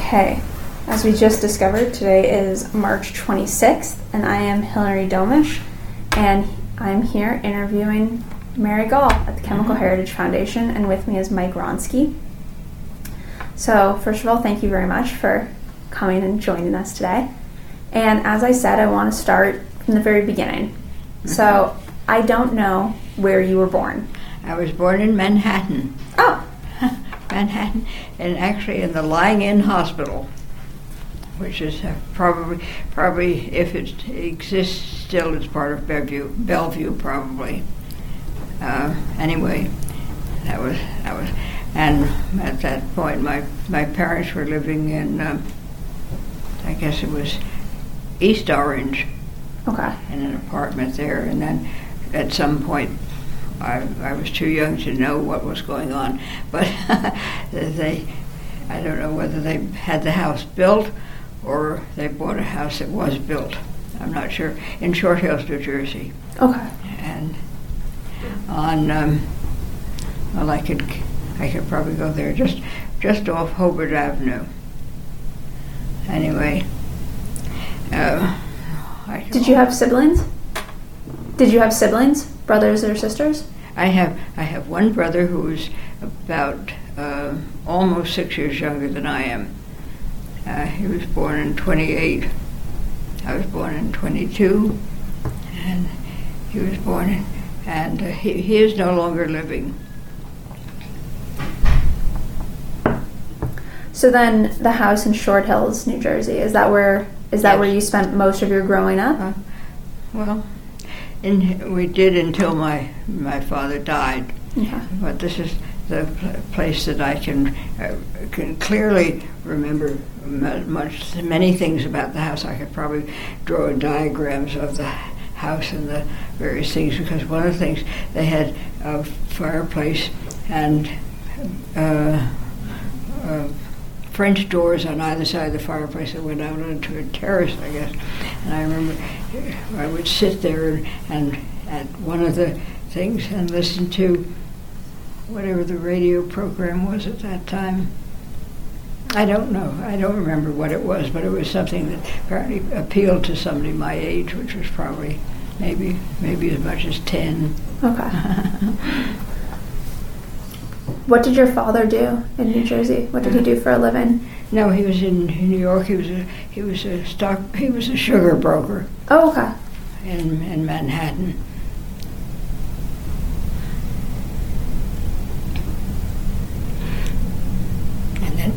Okay, as we just discovered, today is March 26th, and I am Hillary Domish, and I'm here interviewing Mary Gall at the Chemical Heritage Foundation, and with me is Mike Wronski. So, first of all, thank you very much for coming and joining us today. And as I said, I want to start from the very beginning. So, I don't know where you were born. I was born in Manhattan. Oh! Manhattan, and actually in the Lying-in Hospital, which is probably if it exists still, it's part of Bellevue probably. Anyway, that was, and at that point, my parents were living in, I guess it was East Orange. Okay. In an apartment there, and then at some point, I was too young to know what was going on, but I don't know whether they had the house built or they bought a house that was built. I'm not sure. In Short Hills, New Jersey. Okay. And on, well, I could probably go there just off Hobart Avenue. Anyway. Did you have siblings? Brothers or sisters? I have one brother who is about almost 6 years younger than I am. He was born in 28. I was born in 22, and he was born in, and he is no longer living. So then, the house in Short Hills, New Jersey, is that where you spent most of your growing up? Well. We did until my father died. Yeah. But this is the place that I can clearly remember many things about the house. I could probably draw diagrams of the house and the various things, because one of the things, they had a fireplace and French doors on either side of the fireplace that went out onto a terrace, I guess. And I remember I would sit there and at one of the things and listen to whatever the radio program was at that time. I don't know. I don't remember what it was, but it was something that apparently appealed to somebody my age, which was probably maybe as much as 10. Okay. What did your father do in New Jersey? What did he do for a living? No, he was in New York. He was a sugar broker. Oh, okay. In Manhattan. And then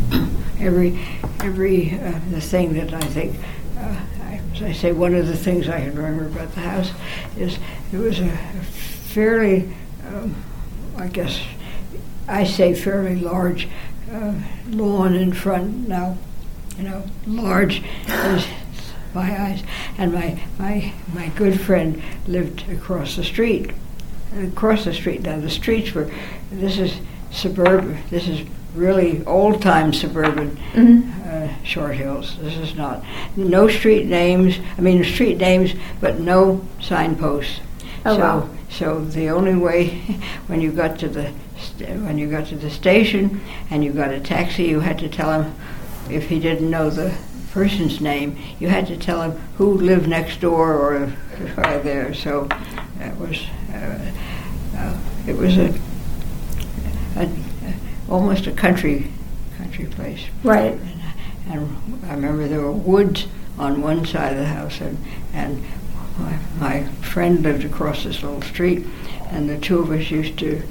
the thing that I think, as I say, one of the things I can remember about the house is it was a fairly, I guess, I say fairly large lawn in front now, large as my eyes. And my good friend lived across the street. Now the streets were, this is suburban, this is really old-time suburban Short Hills. This is not, no street names, but no signposts. Oh, wow. So the only way, when you got to the station and you got a taxi, you had to tell him, if he didn't know the person's name, you had to tell him who lived next door or there. So that was it was almost a country place. Right. And I remember there were woods on one side of the house, and my friend lived across this little street, and the two of us used to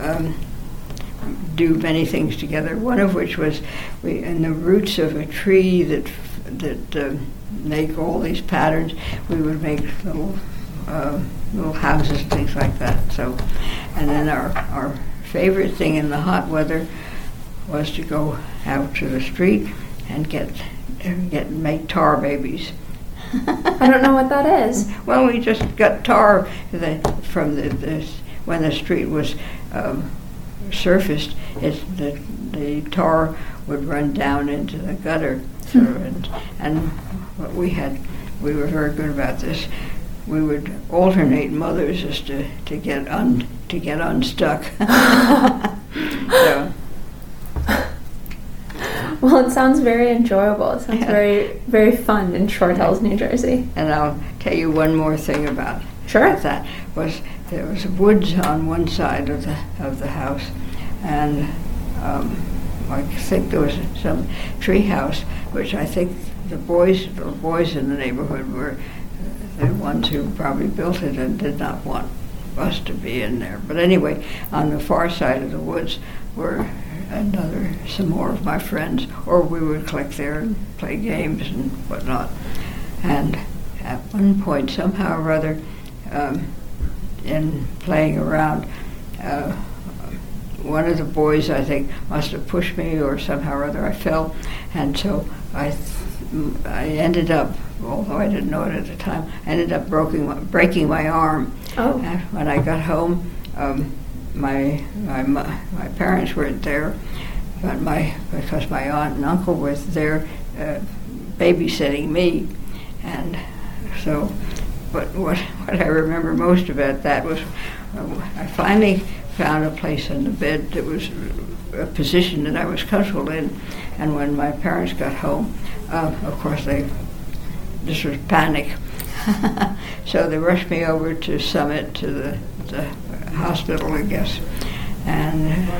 do many things together. One of which was in the roots of a tree that make all these patterns. We would make little houses and things like that. So, and then our favorite thing in the hot weather was to go out to the street and make tar babies. I don't know what that is. Well, we just got tar from when the street was surfaced. The tar would run down into the gutter, and what we were very good about this. We would alternate mothers as to get unstuck. So. Well, it sounds very enjoyable. It sounds very, very fun in Short Hills, New Jersey. And I'll tell you one more thing about Sure. that. There was woods on one side of the house, and I think there was some tree house, which I think the boys in the neighborhood were the ones who probably built it and did not want us to be in there. But anyway, on the far side of the woods were some more of my friends, or we would click there and play games and whatnot. And at one point, somehow or other, in playing around, one of the boys, I think, must have pushed me, or somehow or other I fell, and so I ended up, although I didn't know it at the time, I ended up breaking my arm. Oh. And when I got home, my parents weren't there, but because my aunt and uncle were there babysitting me, and so. But what I remember most about that was I finally found a place in the bed that was a position that I was comfortable in, and when my parents got home, of course this was panic. So they rushed me over to Summit, to the hospital, I guess, and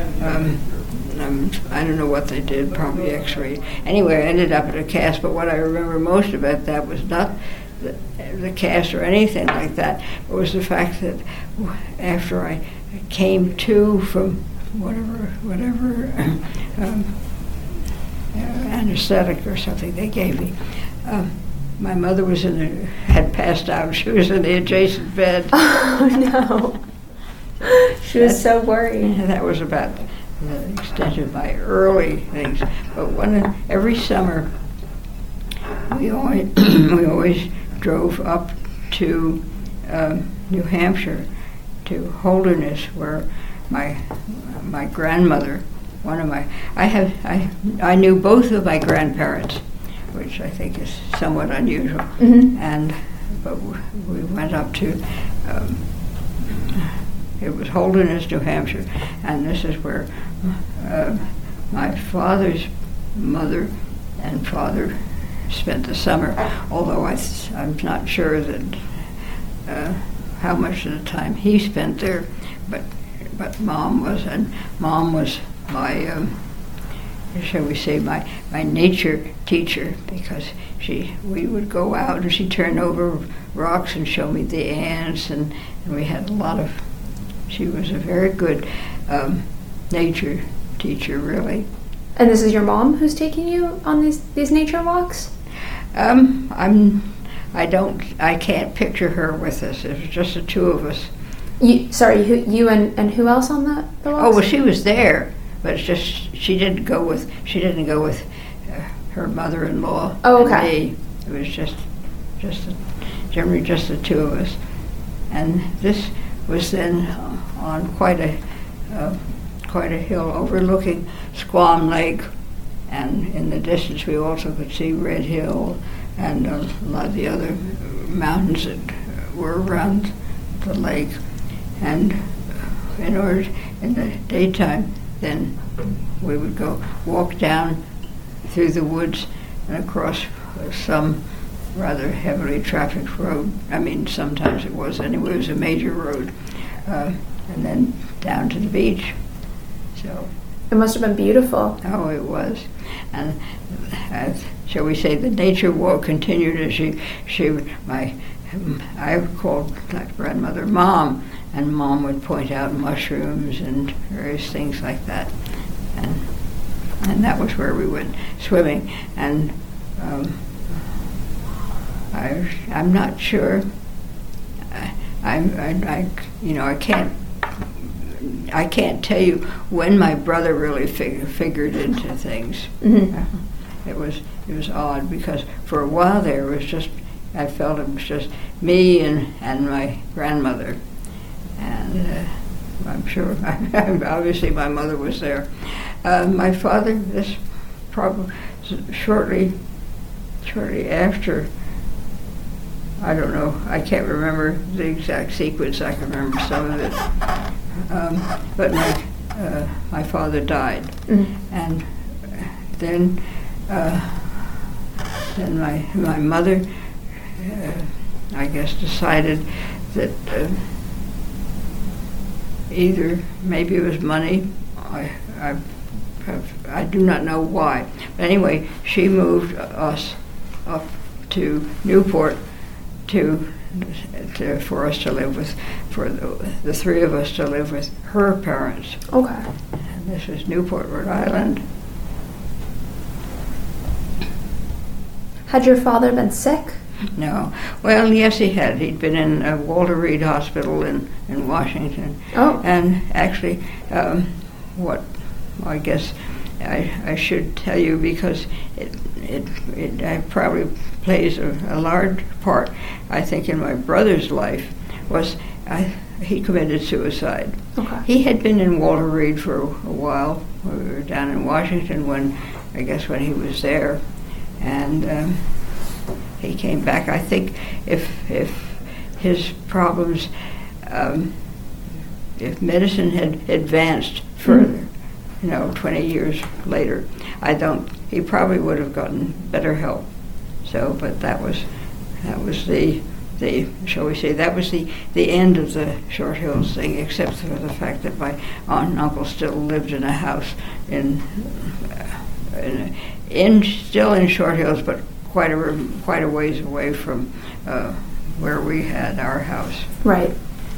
I don't know what they did, probably x-ray. Anyway, I ended up in a cast, but what I remember most about that was not the cast or anything like that. It was the fact that after I came to from whatever anesthetic or something they gave me, my mother had passed out. She was in the adjacent bed. Oh no! She was so worried. That was about the extent of my early things. But every summer, we always drove up to New Hampshire, to Holderness, where my grandmother, I knew both of my grandparents, which I think is somewhat unusual. Mm-hmm. But we went up to it was Holderness, New Hampshire, and this is where my father's mother and father spent the summer, although I'm not sure that how much of the time he spent there, but Mom was my shall we say my nature teacher, because we would go out and she'd turn over rocks and show me the ants, and we had a lot of. She was a very good nature teacher, really. And this is your mom who's taking you on these nature walks? I can't picture her with us. It was just the two of us. You and who else on the walks? Oh, well, she was there, but it's just she didn't go with her mother-in-law. Oh, okay. And me. It was generally just the two of us, and this was then on quite a hill overlooking Squam Lake, and in the distance we also could see Red Hill and a lot of the other mountains that were around the lake. And in the daytime, then we would walk down through the woods and across some rather heavily trafficked road. I mean, sometimes it was anyway. It was a major road, and then down to the beach. So it must have been beautiful. Oh, it was, and shall we say, the nature walk continued as I called that grandmother Mom, and Mom would point out mushrooms and various things like that, and that was where we went swimming. And I'm not sure. I can't tell you when my brother really figured into things. Mm-hmm. It was odd, because for a while there I felt it was just me and my grandmother, and I'm sure obviously my mother was there. My father, this probably shortly after. I don't know. I can't remember the exact sequence. I can remember some of it. But my father died, and then my mother, I guess, decided that either maybe it was money. I do not know why, but anyway, she moved us up to Newport for us to live with, for the three of us to live with her parents. Okay. And this was Newport, Rhode Island. Had your father been sick? No. Well, yes, he had. He'd been in Walter Reed Hospital in Washington. Oh. And actually, I guess I should tell you, because it probably plays a large part, I think, in my brother's life, was he committed suicide. Okay. He had been in Walter Reed for a while. We were down in Washington when he was there, and he came back. I think if his problems, if medicine had advanced further, 20 years later, he probably would have gotten better help. So, but that was the shall we say, that was the end of the Short Hills thing, except for the fact that my aunt and uncle still lived in a house still in Short Hills, but quite a ways away from where we had our house. Right.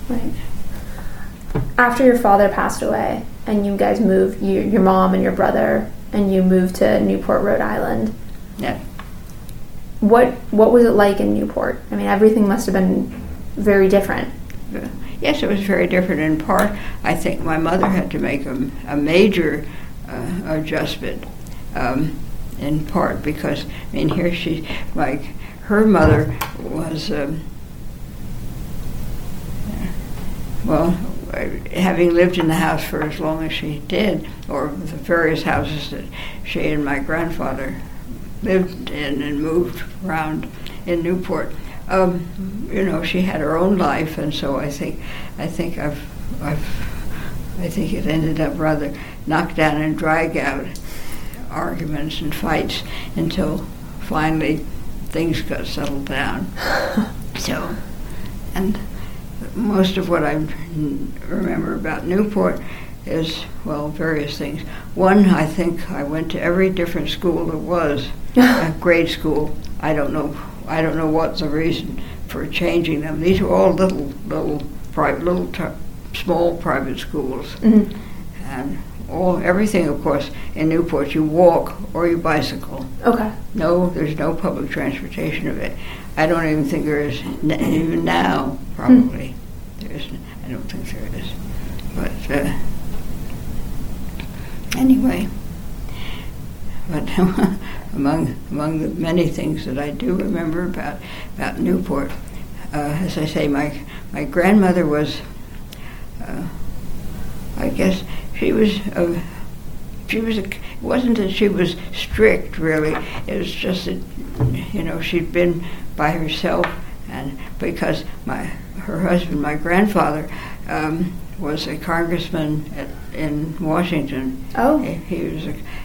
After your father passed away, and you guys moved, your mom and your brother, and you moved to Newport, Rhode Island. Yeah. What was it like in Newport? I mean, everything must have been very different. Yes, it was very different. In part, I think my mother had to make a major adjustment. In part because, here her mother was, having lived in the house for as long as she did, or the various houses that she and my grandfather lived in and moved around in Newport, she had her own life, and so I think it ended up rather knocked down and drag out arguments and fights until finally things got settled down. So, and most of what I remember about Newport is, various things. One, I think I went to every different school there was, grade school. I don't know what's the reason for changing them. These were all small private schools. Mm-hmm. And everything, of course, in Newport, you walk or you bicycle. Okay. No, there's no public transportation of it. I don't even think there is, even now, probably. I don't think there is. But anyway, among the many things that I do remember about Newport, as I say, my grandmother was, I guess, it wasn't that she was strict, really. It was just that, she'd been by herself, and because her husband, my grandfather, was a congressman in Washington. Oh. He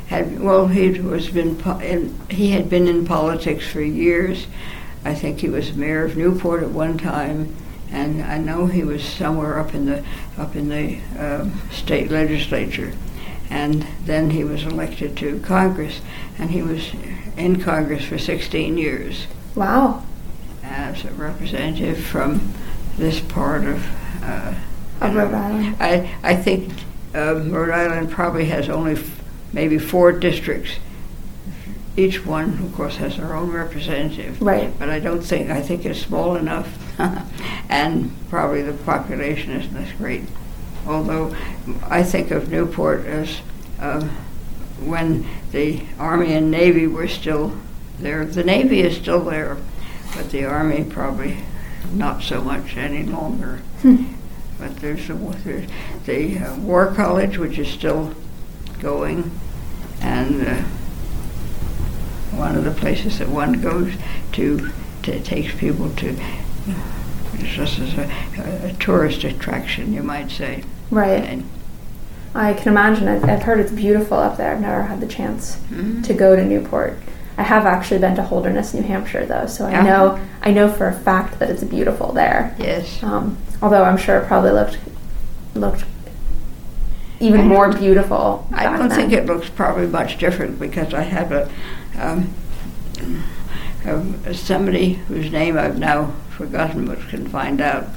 had been in politics for years. I think he was mayor of Newport at one time. And I know he was somewhere up in the state legislature, and then he was elected to Congress, and he was in Congress for 16 years. Wow! As a representative from this part of Rhode Island. I think Rhode Island probably has only maybe 4 districts. Each one, of course, has their own representative. Right. But I think it's small enough, and probably the population isn't as great. Although I think of Newport as when the Army and Navy were still there. The Navy is still there, but the Army probably not so much any longer. But there's the War College, which is still going, and one of the places that one goes to takes people to, it's just as a tourist attraction, you might say. Right. I can imagine. I've heard it's beautiful up there. I've never had the chance to go to Newport. I have actually been to Holderness, New Hampshire, though, so I know for a fact that it's beautiful there. Yes. Although I'm sure it probably looked even more beautiful. I don't think it looks probably much different, because I have somebody whose name I've now forgotten, but can find out.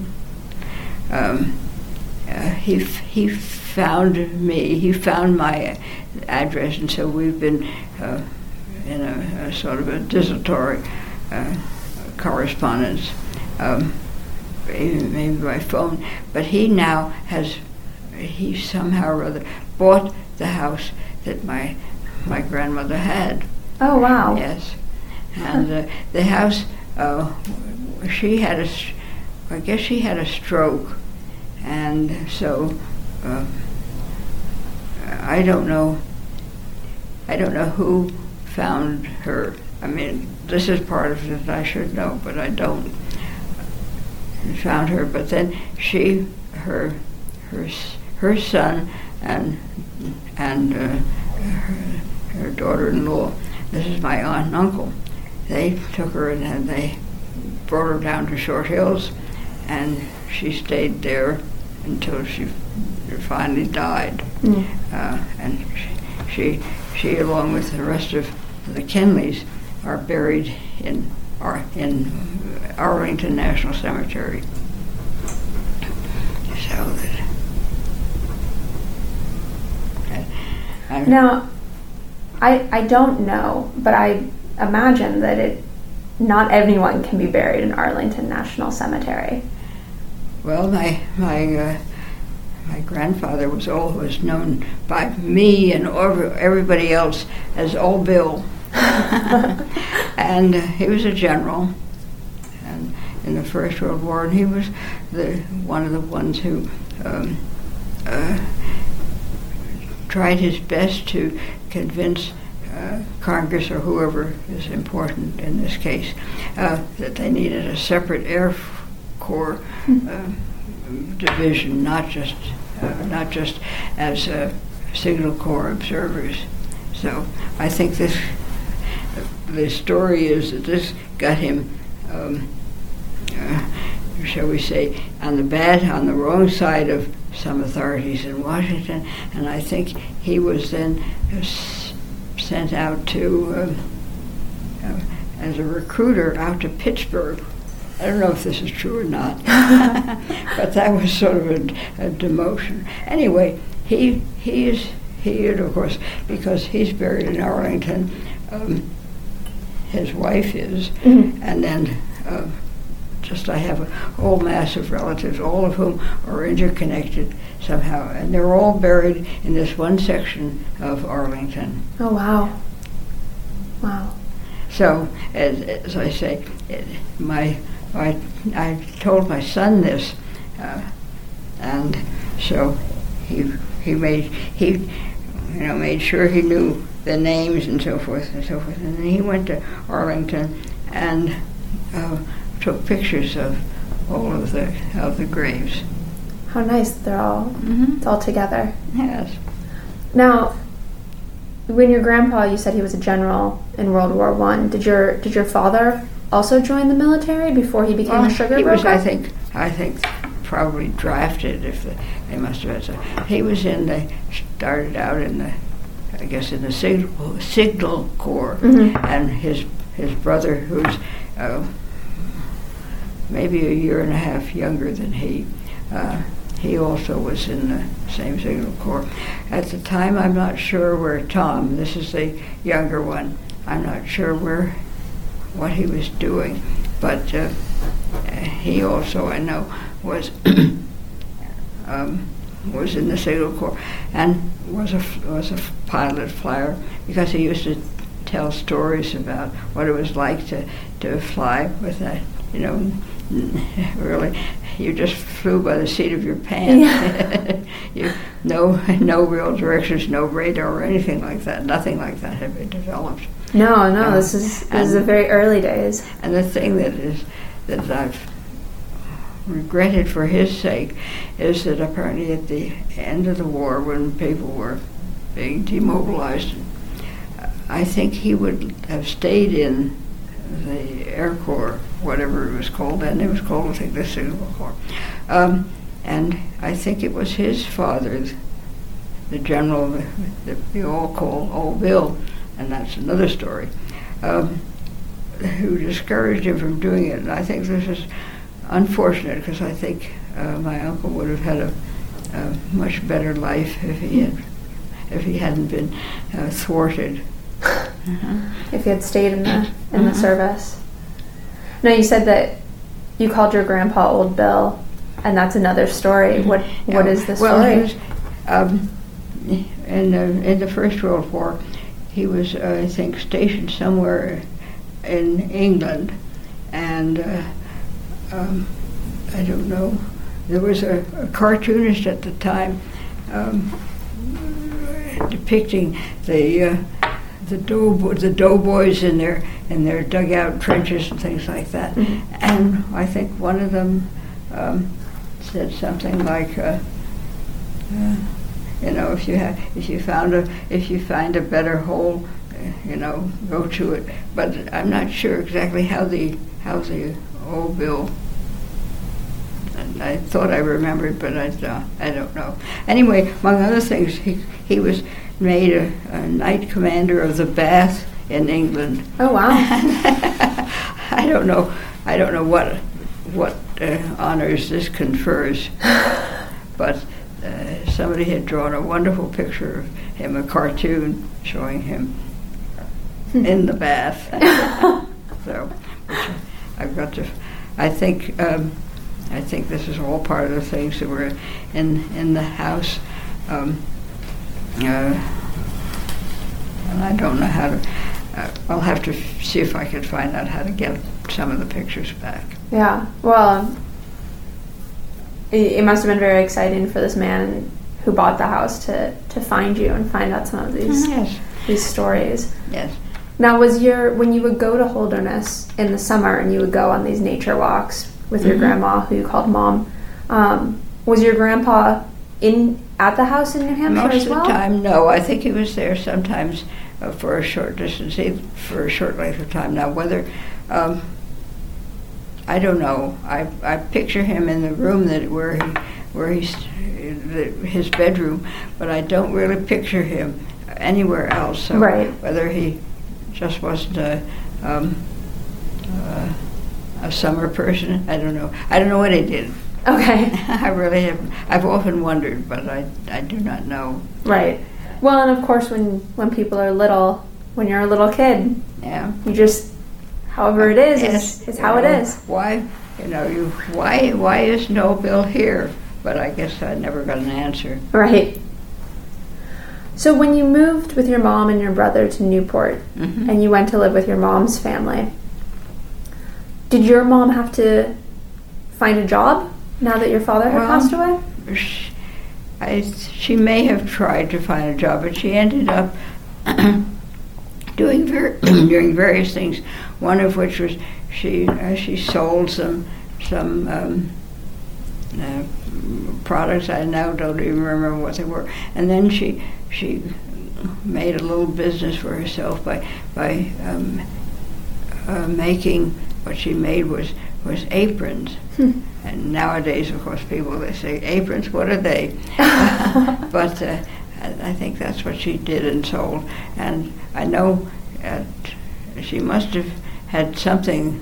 He found me. He found my address, and so we've been in a sort of a desultory correspondence, maybe by phone. But he now he somehow or other bought the house that my grandmother had. Oh, wow. Yes. And the house, she had I guess she had a stroke, and so I don't know who found her. I mean, this is part of it I should know, but I don't. Found her, but then her son and her daughter-in-law, this is my aunt and uncle, they took her and they brought her down to Short Hills, and she stayed there until she finally died. And she along with the rest of the Kenleys are buried in Arlington National Cemetery. So now, I don't know, but I imagine that not everyone can be buried in Arlington National Cemetery. Well, my grandfather was always known by me and everybody else as Old Bill. And he was a general and in the First World War, and he was one of the ones who tried his best to convince Congress or whoever is important in this case that they needed a separate Air Corps division, not just as Signal Corps observers. So I think the story is that this got him, shall we say, on the wrong side of some authorities in Washington, and I think he was then sent out to as a recruiter out to Pittsburgh. I don't know if this is true or not, but that was sort of a demotion. Anyway, he is, of course, because he's buried in Arlington, his wife is, and then I have a whole mass of relatives, all of whom are interconnected somehow, and they're all buried in this one section of Arlington. Oh, wow. Wow. So, as I say, I told my son this, and so he made sure he knew the names and so forth, and then he went to Arlington and took pictures of all of the graves. How nice! They're all it's all together. Yes. Now, when your grandpa, you said he was a general in World War I. Did your father also join the military before he became a sugar broker? He was, I think, probably drafted. They must have had some. He was started out in the Signal Corps, and his brother, who's maybe a year and a half younger than he also was in the same Signal Corps. At the time, I'm not sure where Tom, this is the younger one, I'm not sure what he was doing, but he also, I know, was in the Signal Corps and was a pilot flyer, because he used to tell stories about what it was like to fly with that, really, you just flew by the seat of your pants. Yeah. No real directions, no radar or anything like that. Nothing like that had been developed. No, this is the very early days. And the thing that I've regretted for his sake is that apparently at the end of the war, when people were being demobilized, I think he would have stayed in the Air Corps, whatever it was called then. It was called, I think, the Signal Corps. And I think it was his father, the general that we all call Old Bill, and that's another story, who discouraged him from doing it. And I think this is unfortunate, because I think my uncle would have had a much better life if he hadn't been thwarted. If you had stayed in the service. No, you said that you called your grandpa Old Bill, and that's another story. What is the story? Well, he was, in the First World War, he was, I think, stationed somewhere in England, and I don't know. There was a cartoonist at the time depicting the doughboys in their dugout trenches and things like that. Mm-hmm. And I think one of them said something like, if you find a better hole, go to it. But I'm not sure exactly how the Old Bill. I thought I remembered, but I don't know. Anyway, among other things, he was made a knight commander of the Bath in England. Oh wow! I don't know what honors this confers, but somebody had drawn a wonderful picture of him, a cartoon showing him in the bath. So I've got to. I think this is all part of the things that were in the house. And I don't know how to. I'll have to see if I can find out how to get some of the pictures back. Yeah, well, it must have been very exciting for this man who bought the house to find you and find out some of these stories. Yes. Now, when you would go to Holderness in the summer and you would go on these nature walks with your grandma, who you called Mom, was your grandpa at the house in New Hampshire as well? Most of the time, no. I think he was there sometimes for a short distance, for a short length of time. Now, whether I don't know. I picture him in the room his bedroom, but I don't really picture him anywhere else. So right. Whether he just wasn't a summer person, I don't know. I don't know what he did. Okay. I really have. I've often wondered, but I do not know. Right. Well, and of course, when people are little, when you're a little kid, yeah, you just, however it is how it is. Why, why is no Bill here? But I guess I never got an answer. Right. So when you moved with your mom and your brother to Newport, and you went to live with your mom's family, did your mom have to find a job now that your father had passed away? She may have tried to find a job, but she ended up doing various things. One of which was she sold some products. I now don't even remember what they were. And then she made a little business for herself by making, what she made was aprons. And nowadays, of course, they say, aprons, what are they? But I think that's what she did and sold. And I know she must have had something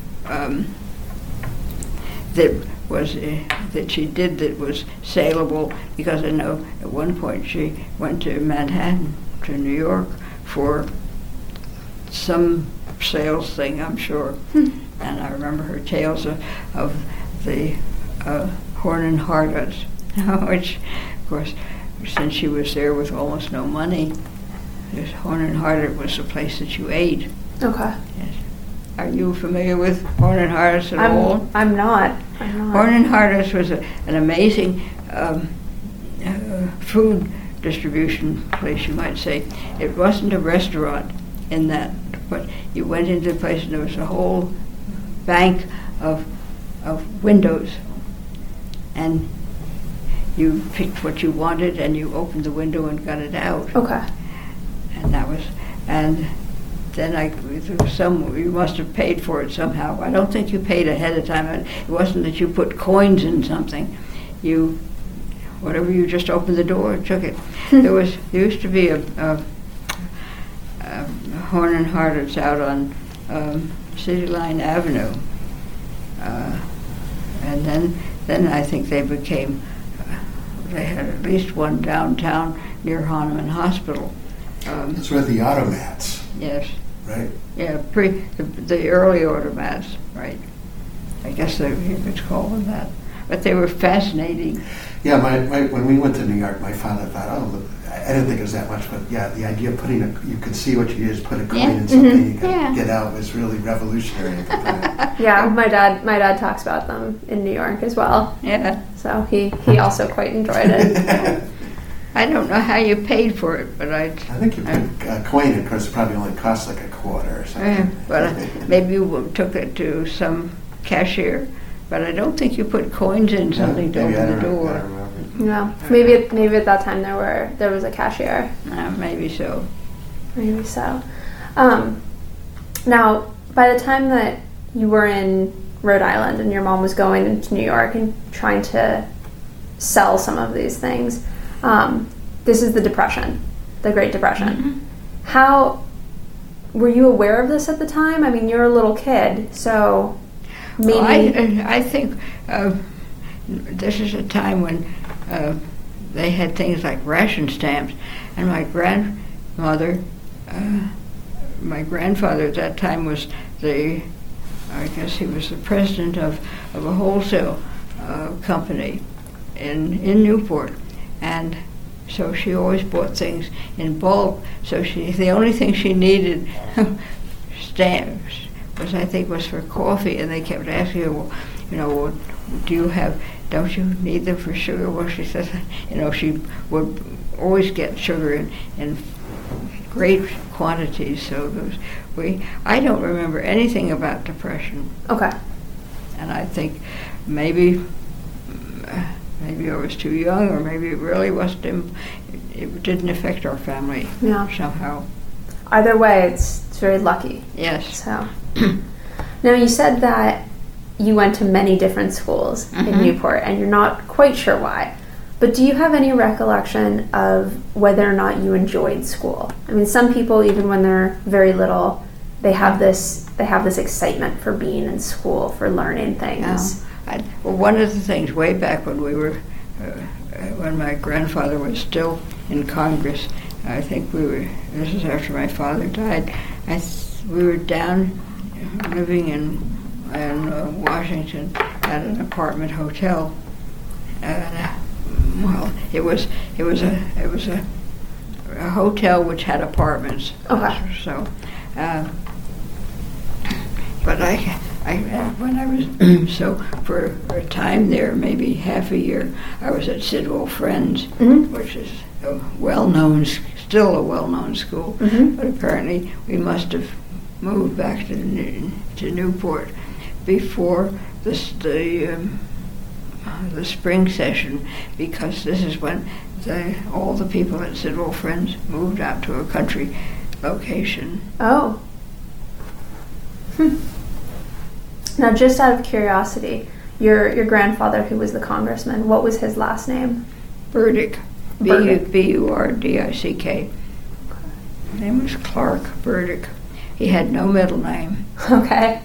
that she did that was saleable, because I know at one point she went to Manhattan, to New York, for some sales thing, I'm sure. And I remember her tales of the Horn and Hardart, which, of course, since she was there with almost no money, Horn and Hardart was the place that you ate. Okay. Yes. Are you familiar with Horn and Hardart at all? I'm not. Horn and Hardart was an amazing food distribution place, you might say. It wasn't a restaurant in that, but you went into the place and there was a whole bank of windows and you picked what you wanted, and you opened the window and got it out. Okay. And that was, and then there was you must have paid for it somehow. I don't think you paid ahead of time. It wasn't that you put coins in something. Whatever, you just opened the door and took it. There used to be a Horn and Hardt's out on City Line Avenue, and then I think they became. They had at least one downtown near Hahnemann Hospital. It's where the automats. Yes. Right. Yeah, the early automats, right? I guess you could call them that. But they were fascinating. Yeah, when we went to New York, my father thought, I didn't think it was that much, but yeah, the idea of you could see what you did is put a coin in something you could get out was really revolutionary. Yeah, my dad talks about them in New York as well. Yeah. So he also quite enjoyed it. I don't know how you paid for it, but I think you put a coin in, because it probably only cost like a quarter or something. But maybe you took it to some cashier, but I don't think you put coins in something to open the door. No, maybe at that time there was a cashier. Maybe so. Maybe so. Now, by the time that you were in Rhode Island and your mom was going into New York and trying to sell some of these things, this is the Depression, the Great Depression. Mm-hmm. How were you aware of this at the time? I mean, you're a little kid, so maybe. Well, I think this is a time when they had things like ration stamps, and my grandfather at that time was I guess he was the president of a wholesale company in Newport, and so she always bought things in bulk. So the only thing she needed stamps was for coffee, and they kept asking her, well, don't you need them for sugar? Well, she said, she would always get sugar in great quantities. So I don't remember anything about Depression. Okay. And I think maybe I was too young, or maybe it really wasn't. It didn't affect our family somehow. Either way, it's very lucky. Yes. So, now you said that you went to many different schools in Newport, and you're not quite sure why. But do you have any recollection of whether or not you enjoyed school? I mean, some people, even when they're very little, they have this excitement for being in school, for learning things. Well, one of the things way back when when my grandfather was still in Congress, I think this is after my father died, we were down living in Washington at an apartment hotel. Well, it was a hotel which had apartments. Okay. So, but when I was so for a time there, maybe half a year, I was at Sidwell Friends, which is still a well-known school. But apparently, we must have moved back to Newport before the spring session, because this is when all the people at Sidwell Friends moved out to a country location. Oh. Now, just out of curiosity, your grandfather, who was the congressman, what was his last name? Burdick. Burdick. Burdick. His name was Clark Burdick. He had no middle name. Okay.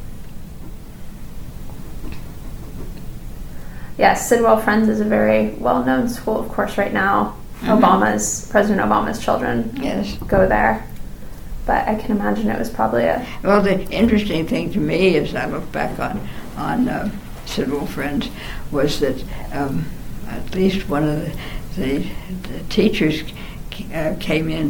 Yes, Sidwell Friends is a very well-known school. Of course, right now, President Obama's children go there. But I can imagine it was probably Well, the interesting thing to me, as I look back on Sidwell Friends, was that at least one of the teachers came in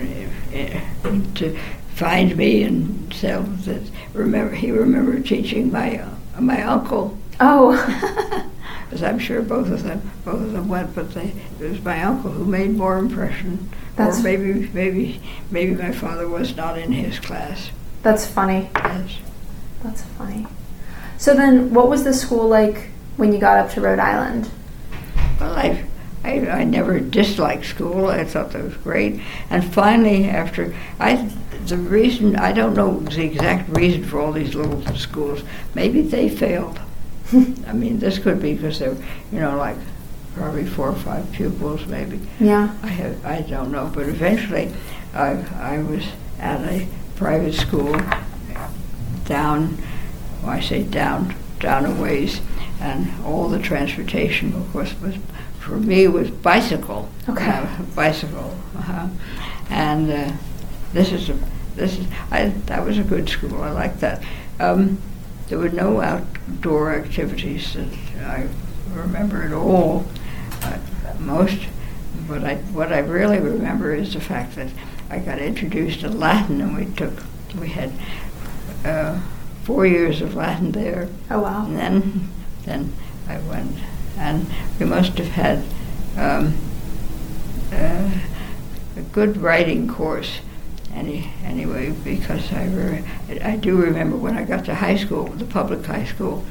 to find me and said that he remembered teaching my uncle. Oh. Because I'm sure both of them went, but it was my uncle who made more impression. Or maybe my father was not in his class. That's funny. Yes. That's funny. So then, what was the school like when you got up to Rhode Island? Well, I never disliked school. I thought that was great. And finally, the reason, I don't know the exact reason for all these little schools. Maybe they failed. I mean, this could be because they were, like probably 4 or 5 pupils, maybe. Yeah. I don't know. But eventually, I was at a private school down a ways, and all the transportation, of course, for me was bicycle. Okay. Bicycle. And that was a good school. I liked that. There were no outdoor activities that I remember at all. What I really remember is the fact that I got introduced to Latin, and we had 4 years of Latin there. Oh, wow. And then I went, and we must have had a good writing course anyway, because I do remember when I got to high school, the public high school.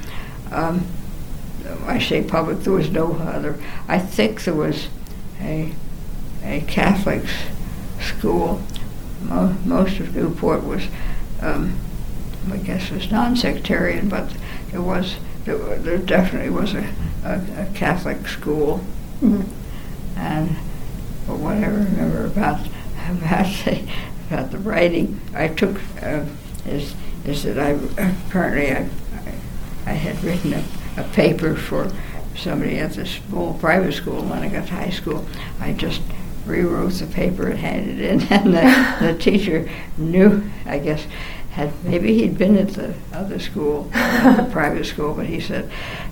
I say public, there was no other. I think there was a Catholic school. Most of Newport was, I guess, was non-sectarian, but there definitely was a Catholic school. Mm-hmm. And what I remember about the writing I took is that I had written a paper for somebody at the small private school. When I got to high school, I just rewrote the paper and handed it in, and the teacher knew, I guess, maybe he'd been at the other school, the private school, but he said,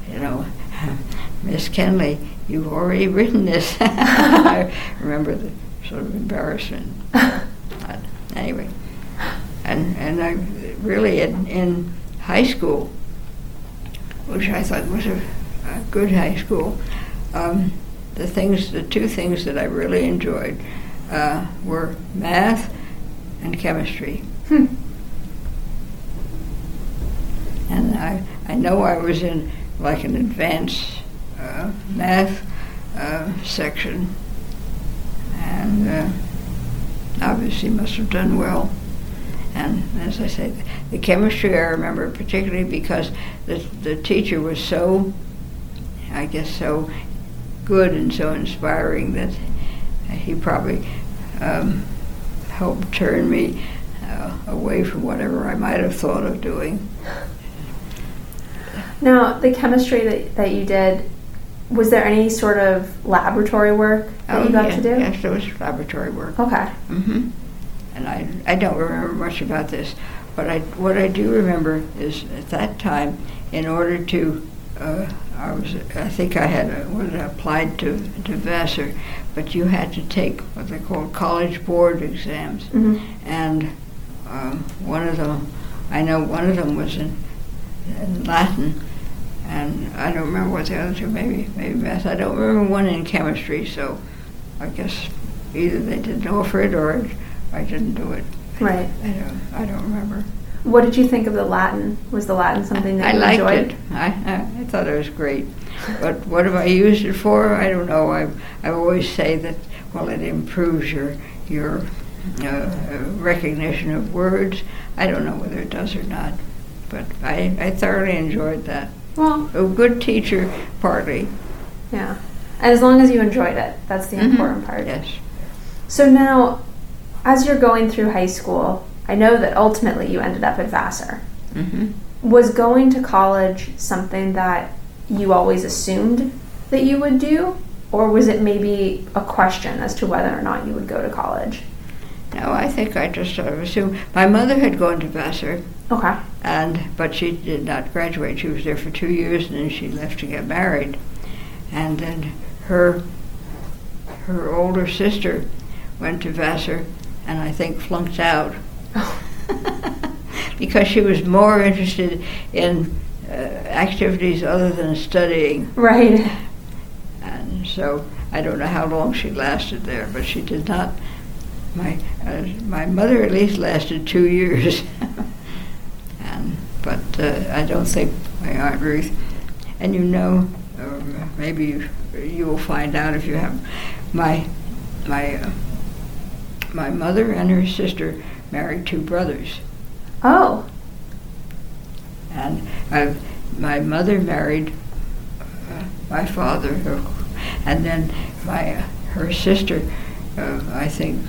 Miss Kenley, you've already written this. I remember the sort of embarrassment. Anyway, and I really in high school, which I thought was a good high school, the two things that I really enjoyed were math and chemistry. And I know I was in like an advanced math section, and obviously must have done well. And as I say, the chemistry I remember particularly because the teacher was so, I guess, so good and so inspiring that he probably helped turn me away from whatever I might have thought of doing. Now, the chemistry that you did, was there any sort of laboratory work that you got to do? Yes, there was laboratory work. Okay. Mm-hmm. And I don't remember much about this, but what I do remember is at that time, in order to, I think I had applied to Vassar, but you had to take what they call college board exams, mm-hmm. and one of them was in Latin, and I don't remember what the other two, maybe math. I don't remember one in chemistry, so I guess either they didn't offer it or I didn't do it. Right. I don't remember. What did you think of the Latin? Was the Latin something that you enjoyed? I liked it. I thought it was great. But what have I used it for? I don't know. I always say that, well, it improves your recognition of words. I don't know whether it does or not. But I thoroughly enjoyed that. Well, a good teacher, partly. Yeah. And as long as you enjoyed it, that's the important part. Yes. So now, as you're going through high school, I know that ultimately you ended up at Vassar. Mm-hmm. Was going to college something that you always assumed that you would do? Or was it maybe a question as to whether or not you would go to college? No, I think I just sort of assumed. My mother had gone to Vassar. Okay. But she did not graduate. She was there for 2 years, and then she left to get married. And then her older sister went to Vassar, and I think flunked out. Because she was more interested in activities other than studying. Right. And so I don't know how long she lasted there, but she did not. My mother at least lasted 2 years. But I don't think my Aunt Ruth. And maybe you will find out if you have my mother and her sister married 2 brothers. Oh. And my mother married my father, and then her sister, I think,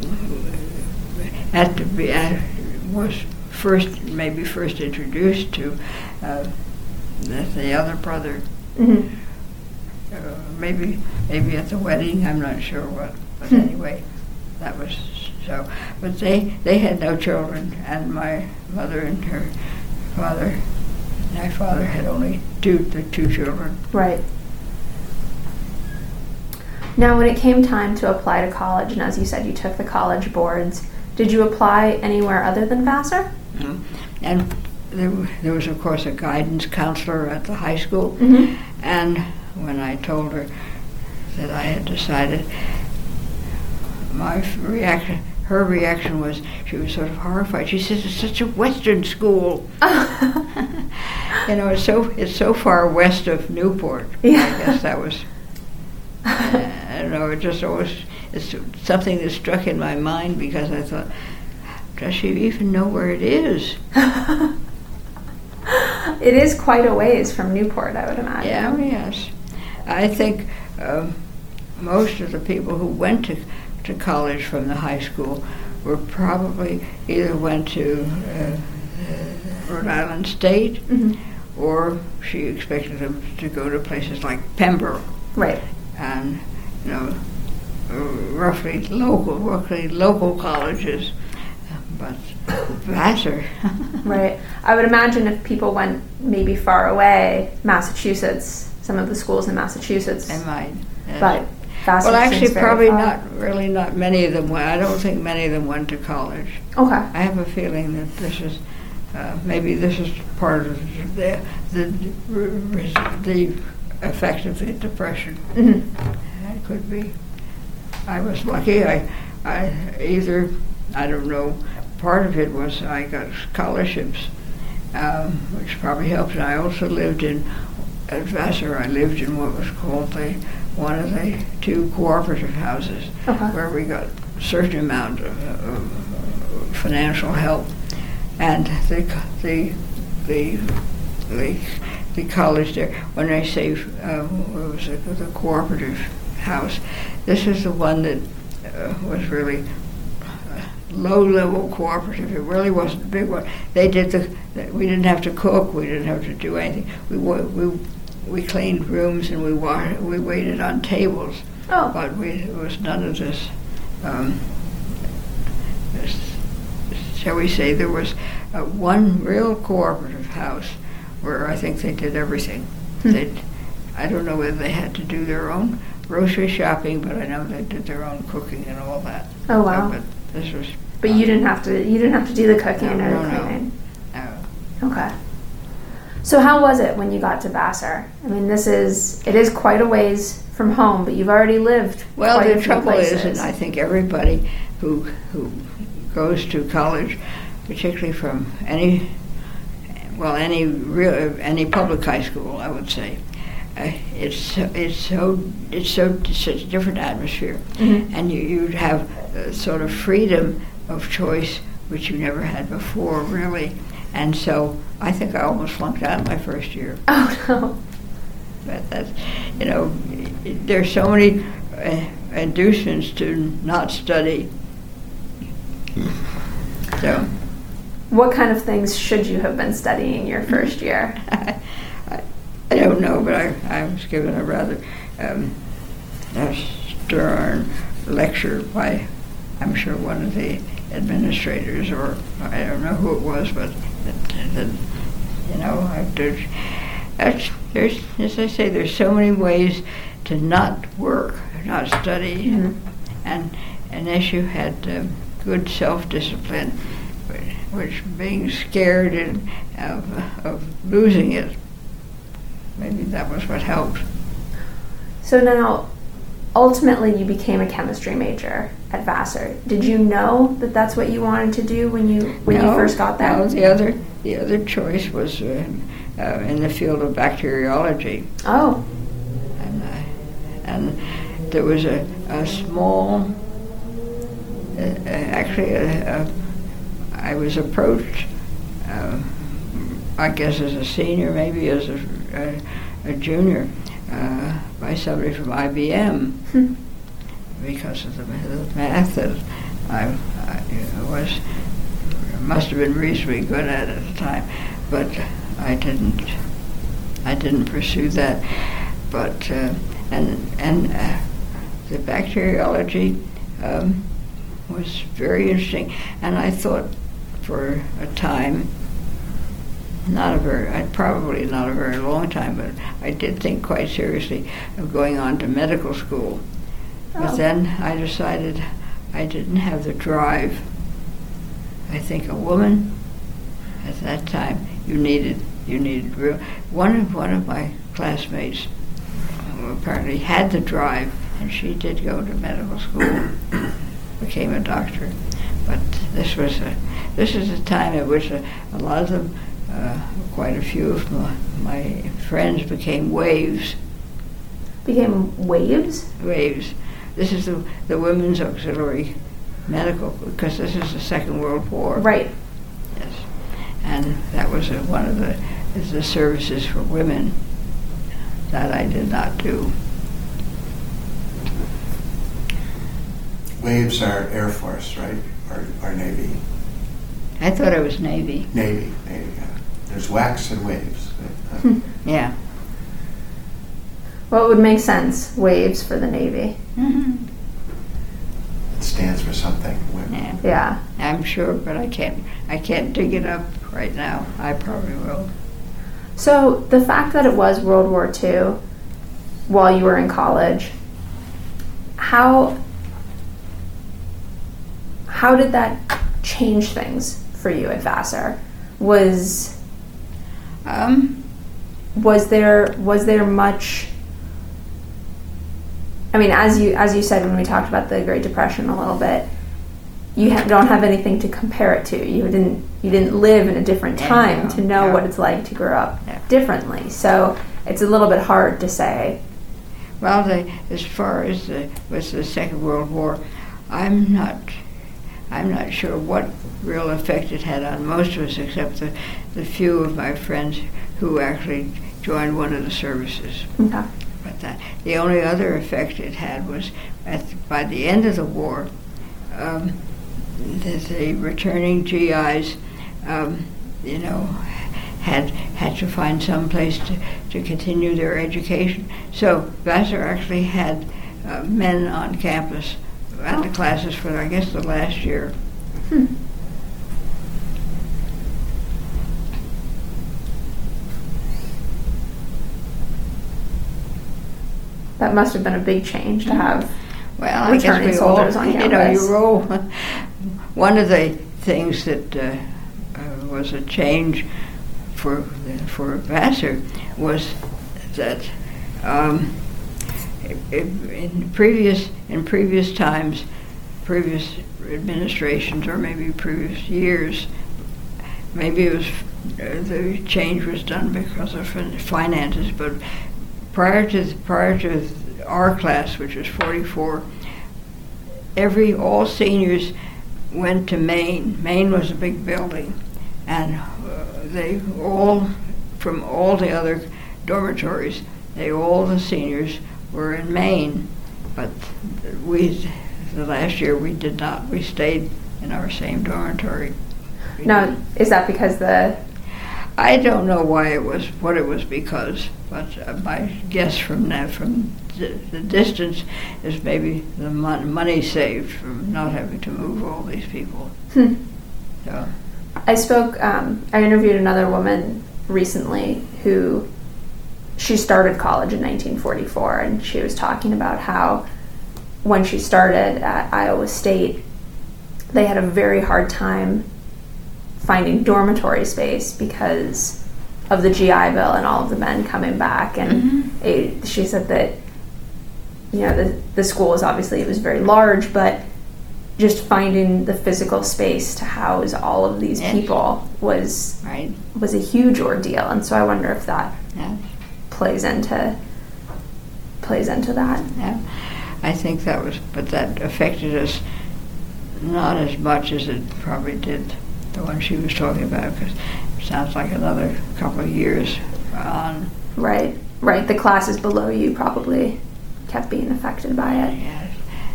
was first introduced to the other brother. Mm-hmm. Maybe at the wedding. I'm not sure what. But anyway, that was so. But they had no children, and my mother and her father. My father had only the 2 children. Right. Now, when it came time to apply to college, and as you said, you took the college boards, did you apply anywhere other than Vassar? Mm-hmm. And there was, of course, a guidance counselor at the high school. Mm-hmm. And when I told her that I had decided, her reaction was, she was sort of horrified. She says, "It's such a Western school." It's so far west of Newport. Yeah. I guess that was. I don't know. It's something that struck in my mind because I thought, does she even know where it is? It is quite a ways from Newport, I would imagine. Yeah. Yes. I think most of the people who went to college from the high school were probably either went to Rhode Island State, mm-hmm. or she expected them to go to places like Pembroke. Right. And roughly local colleges, but Vassar. Right. I would imagine if people went maybe far away, Massachusetts, some of the schools in Massachusetts. They might. Yes. But Vassar well, actually, seems very probably far. not many of them went. I don't think many of them went to college. Okay. I have a feeling that this is maybe this is part of the effect of the Depression. Mm-hmm. It could be. I was lucky. I don't know. Part of it was I got scholarships, which probably helped. And I also lived at Vassar. I lived in what was called one of the 2 cooperative houses, Okay. where we got a certain amount of financial help, and the college there. When I say it was the cooperative house, this is the one that was really low-level cooperative. It really wasn't a big one. They did we didn't have to cook. We didn't have to do anything. We cleaned rooms and we waited on tables. Oh. But it was none of this. Shall we say there was one real cooperative house where I think they did everything. I don't know whether they had to do their own grocery shopping, but I know they did their own cooking and all that. Oh wow! But this was. But you didn't have to. You didn't have to do the cooking or the cleaning. No. Okay. So how was it when you got to Vassar? I mean, it is quite a ways from home, but you've already lived. Well, quite the a few trouble places. is, and I think everybody who goes to college, particularly from any public high school, I would say, it's such a different atmosphere, mm-hmm. and you'd have sort of freedom of choice which you never had before, really. And so I think I almost flunked out my first year. Oh no! But that's, there's so many inducements to not study. So. What kind of things should you have been studying your first year? I don't know, but I was given a rather stern lecture by, I'm sure, one of the administrators, or I don't know who it was, but there's, as I say, there's so many ways to not work, not study, mm-hmm. and unless you had good self-discipline, which being scared of losing it, maybe that was what helped. So now, ultimately you became a chemistry major at Vassar. Did you know that that's what you wanted to do when you first got there? No, the other choice was in the field of bacteriology. Oh. And there was a small, I was approached, I guess as a senior, maybe as a junior, by somebody from IBM because of the math that I must have been reasonably good at the time, but I didn't pursue that. But and the bacteriology was very interesting, and I thought for a time, probably not a very long time, but I did think quite seriously of going on to medical school. But then I decided I didn't have the drive. I think a woman at that time, you needed real. One of my classmates apparently had the drive, and she did go to medical school, became a doctor. But this is a time at which a lot of them, quite a few of my friends became waves. Became waves? Waves. This is the Women's Auxiliary Medical, because this is the Second World War. Right. Yes. And that was one of the services for women that I did not do. Waves are Air Force, right? Or Navy? I thought it was Navy. Navy, yeah. There's wax and waves. Yeah. Well, it would make sense, waves for the Navy. Mm-hmm. It stands for something. Yeah. I'm sure, but I can't dig it up right now. I probably will. So the fact that it was World War II while you were in college, how did that change things for you at Vassar? Was there much? I mean, as you said when we talked about the Great Depression a little bit, you don't have anything to compare it to. You didn't live in a different time to know what it's like to grow up differently. So it's a little bit hard to say. Well, as far as the Second World War, I'm not sure what real effect it had on most of us, except the few of my friends who actually joined one of the services. Okay. But the only other effect it had was by the end of the war, the returning GIs, had to find some place to continue their education. So Vassar actually had men on campus at the classes for, I guess, the last year. That must have been a big change to have returning soldiers on campus. You roll. One of the things that was a change for Vassar was that in previous times, previous administrations, or maybe previous years, maybe it was the change was done because of finances, but prior to our class, which was 44, all seniors went to Maine. Maine was a big building, and they all, from all the other dormitories, all the seniors were in Maine. But the last year we did not. We stayed in our same dormitory. Now, is that because I don't know what it was because, but my guess from the distance is maybe the money saved from not having to move all these people. So. I interviewed another woman recently who, she started college in 1944, and she was talking about how when she started at Iowa State, they had a very hard time finding dormitory space because of the GI Bill and all of the men coming back. And she said that the school was obviously, it was very large, but just finding the physical space to house all of these people was a huge ordeal. And so I wonder if that plays into that. Yeah, I think that affected us not as much as it probably did the one she was talking about, because it sounds like another couple of years on. Right. The classes below you probably kept being affected by it. Yes.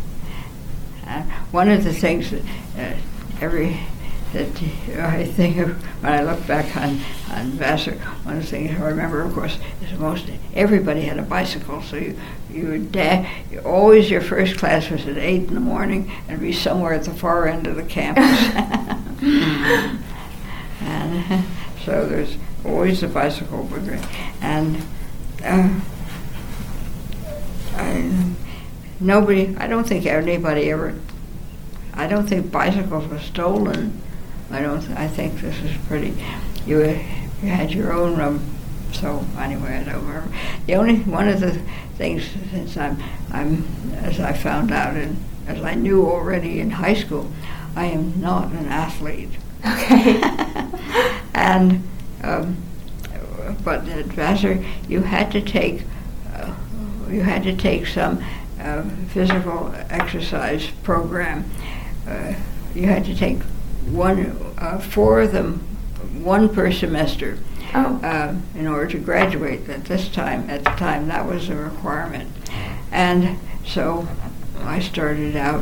One of the things that I think of when I look back on Vassar, one of the things I remember, of course, is everybody had a bicycle. So always your first class was at 8 in the morning and be somewhere at the far end of the campus. And so there's always a bicycle program. And I don't think bicycles were stolen. I think this is pretty. You had your own. So anyway, I don't remember. One of the things, since I'm as I found out and as I knew already in high school, I am not an athlete. Okay. And but at Vassar, you had to take some physical exercise program. You had to take 4 of them, 1 per semester, in order to graduate. At the time, that was a requirement, and so I started out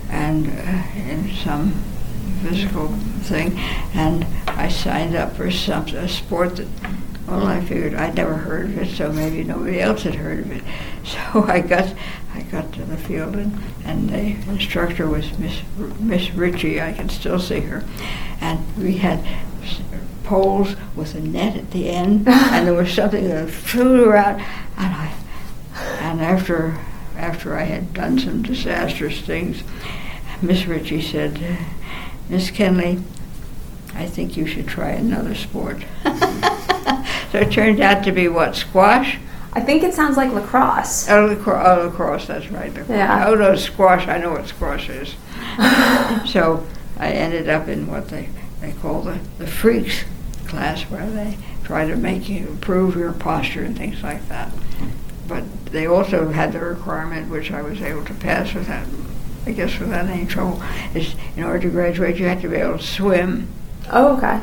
in some physical thing, and I signed up for a sport that. Well, I figured I'd never heard of it, so maybe nobody else had heard of it. So I got to the field, and the instructor was Miss Ritchie. I can still see her, and we had poles with a net at the end, and there was something that flew around, and after I had done some disastrous things, Miss Ritchie said, "Miss Kenley, I think you should try another sport." So it turned out to be what, squash? I think it sounds like lacrosse. Lacrosse, that's right. Yeah. Oh, no, squash, I know what squash is. So I ended up in what they call the freaks class, where they try to make you improve your posture and things like that. But they also had the requirement, which I was able to pass without any trouble, is in order to graduate you had to be able to swim. Oh, okay.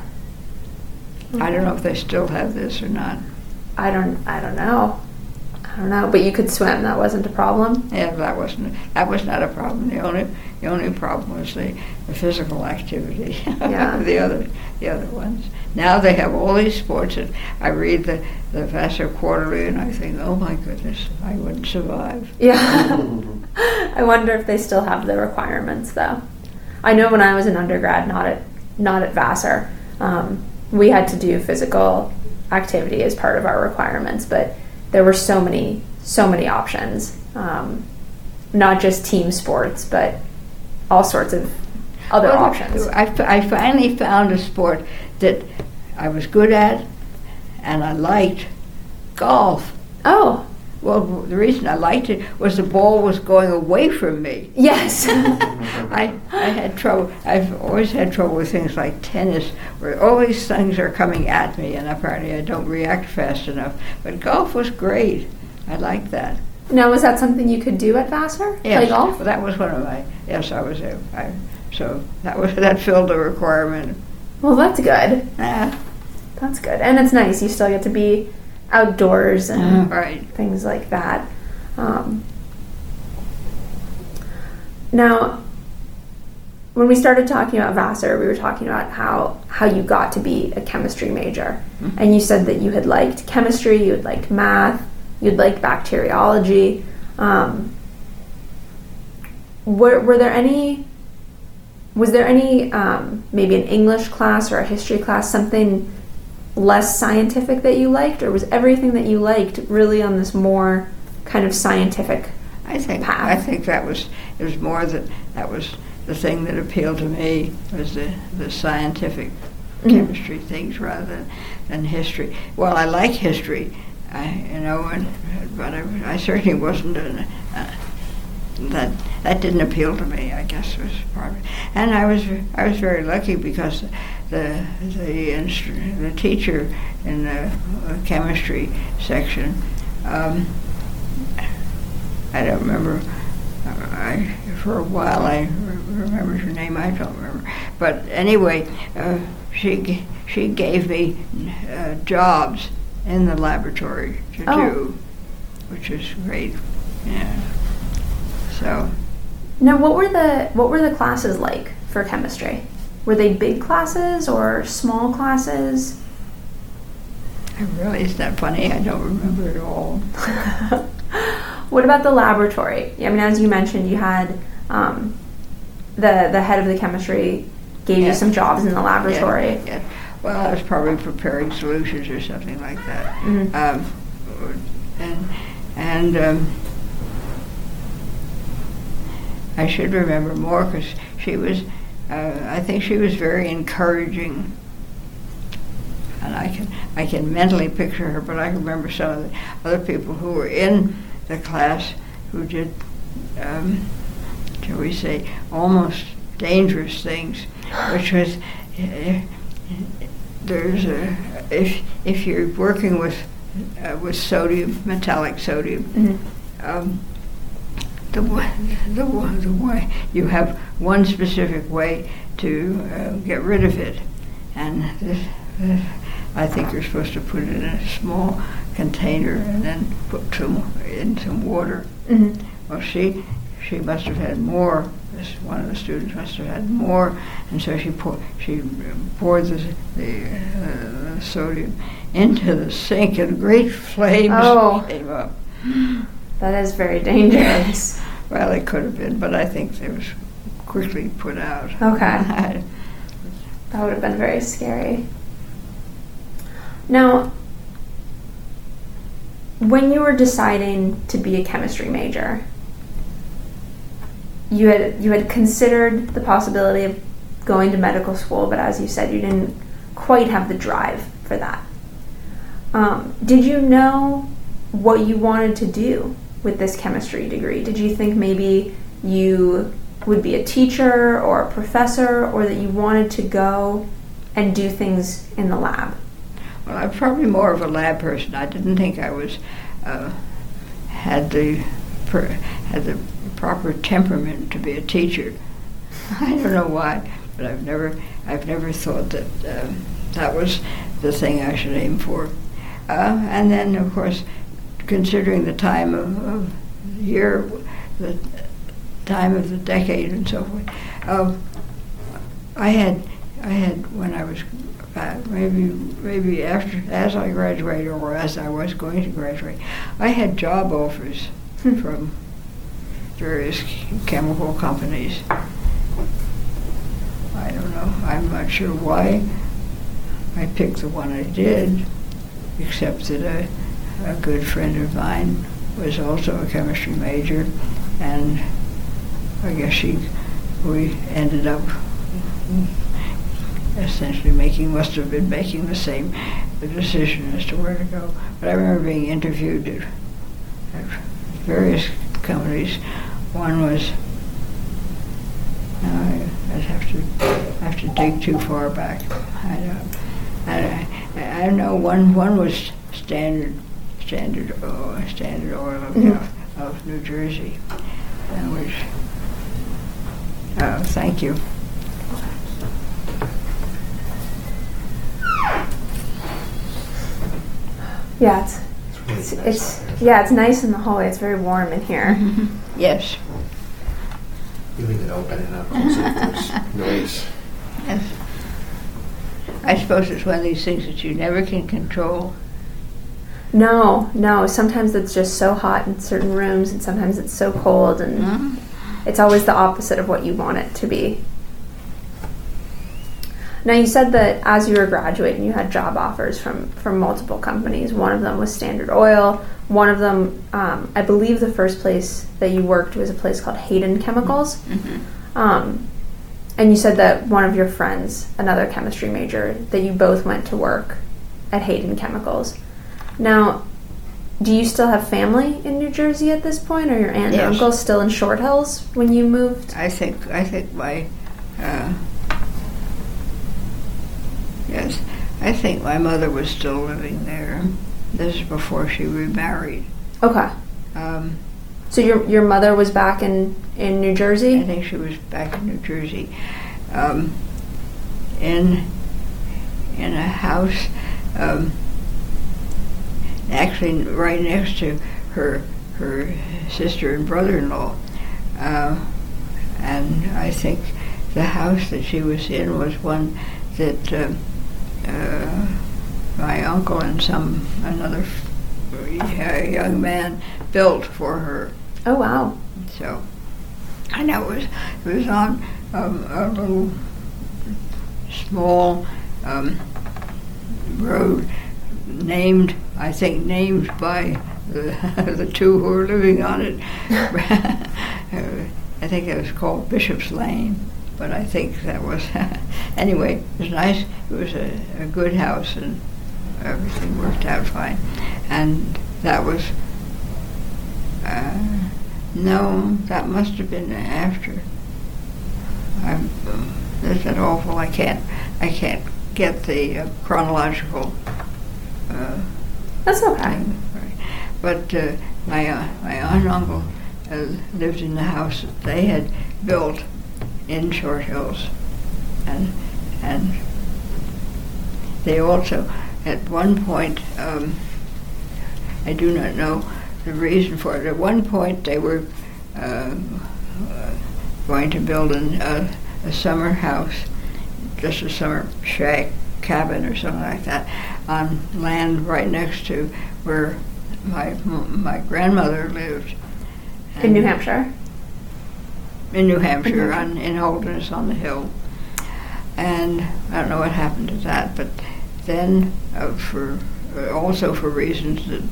I don't know if they still have this or not. I don't know. But you could swim. That wasn't a problem. Yeah, that was not a problem. The only problem was the physical activity. Yeah. the other ones. Now they have all these sports, and I read the Vassar Quarterly, and I think, oh my goodness, I wouldn't survive. Yeah. I wonder if they still have the requirements, though. I know when I was an undergrad, not at Vassar, we had to do physical activity as part of our requirements, but there were so many options, not just team sports, but all sorts of other options. I finally found a sport that I was good at and I liked: golf. Oh. Well, the reason I liked it was the ball was going away from me. Yes. I had trouble. I've always had trouble with things like tennis, where all these things are coming at me, and apparently I don't react fast enough. But golf was great. I liked that. Now, was that something you could do at Vassar? Yes. Play golf? Well, that was one of my. Yes, I was. So that filled the requirement. Well, that's good. Yeah. That's good, and it's nice. You still get to be outdoors and right. Things like that. Now, when we started talking about Vassar, we were talking about how you got to be a chemistry major. Mm-hmm. And you said that you had liked chemistry, you had liked math, you'd liked bacteriology. Was there any maybe an English class or a history class, something less scientific that you liked, or was everything that you liked really on this more kind of scientific path? I think it was more that was the thing that appealed to me, was the scientific chemistry things rather than history. Well, I like history, but I certainly wasn't that didn't appeal to me, I guess, was part of it. And I was very lucky because the teacher in the chemistry section, I don't remember. For a while I remembered her name. I don't remember. But anyway, she gave me jobs in the laboratory to do, which was great. Yeah. So. Now, what were the classes like for chemistry? Were they big classes or small classes? Isn't that funny? I don't remember at all. What about the laboratory? I mean, as you mentioned, you had the head of the chemistry gave you some jobs in the laboratory. Yeah. Well, I was probably preparing solutions or something like that. Mm-hmm. I should remember more because she was. I think she was very encouraging, and I can mentally picture her. But I remember some of the other people who were in the class who did, shall we say, almost dangerous things, which was if you're working with sodium, metallic sodium. Mm-hmm. The way you have one specific way to get rid of it, and I think you're supposed to put it in a small container and then put in some water. Mm-hmm. Well, she must have had more. One of the students must have had more, and so she poured the sodium into the sink, and great flames came up. That is very dangerous. Well, it could have been, but I think it was quickly put out. Okay. That would have been very scary. Now, when you were deciding to be a chemistry major, you had considered the possibility of going to medical school, but as you said, you didn't quite have the drive for that. Did you know what you wanted to do with this chemistry degree? Did you think maybe you would be a teacher or a professor, or that you wanted to go and do things in the lab? Well, I'm probably more of a lab person. I didn't think I was had the proper temperament to be a teacher. I don't know why, but I've never thought that that was the thing I should aim for. And then, of course, considering the time of the year, the time of the decade, and so forth, I had when I was maybe as I graduated or as I was going to graduate, I had job offers from various chemical companies. I don't know. I'm not sure why I picked the one I did, except that a good friend of mine was also a chemistry major, and I guess we ended up essentially must have been making the same decision as to where to go. But I remember being interviewed at various companies. One was, I'd have to dig too far back. I know one was Standard Oil of New Jersey, and which. Thank you. Yeah, it's nice in the hallway. It's very warm in here. Yes. You leave it open and up, so there's noise. Yes. I suppose it's one of these things that you never can control. No. Sometimes it's just so hot in certain rooms, and sometimes it's so cold, and it's always the opposite of what you want it to be. Now, you said that as you were graduating, you had job offers from multiple companies. One of them was Standard Oil. One of them, I believe the first place that you worked was a place called Hayden Chemicals. Mm-hmm. And you said that one of your friends, another chemistry major, that you both went to work at Hayden Chemicals. Now, do you still have family in New Jersey at this point, or your aunt and uncle still in Short Hills when you moved? I think my yes, I think my mother was still living there. This is before she remarried. Okay. So your mother was back in New Jersey? I think she was back in New Jersey, in a house, actually right next to her sister and brother-in-law, and I think the house that she was in was one that my uncle and another young man built for her. Oh wow! So I know it was on a little small road named by the two who were living on it. I think it was called Bishop's Lane, but I think that was anyway. It was nice. It was a good house, and everything worked out fine. And that was no, that must have been after. Isn't that awful? I can't get the chronological. That's okay. Thing, right. But my aunt and uncle lived in the house that they had built in Short Hills, and they also, at one point, I do not know the reason for it. At one point, they were going to build a summer house, just a summer shack cabin or something like that, on land right next to where my grandmother lived. In New Hampshire? In New Hampshire, in Holderness on the Hill. And I don't know what happened to that, but then also for reasons that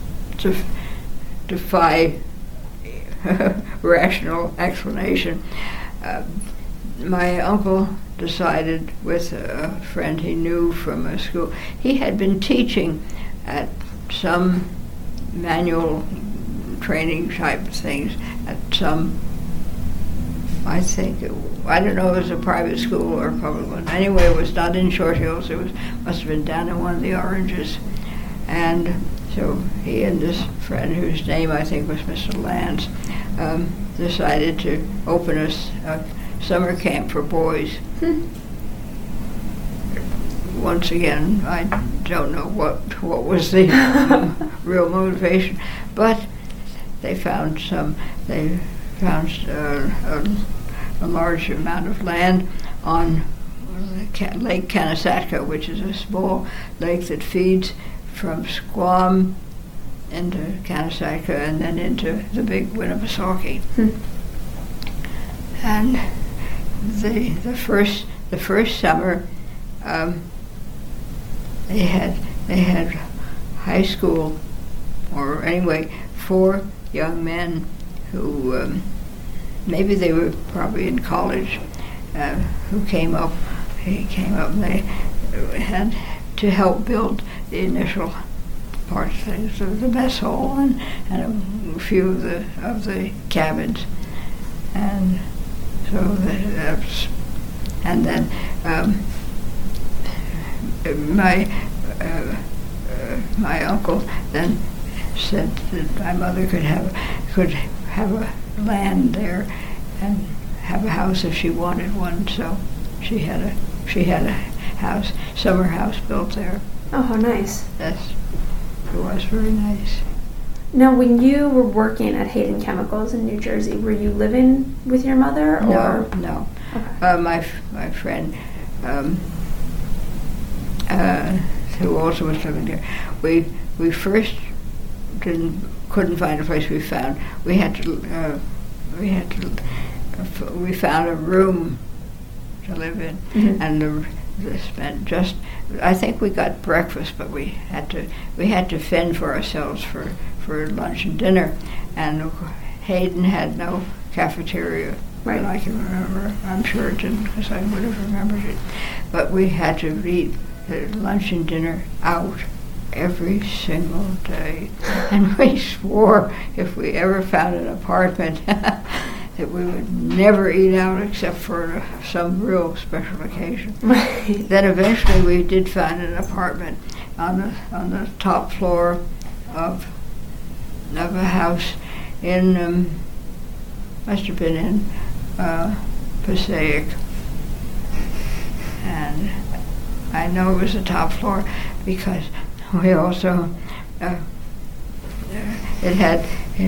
defy rational explanation, my uncle decided, with a friend he knew from a school, he had been teaching at some manual training type things at some, I don't know if it was a private school or a public one. Anyway, it was not in Short Hills. Must have been down in one of the Oranges. And so he and this friend, whose name I think was Mr. Lance, decided to open a summer camp for boys. Once again, I don't know what was the real motivation, but they found a large amount of land on Lake Canasatka, which is a small lake that feeds from Squam into Canasatka and then into the big Winnipesaukee. And the first summer, they had high school, or anyway, 4 young men who maybe they were probably in college, who came up. And they had to help build the initial parts of things, of the mess hall and a few of the cabins, and so that was. And then my uncle then said that my mother could have a land there and have a house if she wanted one. So she had a house, summer house built there. Oh, how nice! Yes, it was very nice. Now, when you were working at Hayden Chemicals in New Jersey, were you living with your mother, or no? Okay. My friend, who also was living there, we first couldn't find a place. We found a room to live in, and spent just. I think we got breakfast, but we had to fend for ourselves for lunch and dinner, and Hayden had no cafeteria. Right. That I can remember. I'm sure it didn't, because I would have remembered it. But we had to eat lunch and dinner out, every single day. And we swore if we ever found an apartment that we would never eat out except for some real special occasion. Right. Then eventually we did find an apartment on the top floor of a house in, must have been in Passaic. And I know it was the top floor because we also, it had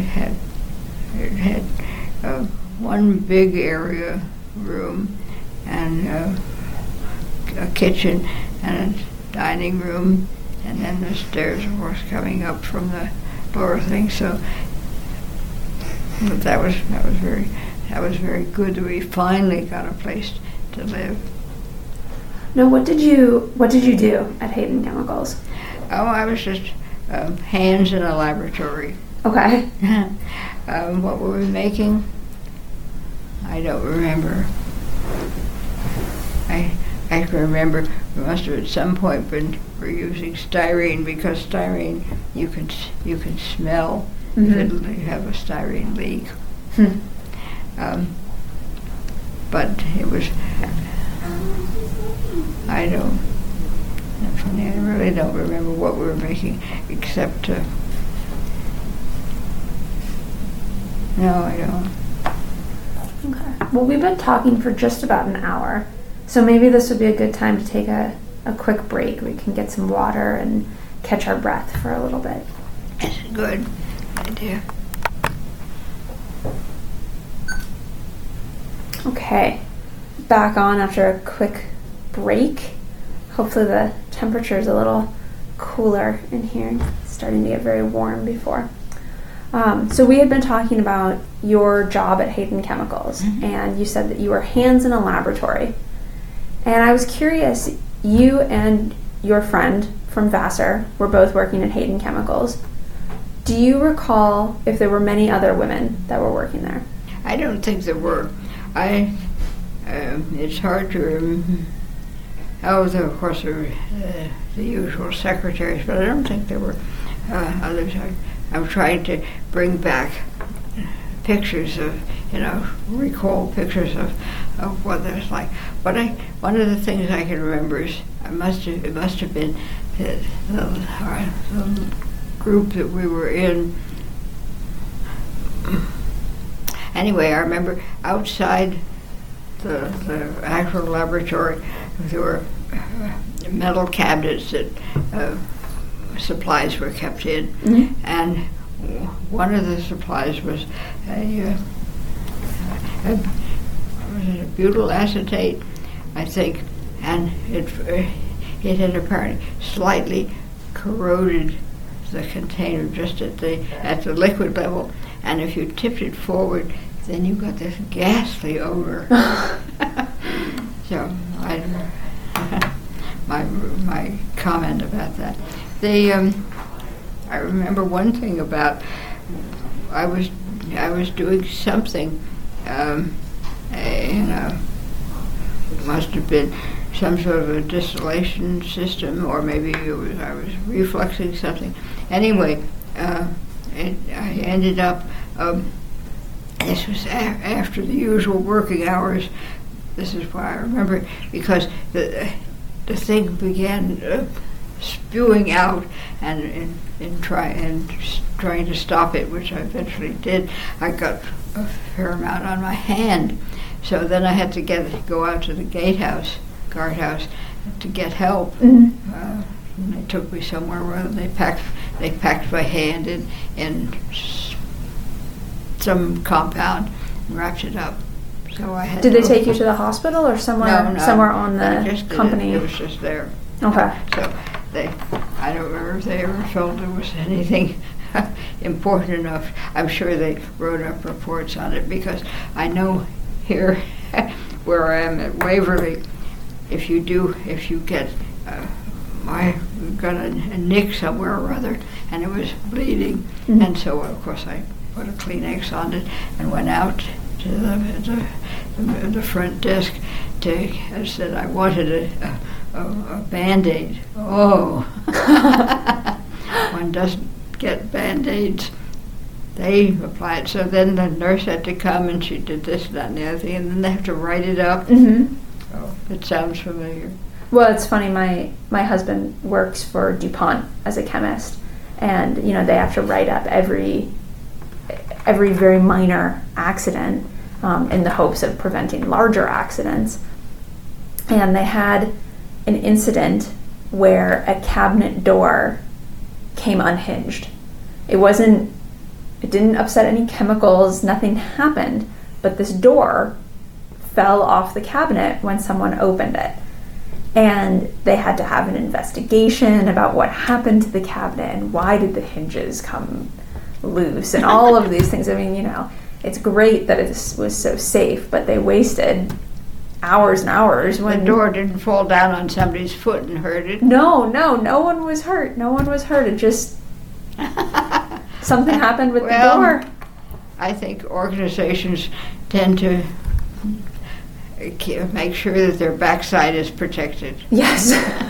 one big area room and a kitchen and a dining room, and then the stairs, of course, coming up from the lower thing. So but that was very good that we finally got a place to live. Now, what did you do at Hayden Chemicals? Oh, I was just hands in a laboratory. Okay. What were we making? I don't remember. I can remember we must have at some point been we're using styrene because styrene you can smell if you have a styrene leak. But it was I really don't remember what we were making except no, I don't. Okay. Well, we've been talking for just about an hour, so maybe this would be a good time to take a quick break. We can get some water and catch our breath for a little bit. That's a good idea. Okay. Back on after a quick break. Hopefully the temperature is a little cooler in here. It's starting to get very warm before. So we had been talking about your job at Hayden Chemicals, and you said that you were hands in a laboratory. And I was curious, you and your friend from Vassar were both working at Hayden Chemicals. Do you recall if there were many other women that were working there? I don't think there were. It's hard to remember. Of course, there were the usual secretaries, but I don't think there were others. I'm trying to bring back pictures of, recall pictures of what it was like. But one of the things I can remember is it must have been the group that we were in. Anyway, I remember outside the actual laboratory there were metal cabinets that supplies were kept in, and one of the supplies was a butyl acetate, I think, and it had apparently slightly corroded the container just at the liquid level, and if you tipped it forward, then you got this ghastly odor. So my comment about that. I remember one thing about I was doing something, must have been some sort of a distillation system, or maybe I was refluxing something. Anyway, I ended up. This was after the usual working hours. This is why I remember it, because the thing began spewing out, and trying to stop it, which I eventually did. I got a fair amount on my hand, so then I had to go out to the guardhouse, to get help. And they took me somewhere where they packed my hand in some compound and wrapped it up. So I had. Did they take you to the hospital or somewhere? No, somewhere on the company. It was just there. Okay. So I don't remember if they ever felt there was anything important enough. I'm sure they wrote up reports on it, because I know here where I am at Waverly, if you get I got a nick somewhere or other, and it was bleeding, and so of course I put a Kleenex on it and went out to the front desk I said I wanted a Band-Aid. Oh. one doesn't get Band-Aids, they apply it. So then the nurse had to come and she did this, that, and the other thing, and then they have to write it up. Mm-hmm. Oh, it sounds familiar. Well, it's funny. My husband works for DuPont as a chemist, and they have to write up every very minor accident in the hopes of preventing larger accidents. And they had an incident where a cabinet door came unhinged. It didn't upset any chemicals, nothing happened, but this door fell off the cabinet when someone opened it. And they had to have an investigation about what happened to the cabinet and why did the hinges come loose and all of these things. I mean, it's great that it was so safe, but they wasted hours and hours when the door didn't fall down on somebody's foot and hurt it. No one was hurt. It just something happened with the door. I think organizations tend to make sure that their backside is protected. Yes.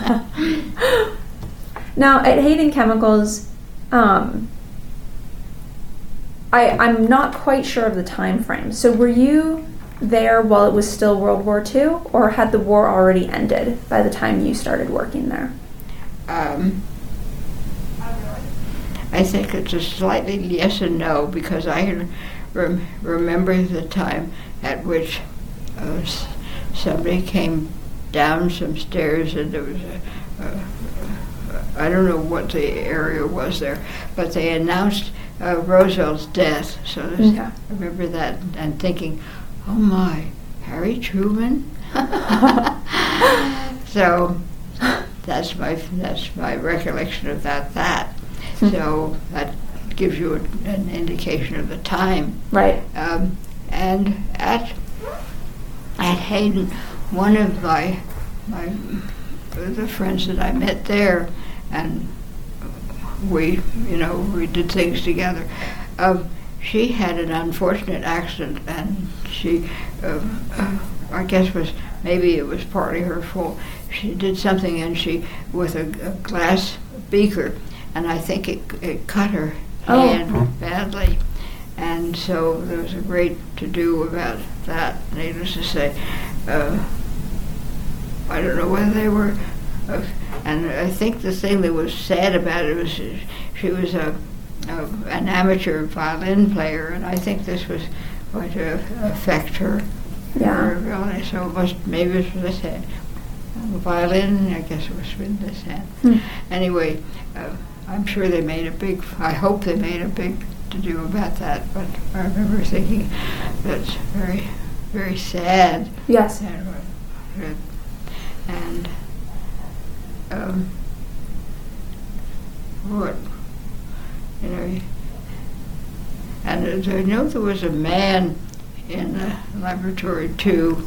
Now at Hayden Chemicals, I'm not quite sure of the time frame. So were you there while it was still World War II, or had the war already ended by the time you started working there? I think it's a slightly yes and no, because I remember the time at which somebody came down some stairs and there was I don't know what the area was there, but they announced Roosevelt's death. So I remember that and thinking, oh my, Harry Truman? So that's my recollection of that. So that gives you an indication of the time. Right. And at Hayden, one of the friends that I met there, and we did things together. She had an unfortunate accident, and she, I guess maybe it was partly her fault. She did something, and she with a glass beaker, and I think it cut her hand badly. And so there was a great to-do about that. Needless to say, I don't know whether they were, and I think the thing that was sad about it was she was an amateur violin player, and I think this was going to affect her. Yeah. So maybe it was this hand. The violin, I guess it was with this hand. Anyway, I'm sure I hope they made a big to-do about that, but I remember thinking that's very, very sad. Yes. And and I know there was a man in the laboratory too.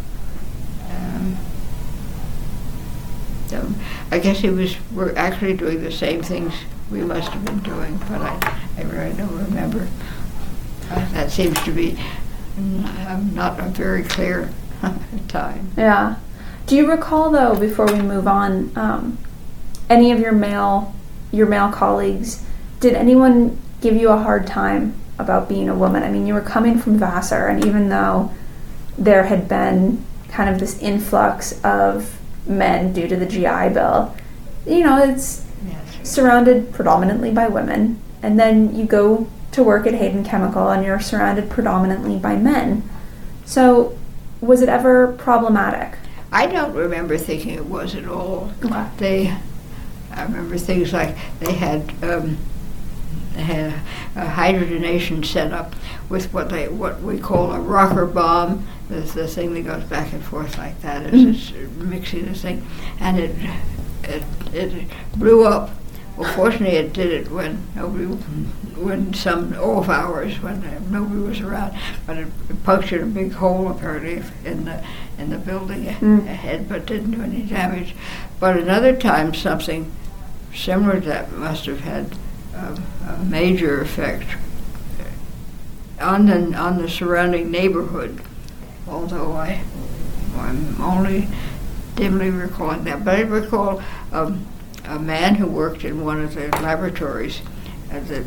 I guess we're actually doing the same things we must have been doing, but I really don't remember. That seems to be not a very clear time. Yeah. Do you recall, though, before we move on, any of your male colleagues, did anyone give you a hard time about being a woman? I mean, you were coming from Vassar, and even though there had been kind of this influx of men due to the GI Bill, it's surrounded predominantly by women, and then you go to work at Hayden Chemical and you're surrounded predominantly by men. So was it ever problematic? I don't remember thinking it was at all. Okay. I remember things like they had a hydrogenation set up with what we call a rocker bomb. The thing that goes back and forth like that. It's mixing the thing, and it blew up. Well, fortunately, it did it when some off hours when nobody was around. But it punctured a big hole apparently in the building ahead, but didn't do any damage. But another time, something similar to that must have had a major effect on the surrounding neighborhood. Although I'm only dimly recalling that, but I recall a man who worked in one of the laboratories that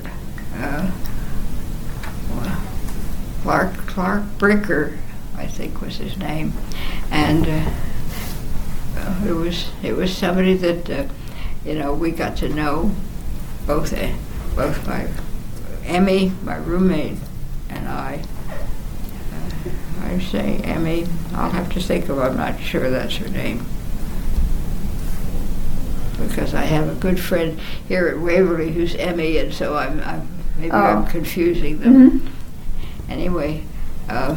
Clark Brinker, I think was his name, and it was somebody that we got to know, both my Emmy, my roommate, and I say Emmy. I'll have to think of. I'm not sure that's her name, because I have a good friend here at Waverly who's Emmy, and so I'm confusing them. Mm-hmm. Anyway, I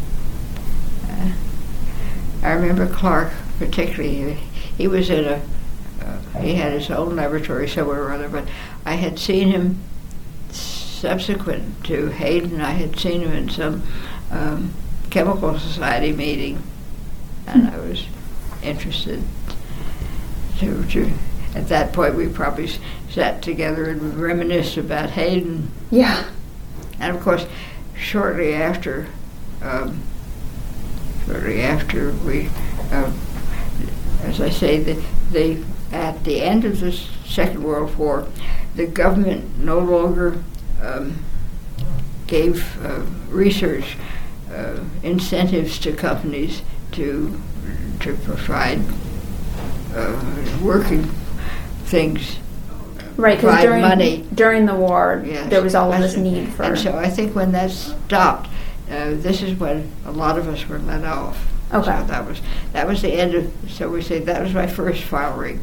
remember Clark particularly. He was in he had his own laboratory somewhere or other, but I had seen him subsequent to Hayden. I had seen him in some Chemical Society meeting, and I was interested to at that point we probably sat together and reminisced about Hayden. Yeah. And of course, shortly after we, as I say, they at the end of the Second World War, the government no longer gave research incentives to companies to provide working things. Right, because during the war, yes, there was all of this need for... And so I think when that stopped, this is when a lot of us were let off. Okay. So that was the end of, so we say that was my first firing.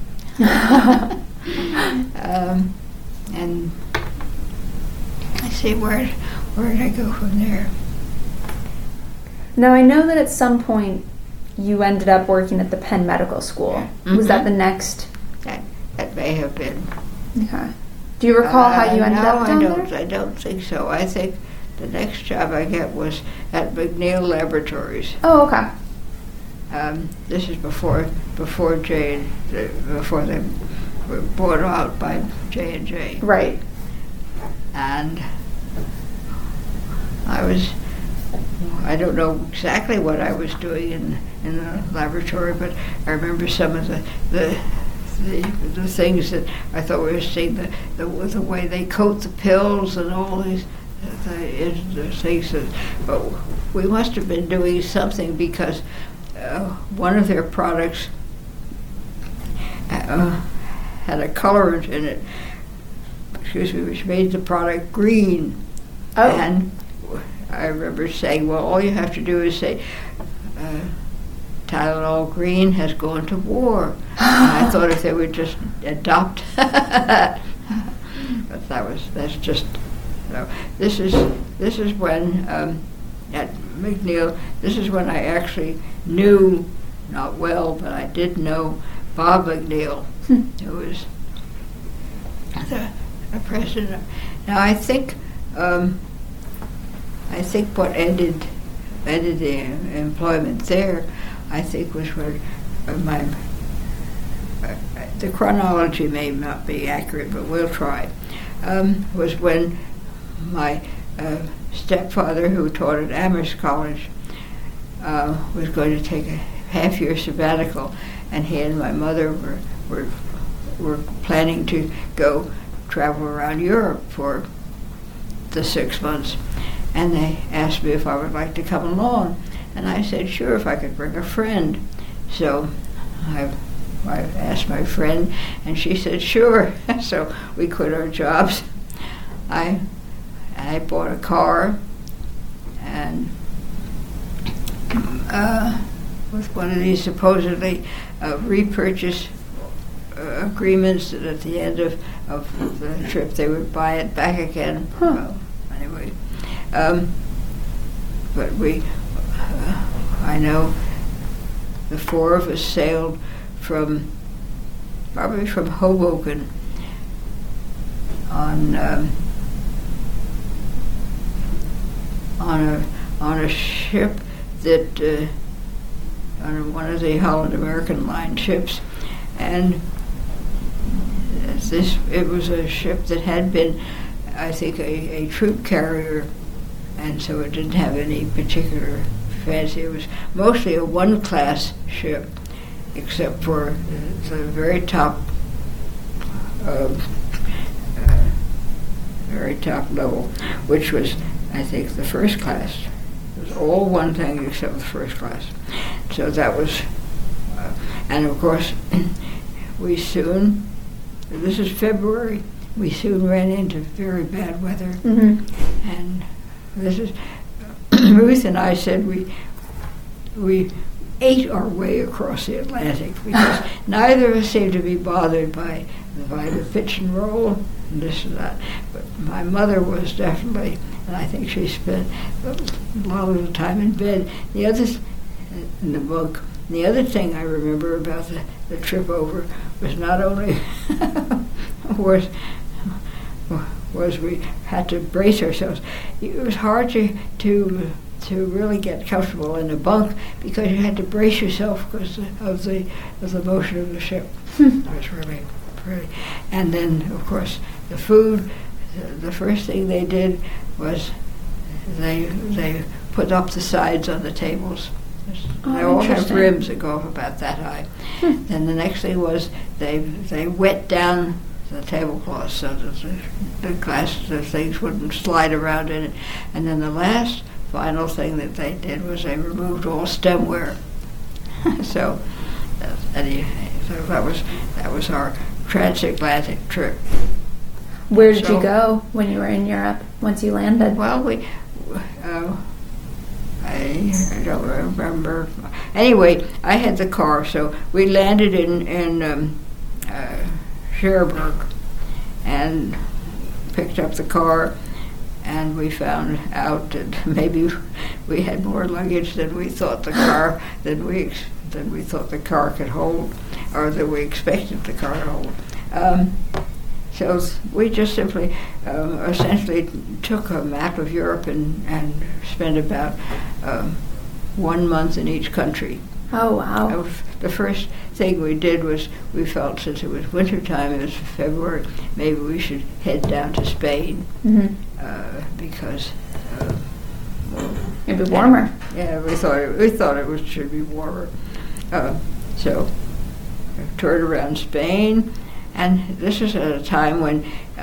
And I see where did I go from there? Now, I know that at some point you ended up working at the Penn Medical School. Mm-hmm. Was that the next? That may have been. Okay. Do you recall how you ended up down there? I don't think so. I think the next job I got was at McNeil Laboratories. Oh, okay. This is before they were bought out by J&J. Right. And I don't know exactly what I was doing in the laboratory, but I remember some of the things that I thought we were seeing, the way they coat the pills and all these the things. But we must have been doing something because one of their products had a colorant in it, which made the product green. Oh. And I remember saying, well, all you have to do is say, Tylenol Green has gone to war. And I thought if they would just adopt that. But that's just, this is when, at McNeil, this is when I actually knew, not well, but I did know Bob McNeil, who was the president. Now I think what ended the employment there, I think, was when the chronology may not be accurate, but we'll try, was when my stepfather, who taught at Amherst College, was going to take a half-year sabbatical, and he and my mother were planning to go travel around Europe for the 6 months. And they asked me if I would like to come along. And I said, sure, if I could bring a friend. So I asked my friend, and she said, sure. So we quit our jobs. I bought a car, and with one of these supposedly repurchase agreements that at the end of the trip they would buy it back again. Huh. Well, anyway. But I know the four of us sailed probably from Hoboken on a ship that on one of the Holland American Line ships, and it was a ship that had been, I think, a troop carrier, and so it didn't have any particular fancy. It was mostly a one-class ship, except for the very top very top level, which was, I think, the first class. It was all one thing except the first class. So that was, and of course, we soon, this is February, we soon ran into very bad weather. Mm-hmm. And this is, Ruth and I said we ate our way across the Atlantic because neither of us seemed to be bothered by the pitch and roll and this and that. But my mother was definitely, and I think she spent a lot of the time in bed. The other, in the book, the other thing I remember about the trip over was not only was we had to brace ourselves. It was hard to really get comfortable in a bunk because you had to brace yourself because of the motion of the ship. It was really, and then of course the food. The first thing they did was they put up the sides on the tables. They all have rims that go up about that high. Then the next thing was they wet down the tablecloth so that the things wouldn't slide around in it. And then the last final thing that they did was they removed all stemware. So that was our transatlantic trip. Where did you go when you were in Europe once you landed? Well, I don't remember. Anyway, I had the car, so we landed in Cherbourg and picked up the car, and we found out that maybe we had more luggage than we thought the car than we thought the car could hold, or that we expected the car to hold. So we just simply, essentially took a map of Europe and spent about 1 month in each country. Oh, wow. The first thing we did was we felt since it was wintertime, it was February, maybe we should head down to Spain because it'd be warmer. Yeah, we thought it should be warmer. So we toured around Spain. And this is at a time when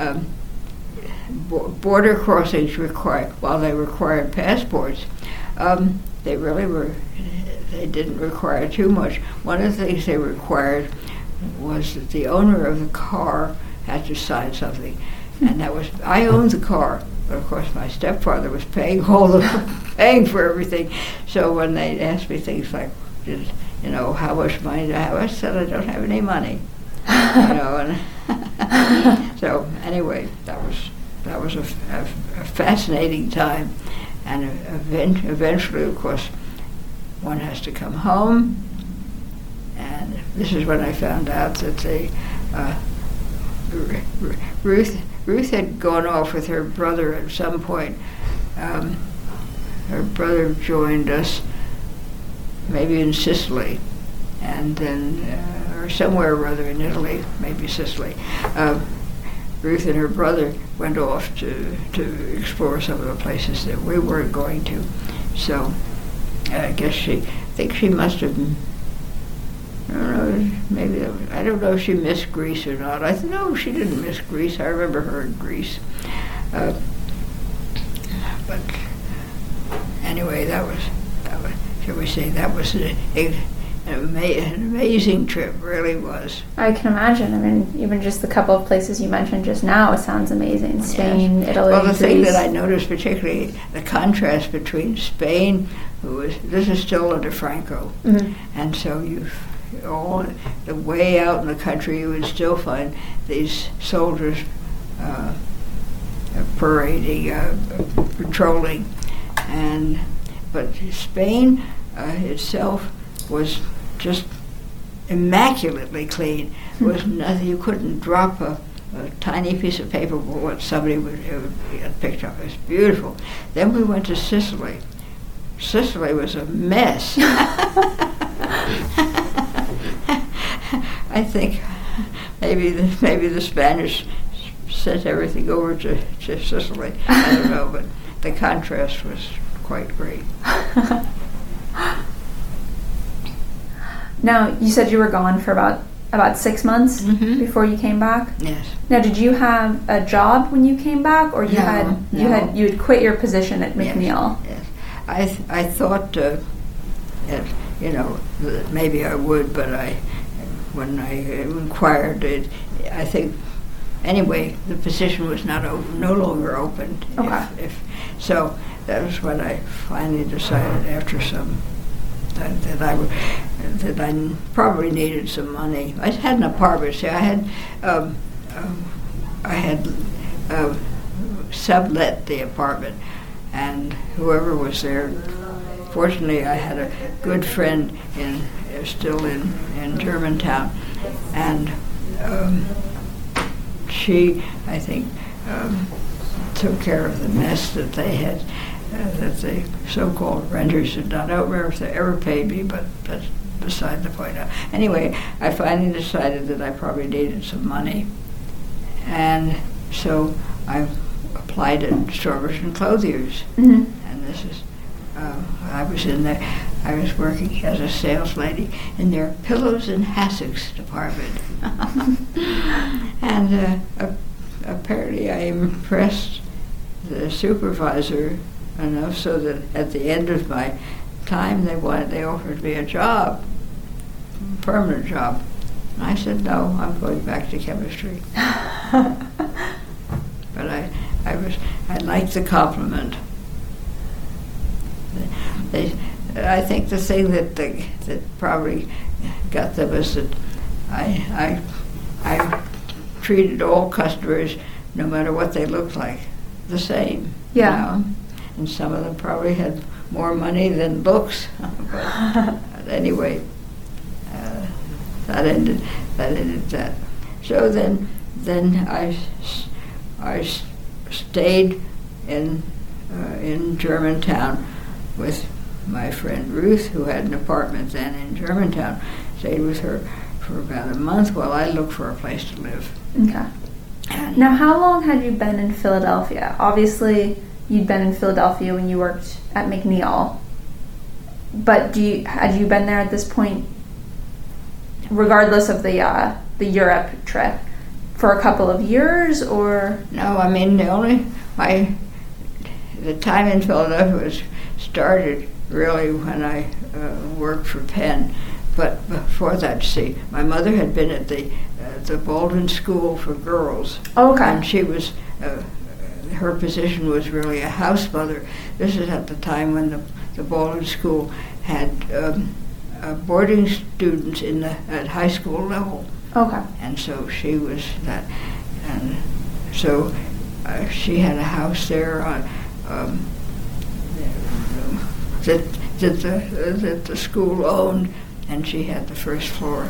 border crossings while they required passports, they didn't require too much. One of the things they required was that the owner of the car had to sign something. And that was, I owned the car, but of course my stepfather was paying paying for everything. So when they asked me things like, how much money do I have? I said, I don't have any money. And so anyway, that was a fascinating time, and eventually, of course, one has to come home, and this is when I found out that Ruth had gone off with her brother at some point. Her brother joined us, maybe in Sicily, and then. Or somewhere or other in Italy, maybe Sicily. Ruth and her brother went off to explore some of the places that we weren't going to. So I think she must have, I don't know if she missed Greece or not. No, she didn't miss Greece. I remember her in Greece. But anyway, that was, shall we say, that was an amazing trip, really was. I can imagine. I mean, even just the couple of places you mentioned just now, it sounds amazing. Spain, yes. Italy, well, the Greece. thing that I noticed particularly, the contrast between Spain, this is still under Franco, and so all the way out in the country, you would still find these soldiers parading, patrolling, but Spain itself was just immaculately clean. There was nothing, you couldn't drop a tiny piece of paper what somebody would get picked up. It was beautiful. Then we went to Sicily. Sicily was a mess. I think maybe the Spanish sent everything over to Sicily. I don't know, but the contrast was quite great. Now, you said you were gone for about about 6 months before you came back? Yes. Now, did you have a job when you came back, or you had quit your position at McNeil? Yes. I thought, that maybe I would, but when I inquired, I think anyway the position was no longer open. Okay. So that was when I finally decided after some that I probably needed some money. I had an apartment. See, I had sublet the apartment, and whoever was there. Fortunately, I had a good friend still in Germantown, and she, I think, took care of the mess that they had. That the so-called renters had done. I don't remember if they ever paid me, but that's beside the point. Anyway, I finally decided that I probably needed some money, and so I applied at Strawbridge and Clothiers, and this is. I was working as a sales lady in their pillows and hassocks department, and apparently I impressed the supervisor enough so that at the end of my time they offered me a job, permanent job. And I said no, I'm going back to chemistry. But I liked the compliment. I think the thing that probably got them was that I treated all customers, no matter what they looked like, the same. Yeah. And some of them probably had more money than looks. But anyway, that ended that. So then I stayed in Germantown with my friend Ruth, who had an apartment then in Germantown. Stayed with her for about a month while I looked for a place to live. Okay. Now, how long had you been in Philadelphia? Obviously, you'd been in Philadelphia when you worked at McNeil, but had you been there at this point, regardless of the Europe trip, for a couple of years, or? No, I mean the time in Philadelphia was started really when I worked for Penn. But before that, see, my mother had been at the Baldwin School for Girls. Okay. And she was, her position was really a house mother. This is at the time when the Baldwin School had boarding students at high school level. Okay. And so she was that, and so she had a house there on that the school owned, and she had the first floor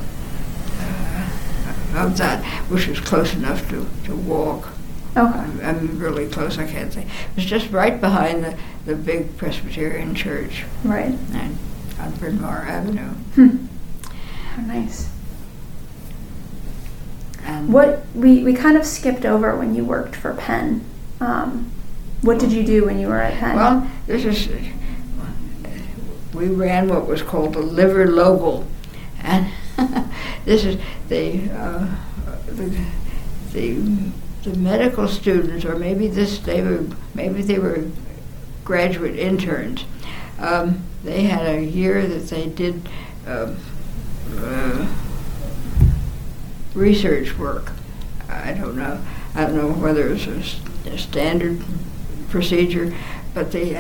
of that, which was close enough to walk. Okay. I mean, really close, I can't think. It was just right behind the big Presbyterian church. Right. And on Bryn Mawr Avenue. Oh, nice. And What we kind of skipped over when you worked for Penn. What did you do when you were at Penn? Well, we ran what was called the liver local, and this is the medical students, or maybe they were graduate interns. They had a year that they did research work. I don't know whether it was a standard procedure, but they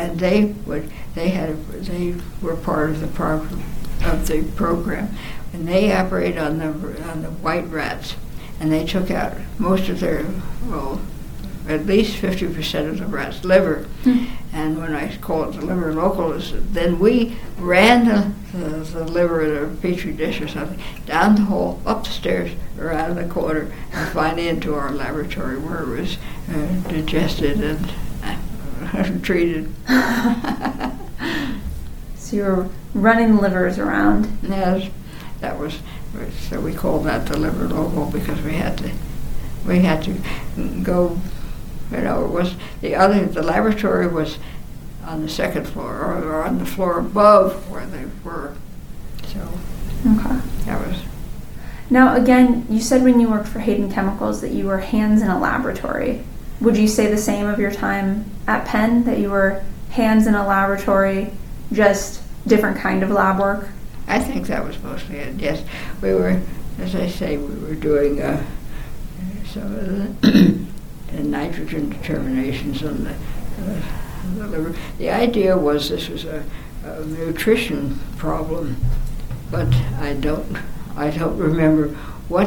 were part of the program, and they operated on the white rats, and they took out most of their, at least 50% of the rat's liver. And when I call it the liver local, then we ran the liver in a petri dish or something down the hall, up the stairs, around the corner, and finally into our laboratory where it was digested and treated. So you were running livers around. Yes, so we called that the liver local because we had to go. It was the laboratory was on the second floor or on the floor above where they were. So Okay. that was. Now, again, you said when you worked for Hayden Chemicals that you were hands in a laboratory. Would you say the same of your time at Penn, that you were hands in a laboratory, just different kind of lab work? I think that was mostly it, yes. We were, as I say, we were doing some of the nitrogen determinations on the liver. The idea was this was a nutrition problem, but I don't remember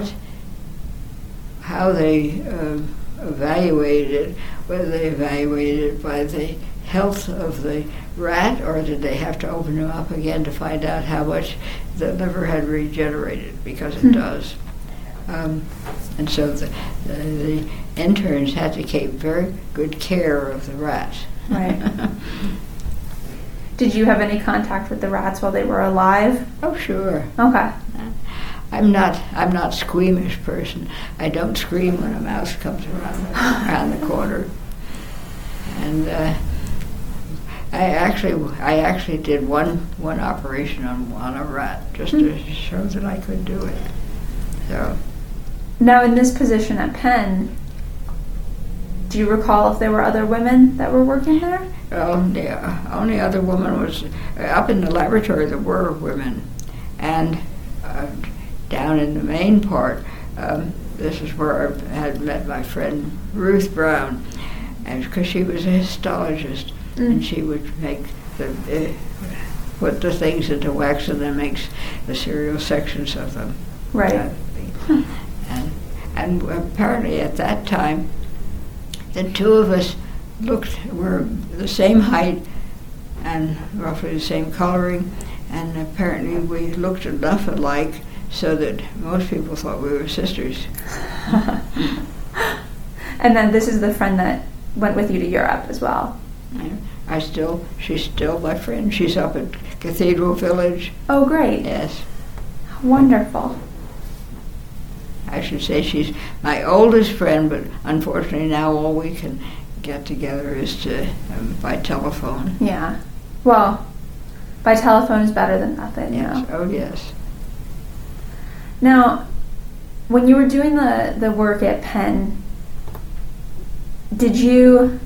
how they evaluated it, whether they evaluated it by the health of the rat, or did they have to open him up again to find out how much the liver had regenerated, because it does. And so the interns had to take very good care of the rats. Right. Did you have any contact with the rats while they were alive? Oh, sure. Okay. I'm not squeamish person. I don't scream when a mouse comes around the corner. And I actually did one operation on a rat just to show that I could do it. So. Now, in this position at Penn, do you recall if there were other women that were working there? The only other woman was up in the laboratory. There were women, and down in the main part, this is where I had met my friend Ruth Brown, and because she was a histologist, and she would make put the things into wax and then makes the serial sections of them. Right. And apparently at that time, the two of us were the same height and roughly the same coloring, and apparently we looked enough alike so that most people thought we were sisters. And then this is the friend that went with you to Europe as well. She's still my friend. She's up at Cathedral Village. Oh, great. Yes. Wonderful. I should say she's my oldest friend, but unfortunately now all we can get together is by telephone. Yeah. Well, by telephone is better than nothing. Yes. You know? Oh, yes. Now, when you were doing the work at Penn, did you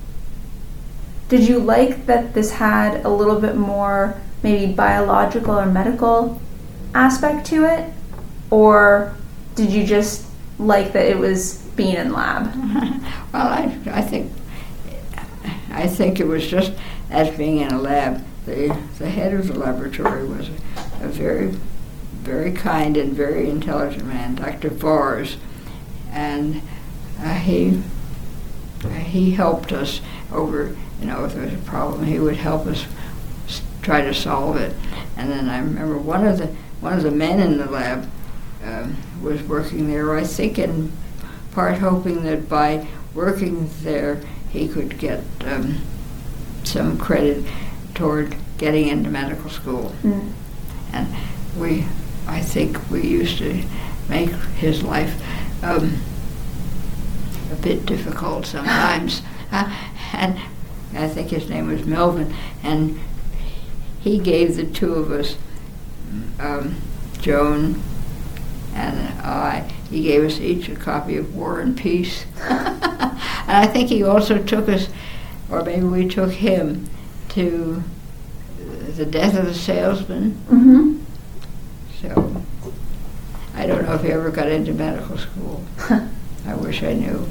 like that this had a little bit more maybe biological or medical aspect to it? Or did you just like that it was being in lab? Well, I think it was just as being in a lab. The head of the laboratory was a very, very kind and very intelligent man, Dr. Vars, and he helped us over. You know, if there was a problem, he would help us try to solve it. And then I remember one of the men in the lab was working there, I think in part hoping that by working there he could get some credit toward getting into medical school. And I think we used to make his life a bit difficult sometimes. And I think his name was Melvin, and he gave the two of us, Joan and I, he gave us each a copy of War and Peace. And I think he also took us, or maybe we took him, to The Death of the Salesman. Mm-hmm. So I don't know if he ever got into medical school. I wish I knew.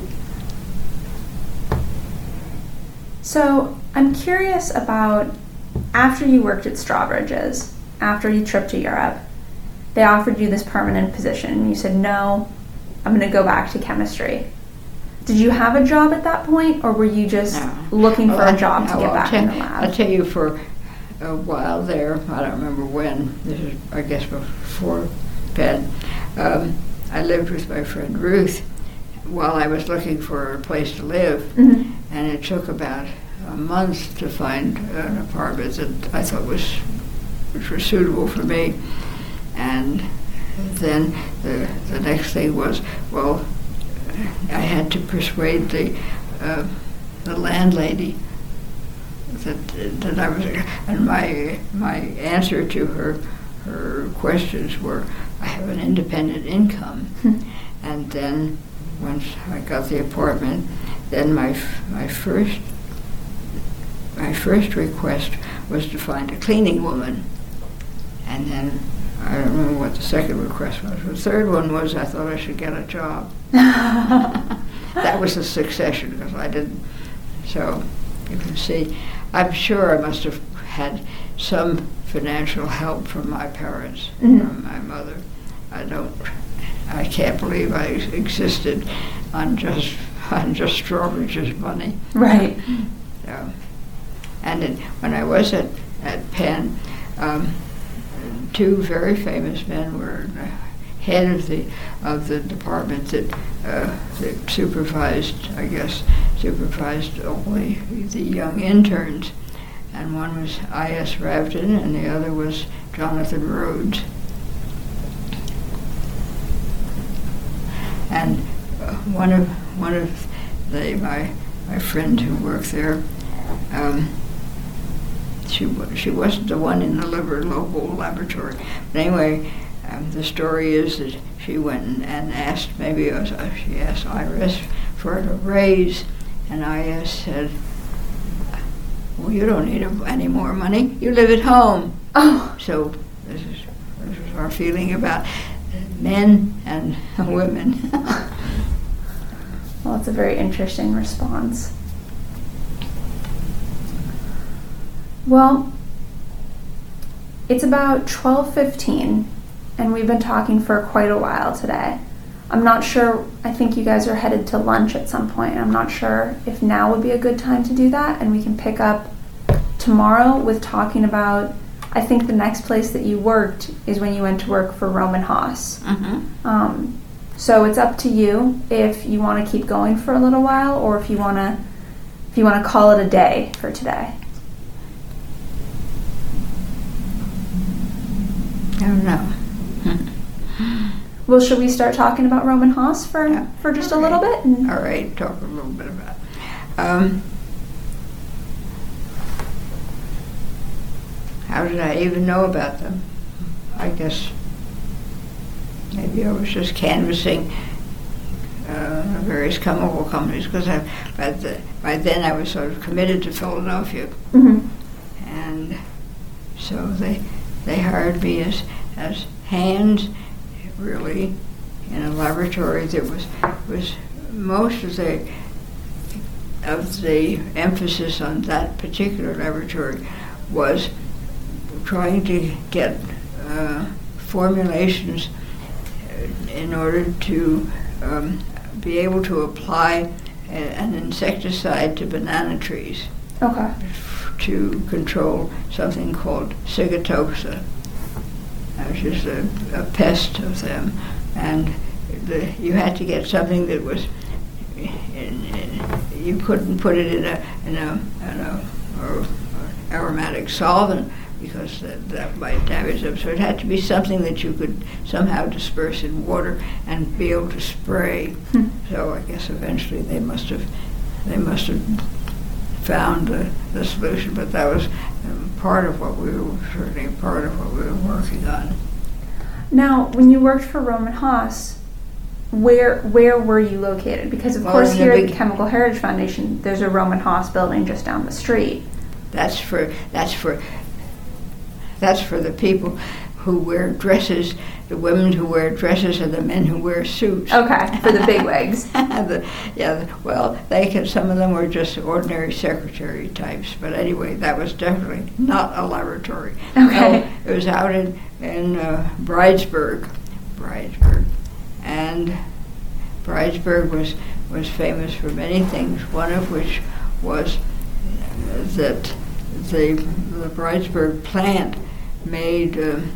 So I'm curious about, after you worked at Strawbridge's, after you tripped to Europe, they offered you this permanent position, and you said, no, I'm going to go back to chemistry. Did you have a job at that point, or were you just looking for a job to get back in the lab? I'll tell you, for a while there, I don't remember when, this is, I guess, before Penn, I lived with my friend Ruth while I was looking for a place to live, and it took about a month to find an apartment that I thought was suitable for me. And then the next thing was, well, I had to persuade the landlady that I was, and my answer to her questions were, I have an independent income. And then once I got the apartment, then my first request was to find a cleaning woman. And then I don't remember what the second request was. The third one was I thought I should get a job. That was a succession because I didn't. So you can see, I'm sure I must have had some financial help from my parents, from my mother. I can't believe I existed on just Strawbridge's money. Right. So, and then when I was at Penn, two very famous men were head of the department that supervised all the young interns, and one was I.S. Ravden and the other was Jonathan Rhodes. And one of my friend who worked there, she wasn't the one in the local laboratory. But anyway, the story is that she went and asked, she asked IRS for a raise, and IRS said, "Well, you don't need any more money. You live at home." Oh. So this is our feeling about men and women. Well, it's a very interesting response. Well, it's about 12:15, and we've been talking for quite a while today. I'm not sure, I think you guys are headed to lunch at some point. I'm not sure if now would be a good time to do that, and we can pick up tomorrow with talking about, I think the next place that you worked is when you went to work for Roman Haas. So it's up to you if you want to keep going for a little while, or if you want to call it a day for today. I don't know. Well, should we start talking about Roman Haas for just a little bit? All right, talk a little bit about how did I even know about them? I guess maybe I was just canvassing various chemical companies, because by then I was sort of committed to Philadelphia. And so they hired me as hands, really, in a laboratory that was most of the emphasis on that particular laboratory was trying to get formulations in order to be able to apply an insecticide to banana trees. Okay. To control something called Sigatoxa, which is a pest of them, and you had to get something that was. You couldn't put it in a aromatic solvent because that might damage them. So it had to be something that you could somehow disperse in water and be able to spray. So I guess eventually they must have found the solution, but that was part of what we were working on. Now, when you worked for Roman Haas, where were you located? Because of course here at the Chemical Heritage Foundation, there's a Roman Haas building just down the street. That's for the people who wear dresses, the women who wear dresses, and the men who wear suits. Okay, for the bigwigs. Some of them were just ordinary secretary types, but anyway, that was definitely not a laboratory. Okay. No, it was out in Bridesburg, and Bridesburg was famous for many things. One of which was that the Bridesburg plant made.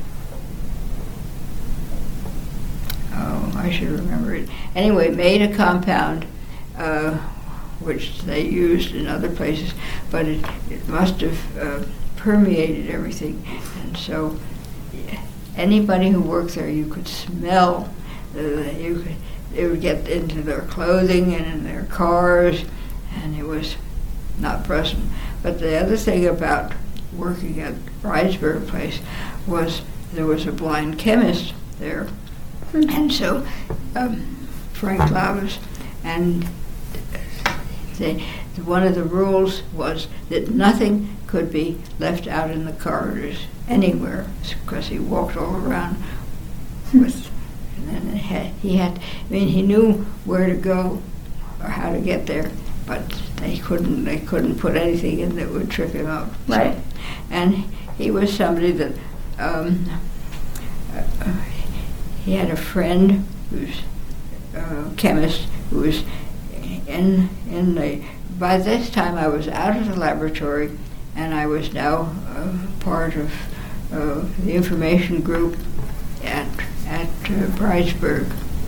I should remember it. Anyway, made a compound which they used in other places, but it must have permeated everything, and so anybody who worked there, you could smell. It would get into their clothing and in their cars, and it was not pleasant. But the other thing about working at Bridesburg Place was there was a blind chemist there. And so Frank Lavis, and one of the rules was that nothing could be left out in the corridors anywhere, because he walked all around with, and then he knew where to go or how to get there, but they couldn't put anything in that would trip him up. Right. So, and he was somebody that he had a friend who's a chemist who was in the. By this time, I was out of the laboratory, and I was now part of the information group at Breisberg.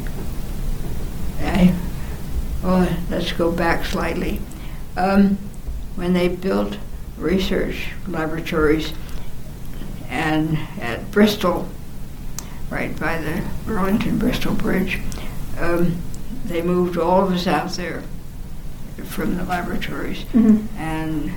Let's go back slightly. When they built research laboratories and at Bristol, right by the Burlington-Bristol Bridge, they moved all of us out there from the laboratories. Mm-hmm. And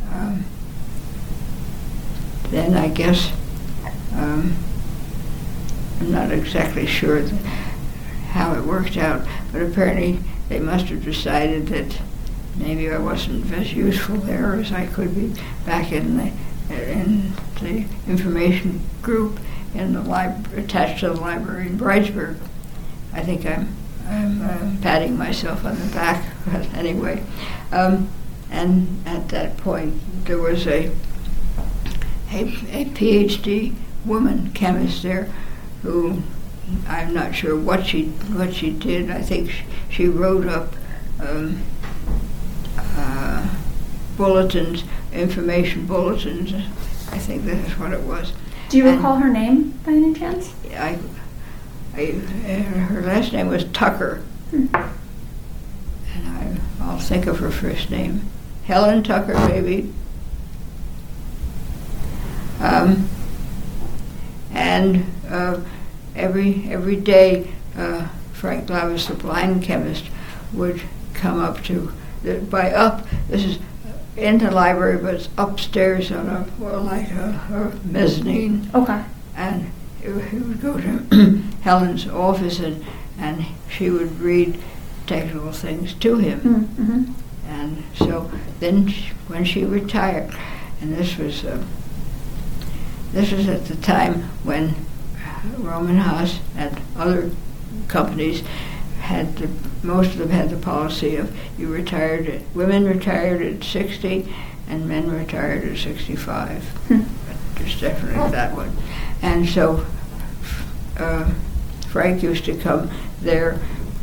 then I guess, I'm not exactly sure how it worked out, but apparently they must have decided that maybe I wasn't as useful there as I could be back in the information group in the attached to the library in Breisberg. I think I'm patting myself on the back, but anyway. And at that point, there was a PhD woman chemist there, who I'm not sure what she did. I think she wrote up bulletins, information bulletins. I think that's what it was. Do you recall her name by any chance? Her last name was Tucker, and I'll think of her first name, Helen Tucker, maybe. And every day, Frank Lavis, the blind chemist, would come up to this is in the library, but it's upstairs on a mezzanine. Okay. And he would go to Helen's office, and she would read technical things to him. Mm-hmm. And so then when she retired, and this was at the time when Roman Haas and other companies most of them had the policy of women retired at 60 and men retired at 65. But there's definitely that one. And so Frank used to come there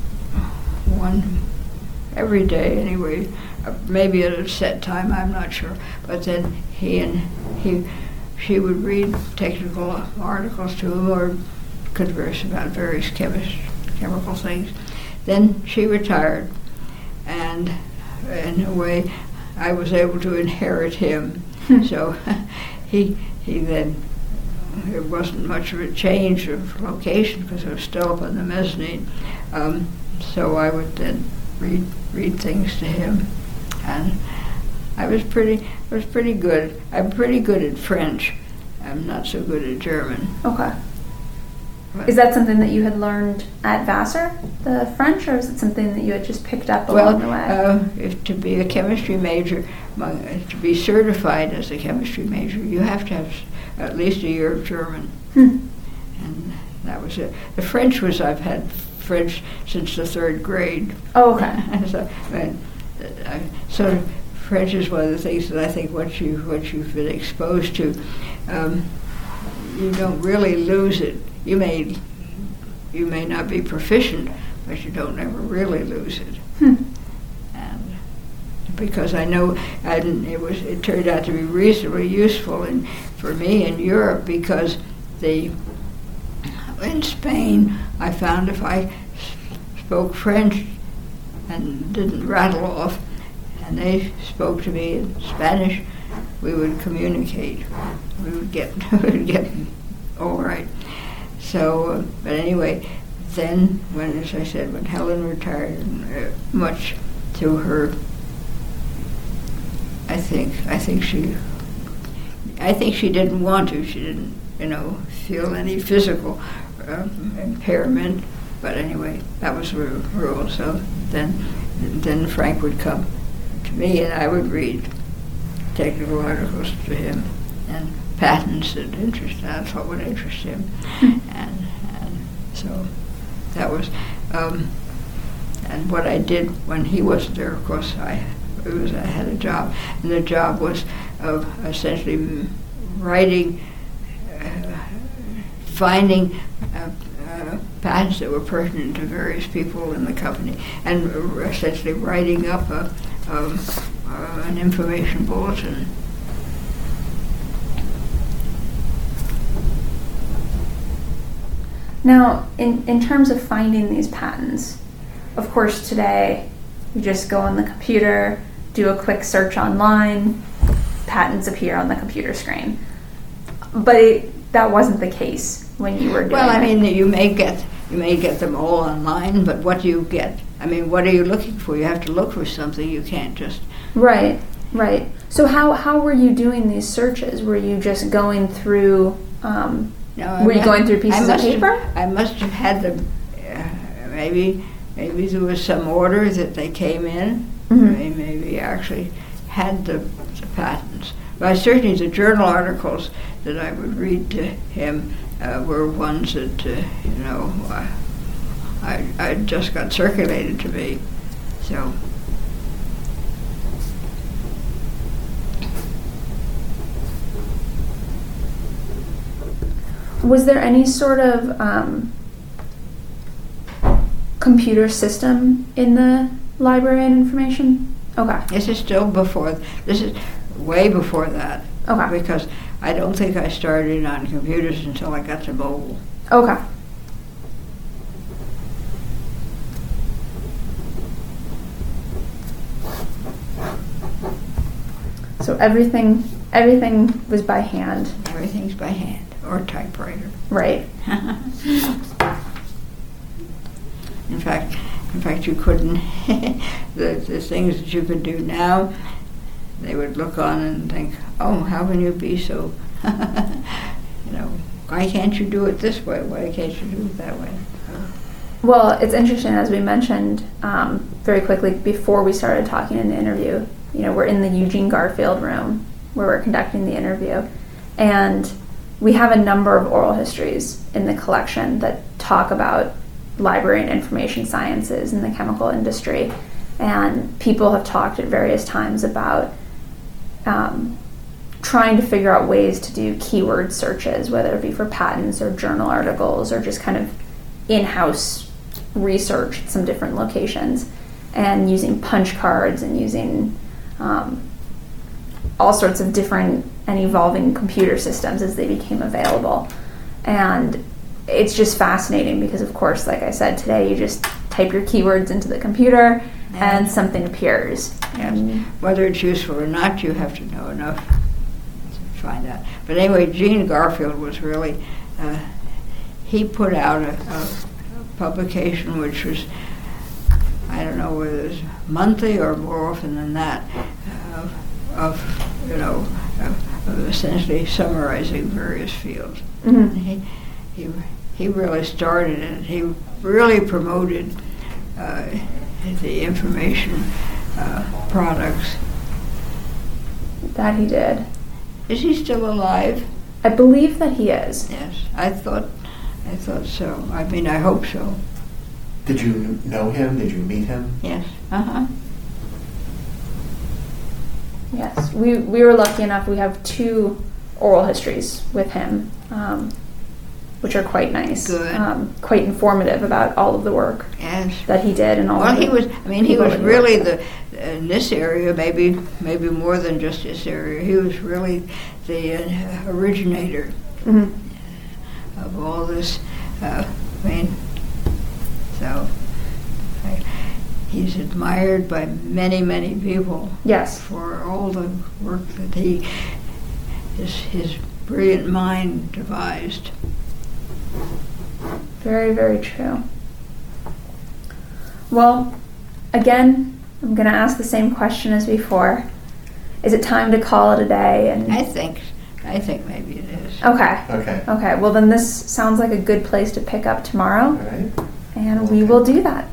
every day anyway, maybe at a set time, I'm not sure. But then she would read technical articles to him or converse about various chemical things. Then she retired, and in a way, I was able to inherit him. So he then, it wasn't much of a change of location because I was still up on the mezzanine. So I would then read things to him, and I was pretty good. I'm pretty good at French. I'm not so good at German. Okay. Is that something that you had learned at Vassar, the French, or is it something that you had just picked up along the way? To be a chemistry major, to be certified as a chemistry major, you have to have at least a year of German. And that was it. The French I've had French since the 3rd grade. Oh, okay. So French is one of the things that I think once you've been exposed to, you don't really lose it. You may not be proficient, but you don't ever really lose it. And because I know, it turned out to be reasonably useful for me in Europe, because in Spain I found if I spoke French and didn't rattle off, and they spoke to me in Spanish, we would communicate. We would get all right. So, but anyway, then as I said, when Helen retired, much to her, I think she didn't want to. She didn't, feel any physical impairment. But anyway, that was the rule. So then Frank would come to me, and I would read technical articles to him and patents that that's what would interest him. and so that was, and what I did when he wasn't there, of course, I had a job, and the job was of essentially writing, finding patents that were pertinent to various people in the company, and essentially writing up an information bulletin. Now, in terms of finding these patents, of course today you just go on the computer, do a quick search online, patents appear on the computer screen. But that wasn't the case when you were doing it. Well, I mean, you may get them all online, but what do you get? I mean, what are you looking for? You have to look for something. You can't just... Right. So how were you doing these searches? Were you just going through... were you going through pieces of paper? I must have had them. Maybe there was some order that they came in. Mm-hmm. Maybe actually had the patents. But certainly the journal articles that I would read to him were ones that I just got circulated to me. So. Was there any sort of computer system in the library and information? Okay. This is way before that. Okay. Because I don't think I started on computers until I got to mobile. Okay. So everything was by hand. Everything's by hand. Or typewriter. Right. In fact, you couldn't. the things that you could do now, they would look on and think, "Oh, how can you be so? Why can't you do it this way? Why can't you do it that way?" Well, it's interesting, as we mentioned very quickly before we started talking in the interview. We're in the Eugene Garfield room where we're conducting the interview, and we have a number of oral histories in the collection that talk about library and information sciences in the chemical industry. And people have talked at various times about trying to figure out ways to do keyword searches, whether it be for patents or journal articles or just kind of in-house research at some different locations, and using punch cards and using all sorts of different and evolving computer systems as they became available. And it's just fascinating because, of course, like I said, today you just type your keywords into the computer and something appears. Yes. Whether it's useful or not, you have to know enough to find out. But anyway, Gene Garfield was really, he put out a publication which was, I don't know whether it was monthly or more often than that, of essentially summarizing various fields. Mm-hmm. He really started it. He really promoted the information products. That he did. Is he still alive? I believe that he is. Yes, I thought so. I mean, I hope so. Did you know him? Did you meet him? Yes. Uh-huh. Yes, we were lucky enough. We have 2 oral histories with him, which are quite nice. Good. Quite informative about all of the work that he did and all. Well, he was really in this area, maybe more than just this area. He was really the originator of all this. He's admired by many, many people. Yes. For all the work that his brilliant mind devised. Very, very true. Well, again, I'm going to ask the same question as before. Is it time to call it a day? And I think I think maybe it is. Okay. Okay. Okay. Well, then this sounds like a good place to pick up tomorrow, All right. and we will do that.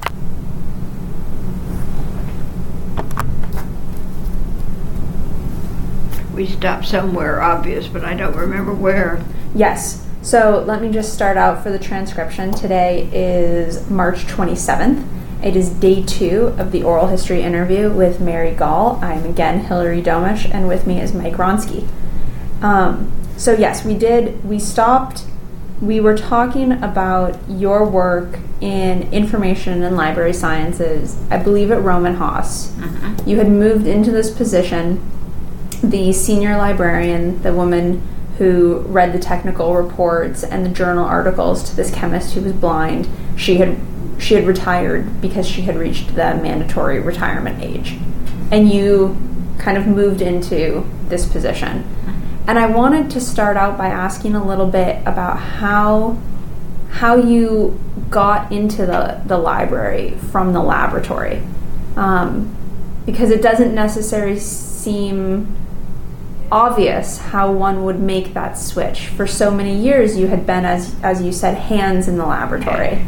We stopped somewhere obvious, but I don't remember where. Yes. So let me just start out for the transcription. Today is March 27th. It is day 2 of the oral history interview with Mary Gall. I'm again Hillary Domish, and with me is Mike Ronsky. So yes, we stopped. We were talking about your work in information and library sciences, I believe at Roman Haas. Mm-hmm. You had moved into this position, the senior librarian, the woman who read the technical reports and the journal articles to this chemist who was blind. She had retired because she had reached the mandatory retirement age. And you kind of moved into this position. And I wanted to start out by asking a little bit about how you got into the library from the laboratory. Because it doesn't necessarily seem obvious how one would make that switch. For so many years you had been, as you said, hands in the laboratory.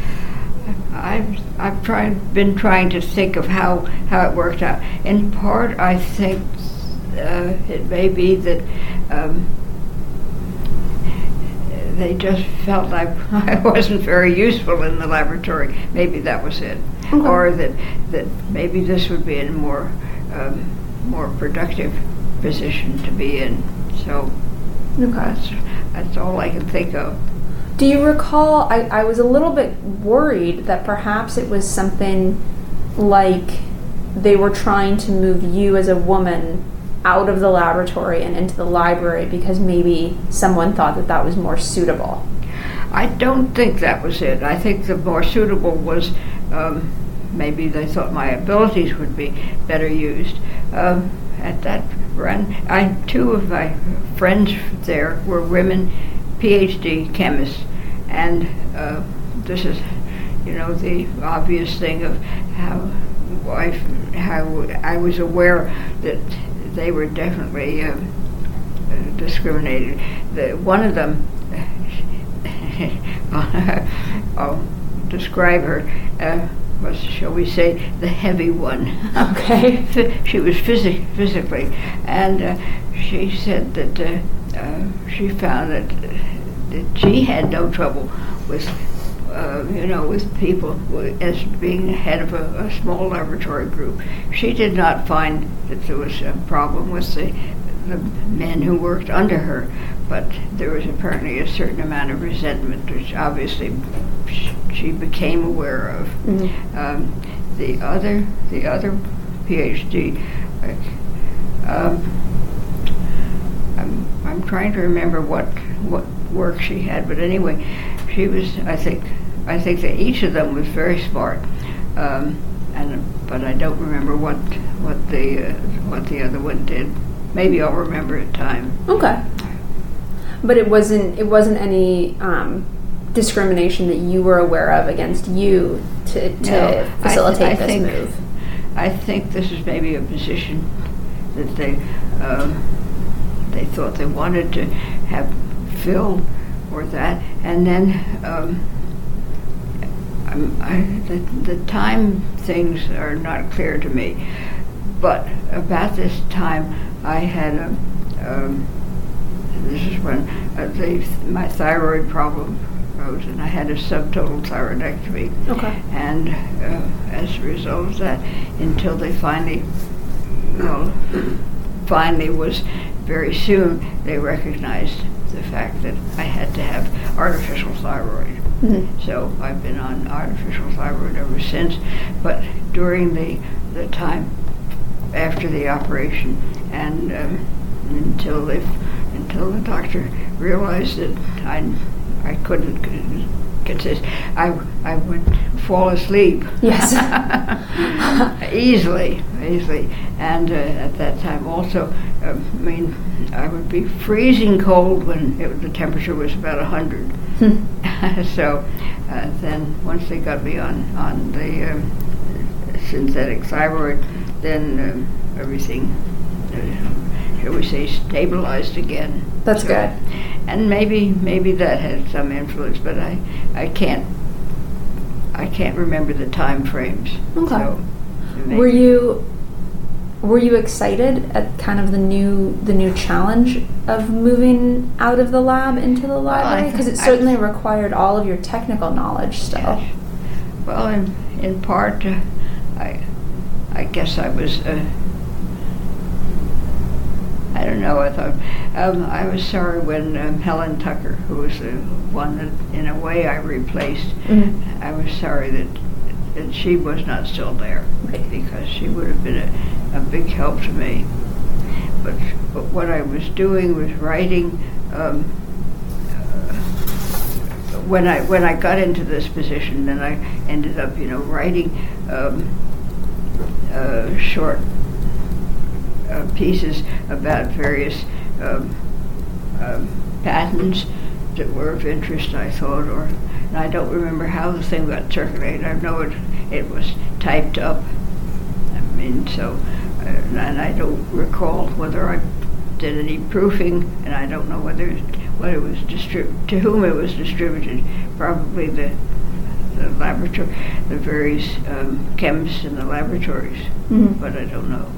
I've been trying to think of how it worked out. In part, I think it may be that they just felt like I wasn't very useful in the laboratory. Maybe that was it. Okay. Or that maybe this would be a more productive position to be in. So that's all I can think of. Do you recall, I was a little bit worried that perhaps it was something like they were trying to move you as a woman out of the laboratory and into the library because maybe someone thought that was more suitable. I don't think that was it. I think the more suitable was maybe they thought my abilities would be better used. At that run, two of my friends there were women PhD chemists, and this is, the obvious thing of how I was aware that they were definitely discriminated. One of them, I'll describe her, was, shall we say, the heavy one. Okay. She was physically, and she said that she found that she had no trouble with with people as being head of a small laboratory group. She did not find that there was a problem with the men who worked under her, but there was apparently a certain amount of resentment, which obviously she became aware of. Mm-hmm. The other PhD, I'm trying to remember what work she had, but anyway, she was. I think that each of them was very smart, but I don't remember what the other one did. Maybe I'll remember in time. Okay, but it wasn't any discrimination that you were aware of against you to facilitate this move. I think this is maybe a position that they thought they wanted to have filled, or that, and then the time things are not clear to me. But about this time, I had this is when my thyroid problem arose, and I had a subtotal thyroidectomy. Okay. And as a result of that, until they finally was very soon, they recognized the fact that I had to have artificial thyroid. Mm-hmm. So I've been on artificial thyroid ever since. But during the time after the operation, and until the doctor realized that I couldn't consist, I would fall asleep. Yes. easily, and at that time also, I would be freezing cold when the temperature was about 100. So then once they got me on the synthetic thyroid, then everything, shall shall we say, stabilized again. That's good. And maybe that had some influence, but I can't remember the time frames. Okay. So were you excited at kind of the new challenge of moving out of the lab into the library? Because it certainly required all of your technical knowledge still. Yes. Well, in part, I guess I was. I don't know. I thought I was sorry when Helen Tucker, who was the one that, in a way, I replaced. Mm-hmm. I was sorry that she was not still there, right, because she would have been a big help to me. But what I was doing was writing. When I got into this position, then I ended up, writing short pieces about various patents that were of interest, I thought, and I don't remember how the thing got circulated. I know it was typed up. I mean, so, and I don't recall whether I did any proofing, and I don't know what it was to whom it was distributed. Probably the laboratory, the various chemists in the laboratories, mm-hmm. but I don't know.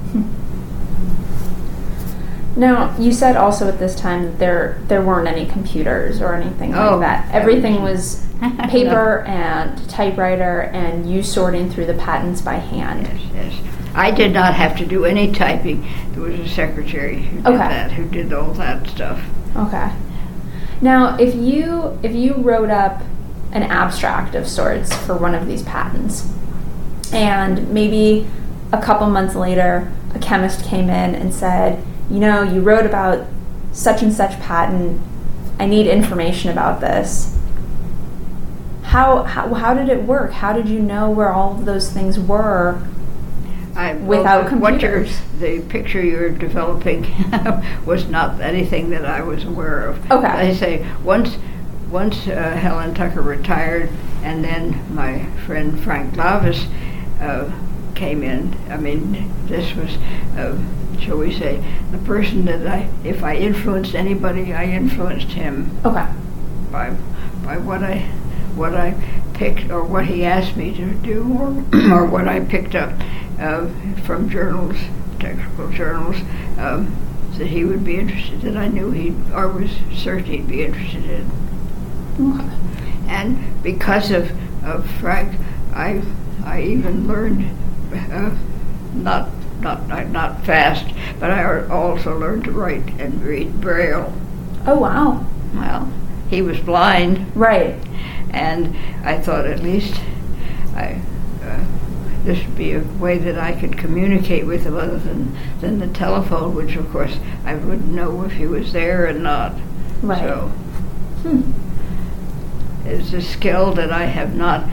Now, you said also at this time that there weren't any computers or anything like that. Everything was paper and typewriter, and you sorting through the patents by hand. Yes. I did not have to do any typing. There was a secretary who did that, who did all that stuff. Okay. Now, if you wrote up an abstract of sorts for one of these patents, and maybe a couple months later, a chemist came in and said, you wrote about such and such patent, I need information about this. How did it work? How did you know where all of those things were without computers? The picture you're developing was not anything that I was aware of. Okay. I say, once Helen Tucker retired, and then my friend Frank Lavis came in. I mean, this was, shall we say, the person that if I influenced anybody, I influenced him. Okay. By what I picked, or what he asked me to do, or what I picked up from journals, technical journals, that he would be interested, that I knew or was certain he'd be interested in. Okay. And because of Frank, I even learned not fast, but I also learned to write and read Braille. Oh, wow. Well, he was blind. Right. And I thought at least this would be a way that I could communicate with him other than the telephone, which of course I wouldn't know if he was there or not. Right. So it's a skill that I have not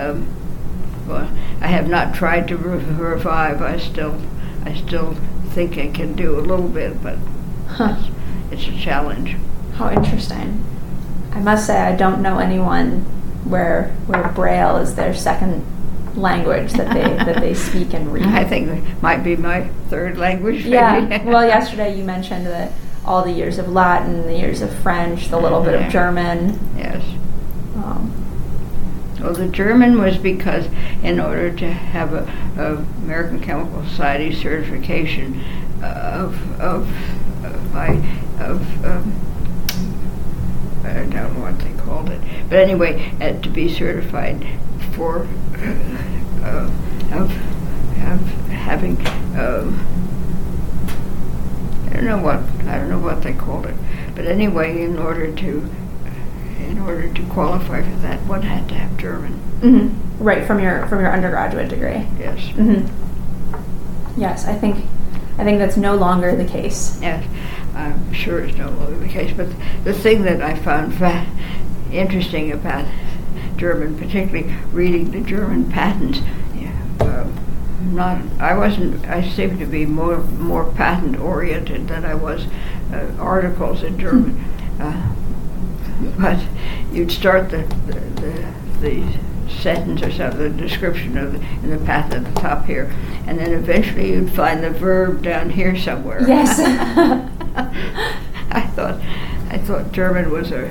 tried to revive. I still think I can do a little bit, but it's a challenge. How interesting. I must say I don't know anyone where Braille is their second language that they speak and read. I think it might be my third language. Yeah. Well, yesterday you mentioned that all the years of Latin, the years of French, the little bit of German. Yes. Well, the German was because in order to have a American Chemical Society certification I don't know what they called it, but anyway, to be certified for having I don't know what they called it, but anyway, in order to qualify for that, one had to have German. Mm-hmm. Right, from your undergraduate degree. Yes. Mm-hmm. Yes, I think that's no longer the case. Yes, I'm sure it's no longer the case. But the thing that I found interesting about German, particularly reading the German patents, I seem to be more patent oriented than I was articles in German. But you'd start the sentence or something, the description of in the path at the top here, and then eventually you'd find the verb down here somewhere. Yes. I thought German was a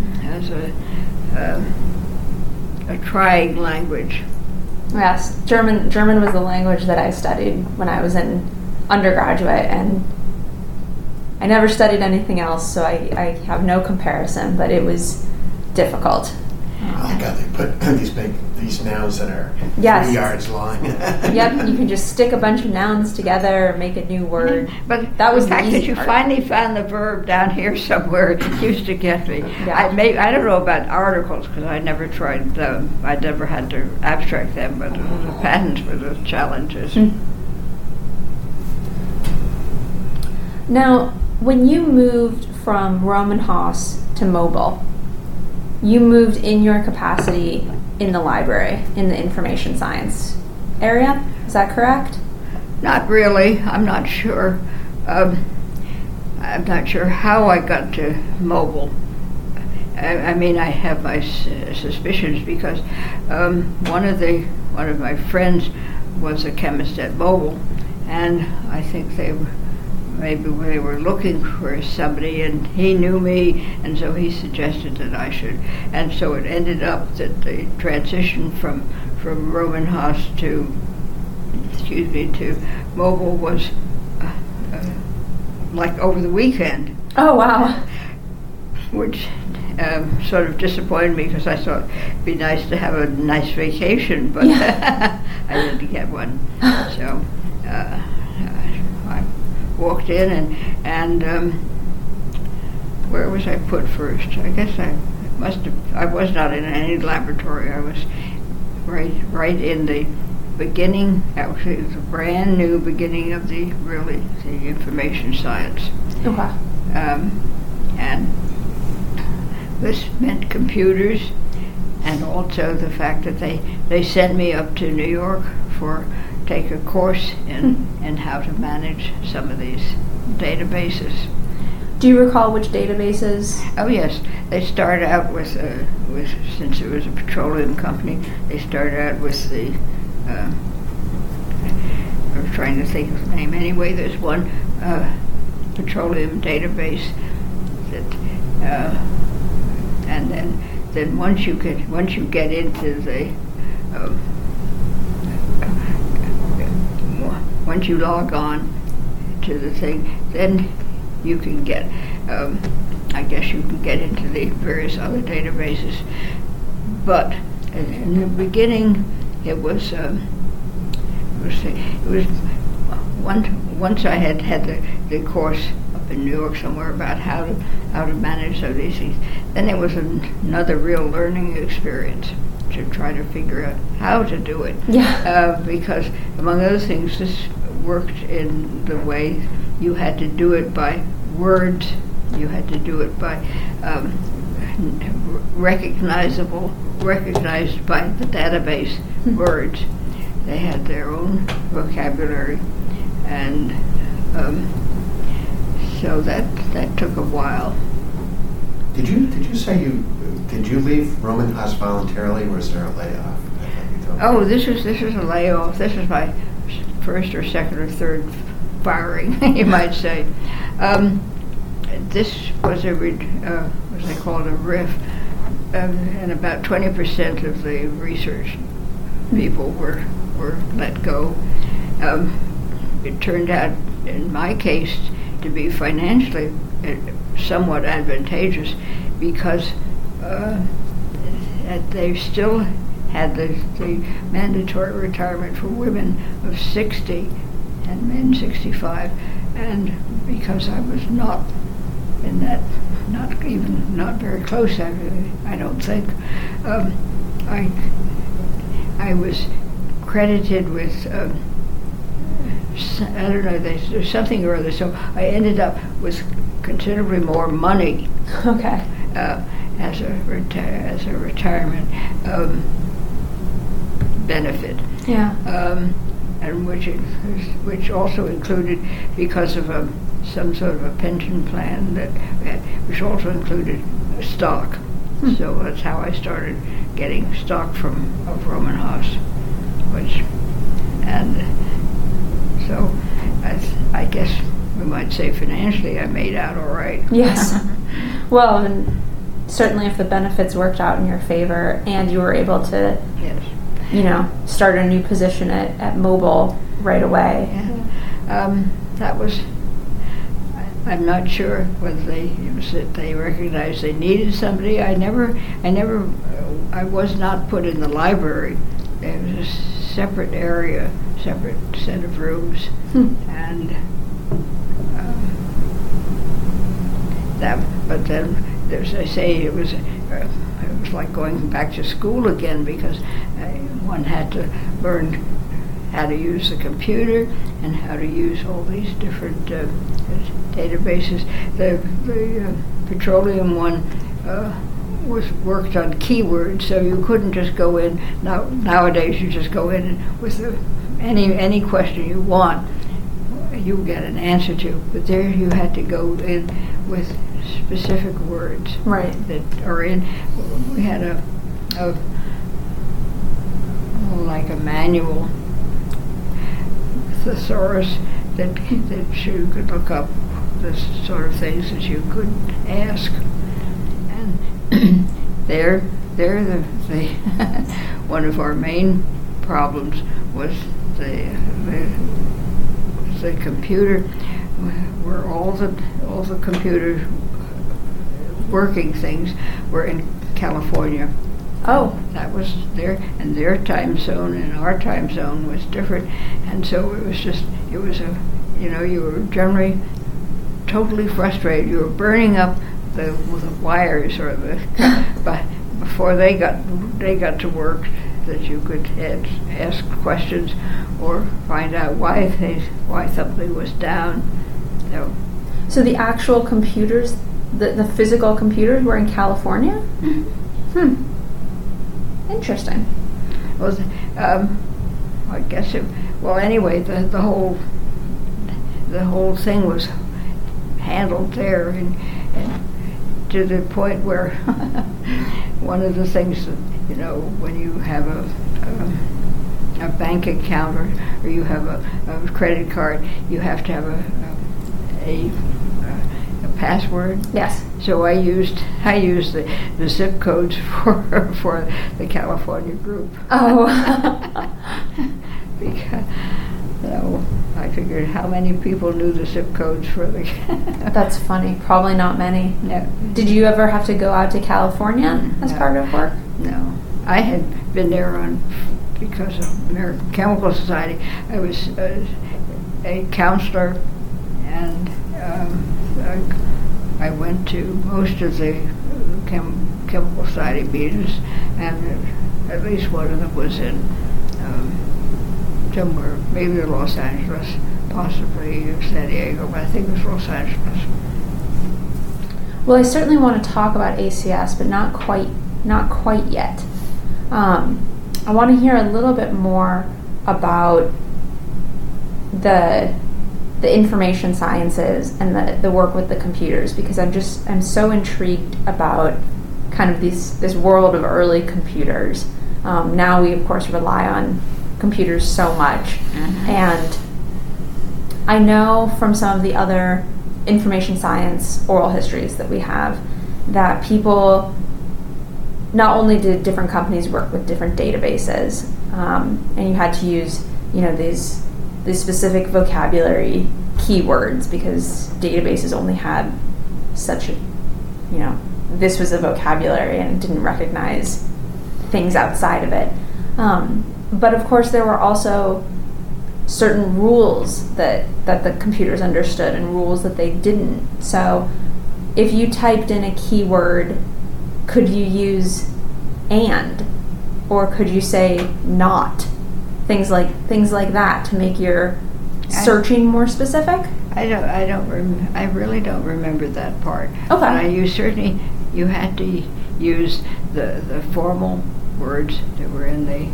trying language. Yes, German was the language that I studied when I was in undergraduate, and I never studied anything else, so I have no comparison, but it was difficult. Oh God, they put these nouns that are Yes. 3 yards long. Yep, you can just stick a bunch of nouns together and make a new word. But that was the fact easy that you part. finally found the verb down here somewhere used to get me. Yeah. I don't know about articles because I never tried them. I never had to abstract them, but the patterns were the challenges. Now, when you moved from Roman Haas to Mobile, you moved in your capacity in the library, in the information science area. Is that correct? Not really. I'm not sure. I'm not sure how I got to Mobile. I mean, I have my suspicions because one of my friends was a chemist at Mobile, and I think maybe they were looking for somebody, and he knew me, and so he suggested that I should. And so it ended up that the transition from Roman Haas to Mobile was like over the weekend. Oh, wow. Which sort of disappointed me because I thought it'd be nice to have a nice vacation, but Yeah. I didn't get one. So I walked in and where was I put first? I guess I was not in any laboratory. I was right in the beginning. Actually, it was a brand new beginning of the information science. Okay. And this meant computers, and also the fact that they sent me up to New York take a course in how to manage some of these databases. Do you recall which databases? Oh yes, they started out with since it was a petroleum company, they started out with the I was trying to think of the name. Anyway, there's one petroleum database that and then once you get into the once you log on to the thing, then you can get I guess you can get into the various other databases. But in the beginning, it was once I had the course up in New York somewhere about how to manage some of these things. Then it was another real learning experience to try to figure out how to do it. Yeah. Because among other things, this worked in the way you had to do it by words. You had to do it by recognized by the database words. They had their own vocabulary, and so that took a while. Did you say did you leave Roman Haas voluntarily, or was there a layoff? Oh, this is a layoff. This is my first or second or third firing, you might say. This was what they call it, a RIF, and about 20% of the research people were let go. It turned out, in my case, to be financially somewhat advantageous because they still had the mandatory retirement for women of 60 and men 65, and because I was not in that, not very close, I don't think, I was credited with I don't know, there's something or other, so I ended up with considerably more money. Okay. As a retirement benefit. Yeah. And which also included, because of some sort of a pension plan that we had, which also included stock. So that's how I started getting stock of Roman Haas, and so I guess we might say financially I made out all right. Yes. Well, and certainly if the benefits worked out in your favor and you were able to, yes, start a new position at Mobil right away. Yeah. That was, I'm not sure whether they recognized they needed somebody. I was not put in the library. There was a separate area, separate set of rooms, and but then, as I say, it was like going back to school again, because one had to learn how to use the computer and how to use all these different databases. The petroleum one worked on keywords, so you couldn't just go in. Nowadays, you just go in with any question you want, you get an answer to. But there, you had to go in with specific words, right, that are in. We had like a manual thesaurus that you could look up the sort of things that you could ask, and the one of our main problems was the computer, where all the computer working things were in California. Oh. That was their time zone, and our time zone was different, and so you were generally totally frustrated. You were burning up the wires but before they got to work, that you could ask questions or find out why something was down. So the actual computers, the physical computers, were in California? Mm-hmm. Interesting. Well, I guess anyway, the whole thing was handled there, and to the point where one of the things that, when you have a bank account or you have a credit card, you have to have a password. Yes. So I used the zip codes for the California group. Oh. Because I figured how many people knew the zip codes for the. That's funny. Probably not many. No. Did you ever have to go out to California as part of work? No. I had been there because of American Chemical Society. I was a counselor, and I went to most of the Chemical Society meetings, and at least one of them was in somewhere, maybe Los Angeles, possibly San Diego, but I think it was Los Angeles. Well, I certainly want to talk about ACS, but not quite yet. I want to hear a little bit more about the information sciences and the work with the computers, because I'm so intrigued about kind of this world of early computers. Now we of course rely on computers so much, and I know from some of the other information science oral histories that we have that people, not only did different companies work with different databases, and you had to use these specific vocabulary keywords, because databases only had such a, this was a vocabulary and it didn't recognize things outside of it. But of course there were also certain rules that the computers understood and rules that they didn't. So if you typed in a keyword, could you use and, or could you say not? Things like that to make your searching more specific? I really don't remember that part. Okay. You had to use the formal words that were in the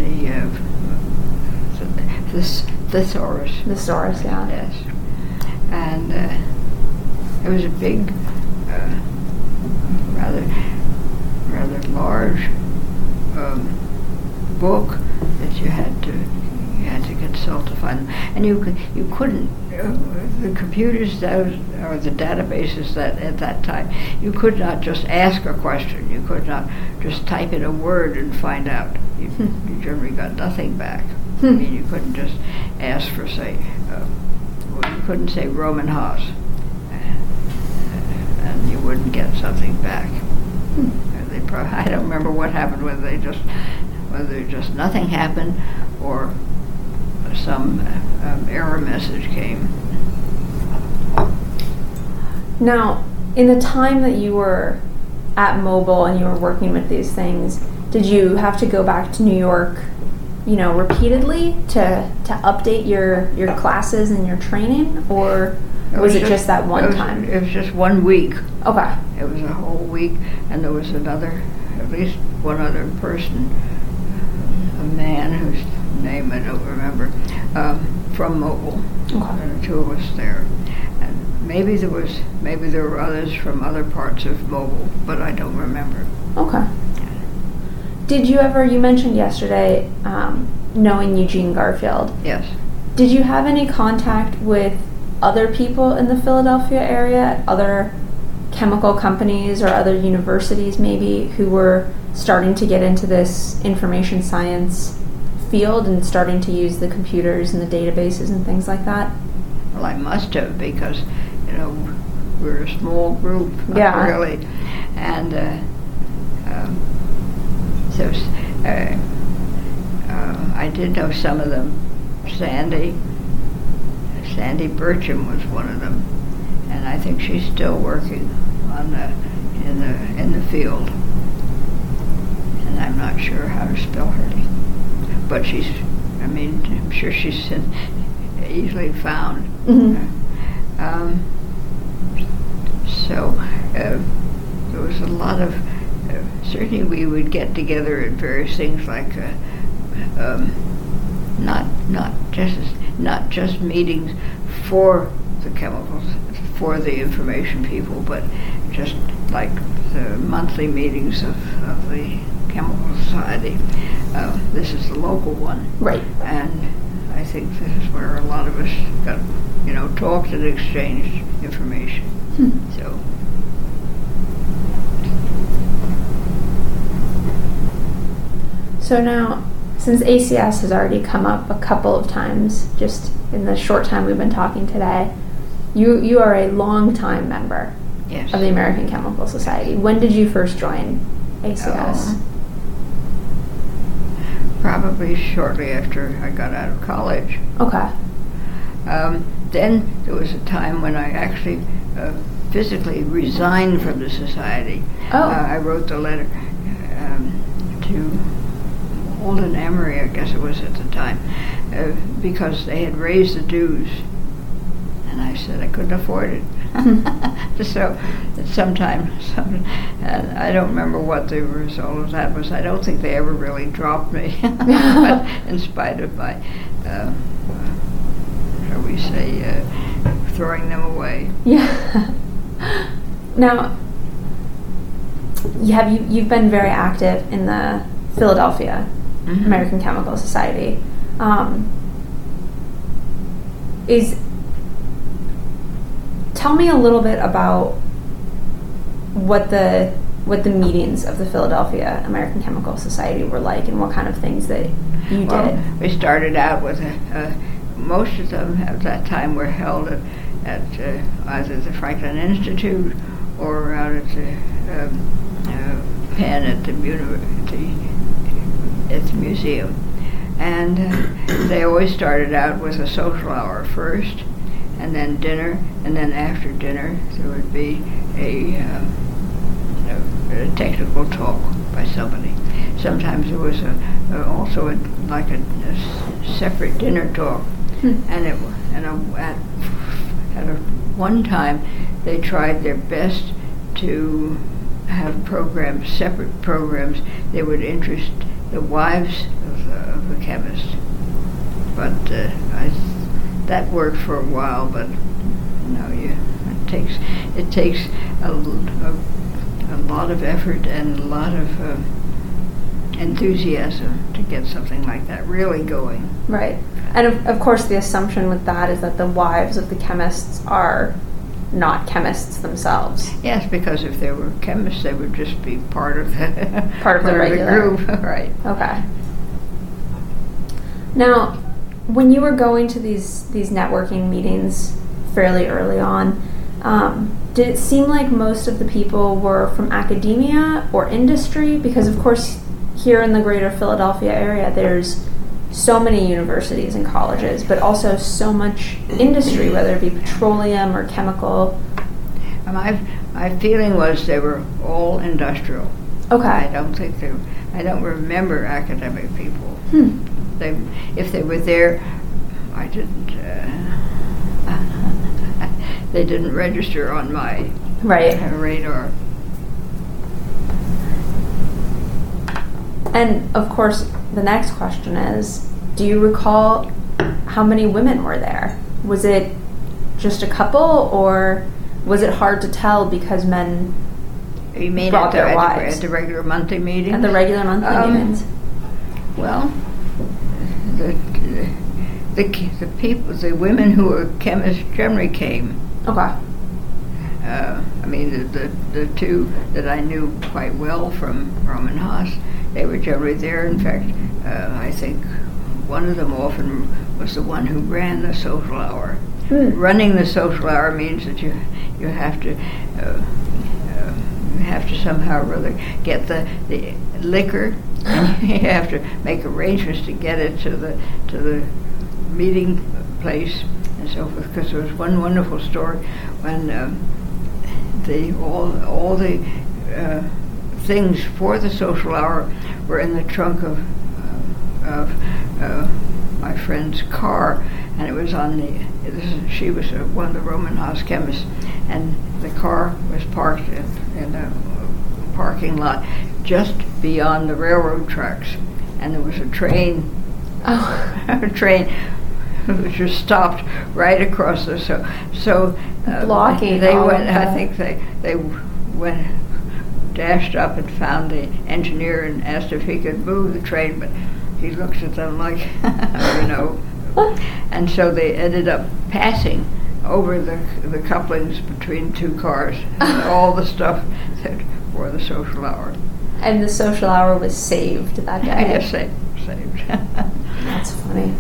thesaurus. Thesaurus, yeah. Yes. And it was a big, rather large book that you had to consult to find them. And you couldn't the computers or the databases that at that time, you could not just ask a question. You could not just type in a word and find out. You generally got nothing back. I mean, you couldn't just ask for, say, you couldn't say Roman Haas, and you wouldn't get something back. I don't remember what happened, whether just nothing happened or some error message came. Now, in the time that you were at Mobile and you were working with these things, did you have to go back to New York, repeatedly to update your classes and your training, or was it just that one time? It was just 1 week. Okay. It was a whole week, and there was at least one other person, a man whose name I don't remember, from Mobile. Okay. The two of us there, and maybe there were others from other parts of Mobile, but I don't remember. Okay. Did you ever? You mentioned yesterday knowing Eugene Garfield. Yes. Did you have any contact with other people in the Philadelphia area, other chemical companies or other universities maybe, who were starting to get into this information science field and starting to use the computers and the databases and things like that? Well, I must have, because we're a small group, really, and so I did know some of them. Sandy Burcham was one of them, and I think she's still working in the field, and I'm not sure how to spell her name. But I'm sure she's easily found. Mm-hmm. So there was a lot of, certainly we would get together at various things like, not just meetings for the chemicals, for the information people, but just like the monthly meetings of the Chemical Society. This is the local one. Right. And I think this is where a lot of us got, talked and exchanged information. So now, since ACS has already come up a couple of times, just in the short time we've been talking today, you are a long-time member Yes. of the American Chemical Society. When did you first join ACS? Probably shortly after I got out of college. Okay. Then there was a time when I actually physically resigned from the society. Oh. I wrote the letter to Holden Emery, I guess it was at the time, because they had raised the dues, and I said I couldn't afford it. So and I don't remember what the result of that was. I don't think they ever really dropped me, but in spite of my, shall we say, throwing them away. Yeah. Now, you've been very active in the Philadelphia Mm-hmm. American Chemical Society. Tell me a little bit about what the meetings of the Philadelphia American Chemical Society were like, and what kind of things that you did. We started out with most of them at that time were held at either the Franklin Institute or out at the Penn at the museum. And they always started out with a social hour first, and then dinner, and then after dinner there would be a technical talk by somebody. Sometimes there was also a separate dinner talk, and at one time they tried their best to have programs, separate programs that would interest the wives of the chemist. But that worked for a while, but it takes a lot of effort and a lot of enthusiasm to get something like that really going. Right. And of course the assumption with that is that the wives of the chemists are not chemists themselves. Yes, because if they were chemists, they would just be part of the regular group. Right. Okay. Now, when you were going to these networking meetings fairly early on, did it seem like most of the people were from academia or industry? Because of course here in the greater Philadelphia area there's so many universities and colleges, but also so much industry, whether it be petroleum or chemical. My feeling was they were all industrial. Okay. I don't remember academic people. If they were there, I didn't. They didn't register on my radar. And of course, the next question is, do you recall how many women were there? Was it just a couple, or was it hard to tell because men brought their wives? At the regular monthly meetings? At the regular monthly meetings? Well, the women who were chemists generally came. Okay. The two that I knew quite well from Roman Haas, they were generally there. In fact, I think one of them often was the one who ran the social hour. Running the social hour means that you have to somehow really get the liquor, and you have to make arrangements to get it to the meeting place and so forth. Because there was one wonderful story when all the things for the social hour were in the trunk of my friend's car, and it was on she was one of the Roman Haas chemists, and the car was parked in a parking lot just beyond the railroad tracks, and there was a train. A train which was stopped right across the blocking. They went. I think they went, dashed up and found the engineer and asked if he could move the train, but he looked at them like, and so they ended up passing over the couplings between two cars, and all the stuff that for the social hour. And the social hour was saved that day. Yes, saved. That's funny.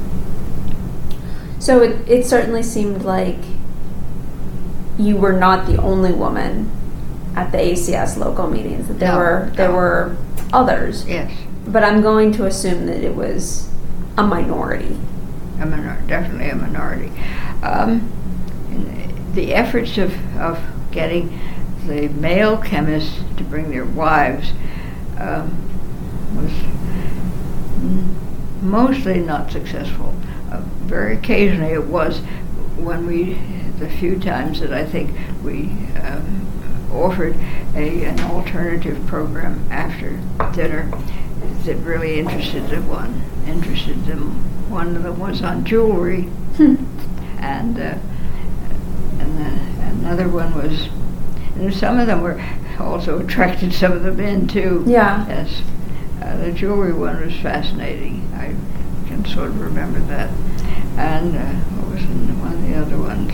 So it certainly seemed like you were not the only woman at the ACS local meetings, that there were others. Yes. But I'm going to assume that it was a minority. Definitely a minority. The efforts of getting the male chemists to bring their wives was mostly not successful. Very occasionally it was, when the few times that I think we offered an alternative program after dinner that really interested them. One of them was on jewelry, and another one was, and some of them were also attracted some of the men too. Yeah. Yes. The jewelry one was fascinating. I can sort of remember that. And what was one of the other ones?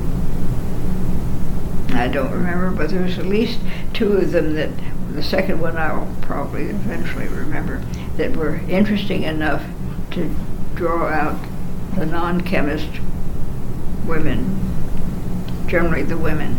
I don't remember, but there was at least two of them that, the second one I'll probably eventually remember, that were interesting enough to draw out the non-chemist women, generally the women.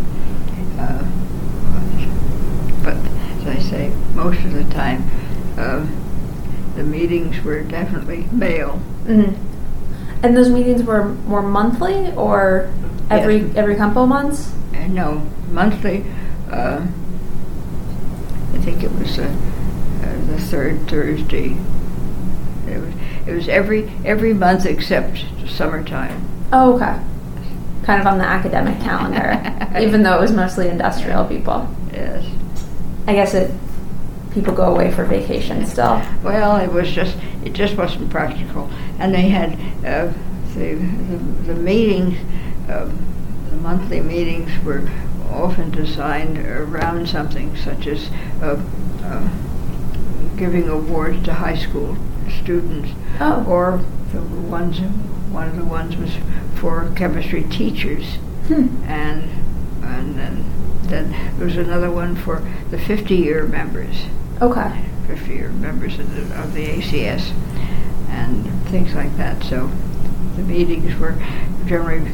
But as I say, most of the time, the meetings were definitely male. Mm-hmm. And those meetings were more monthly, or every couple of months? No, monthly. I think it was the third Thursday. It was every month except summertime. Oh, okay. Kind of on the academic calendar, even though it was mostly industrial people. Yes. I guess people go away for vacation still. Well, it just wasn't practical, and they had the meetings. The monthly meetings were often designed around something such as giving awards to high school students, or one of the ones was for chemistry teachers, and then there was another one for the 50-year members. Okay. 50-year members of the ACS and things like that. So the meetings were generally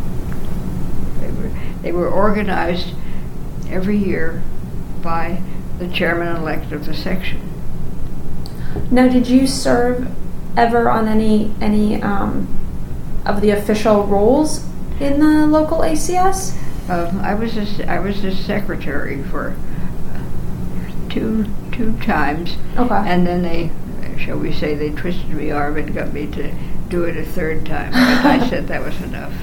they were organized every year by the chairman-elect of the section. Now, did you serve ever on any of the official roles in the local ACS? I was the secretary for two times, and then they twisted me arm and got me to do it a third time. But I said that was enough.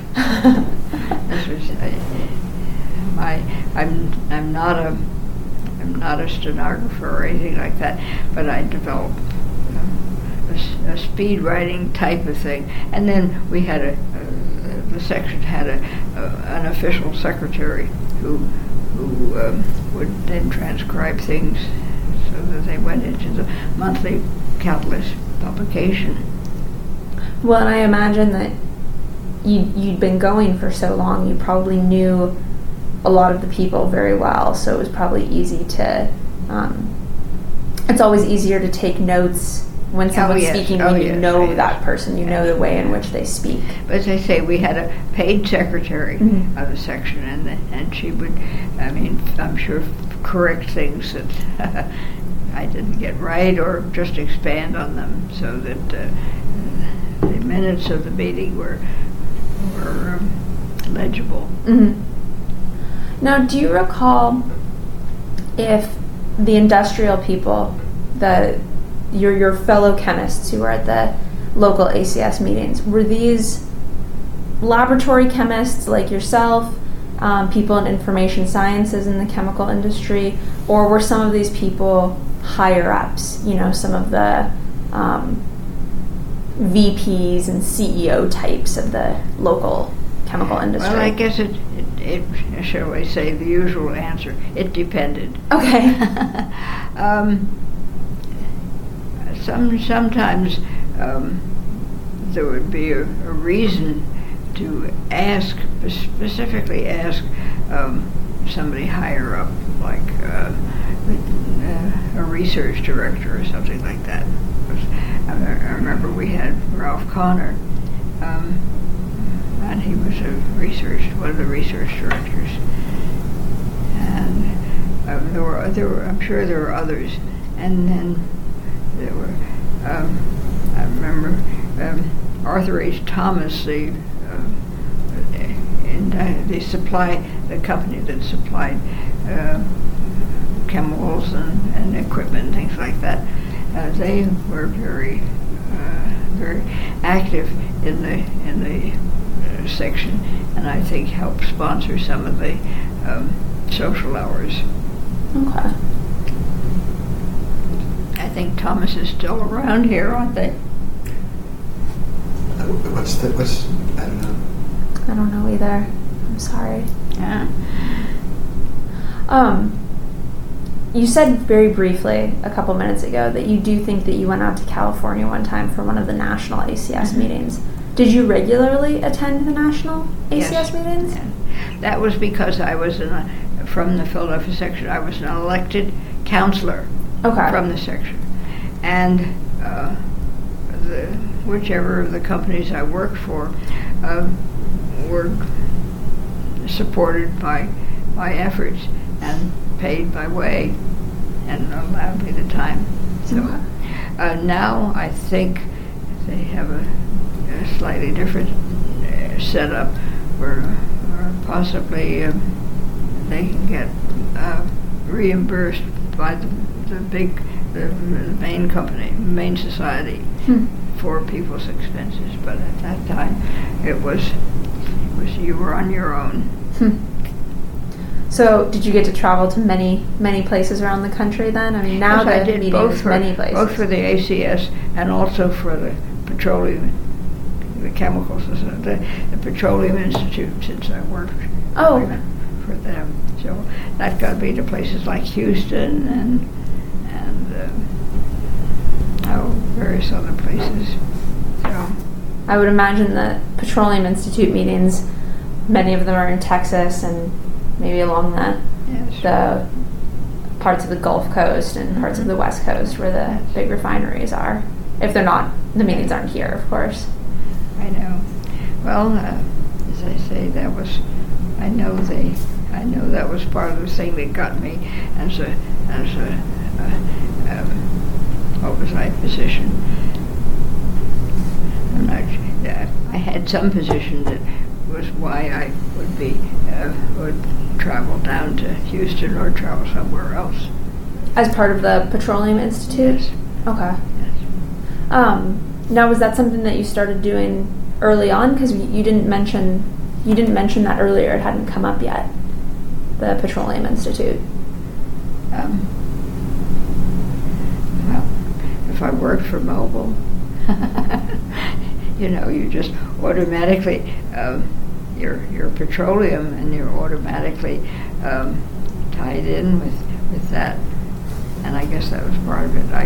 I'm not a stenographer or anything like that, but I developed a speed writing type of thing, and then we had the section had an official secretary who would then transcribe things so that they went into the monthly Catalyst publication. Well, and I imagine that you'd been going for so long, you probably knew a lot of the people very well, so it was probably easy to it's always easier to take notes when someone's speaking when you know that person, you know the way in which they speak. But as I say, we had a paid secretary of the section, and she would, I'm sure, correct things that I didn't get right or just expand on them so that the minutes of the meeting were legible. Mm-hmm. Now, do you recall if the industrial people, your fellow chemists who were at the local ACS meetings, were these laboratory chemists like yourself, people in information sciences in the chemical industry, or were some of these people higher ups, some of the VPs and CEO types of the local chemical industry? Well, I guess it shall I say, the usual answer, it depended. Okay. Sometimes there would be a reason to specifically ask somebody higher up, like a research director or something like that. I remember we had Ralph Connor, and he was one of the research directors. And there were, I'm sure there were others. And then there were, I remember Arthur H. Thomas, the company that supplied chemicals and equipment, things like that. They were very active in the section, and I think helped sponsor some of the social hours. Okay. I think Thomas is still around here, aren't they? What's I don't know. I don't know either. I'm sorry. Yeah. You said very briefly a couple minutes ago that you do think that you went out to California one time for one of the national ACS meetings. Did you regularly attend the national ACS meetings? Yeah. That was because I was from the Philadelphia section. I was an elected counselor from the section, and whichever of the companies I worked for were supported by my efforts and paid my way and allowed me the time. So now I think they have a slightly different setup where possibly they can get reimbursed by the main company, main society, for people's expenses. But at that time, it was you were on your own. So, did you get to travel to many places around the country then? I mean, now yes, the meeting is many places. Both for the ACS and also for the petroleum, the chemicals, the Petroleum Institute, since I worked for them. So that got me to places like Houston and various other places. So I would imagine that Petroleum Institute meetings, many of them are in Texas and maybe along the parts of the Gulf Coast and parts of the West Coast where the big refineries are. If they're not, the meetings aren't here, of course. I know. Well, as I say, I know that was part of the thing that got me as a oversight position. I had some position that was why I would travel down to Houston or travel somewhere else. As part of the Petroleum Institute? Yes. Okay. Yes. Now, was that something that you started doing early on? Because you didn't mention that earlier. It hadn't come up yet. The Petroleum Institute. Well, if I worked for Mobil, you just automatically your petroleum, and you're automatically tied in with that. And I guess that was part of it.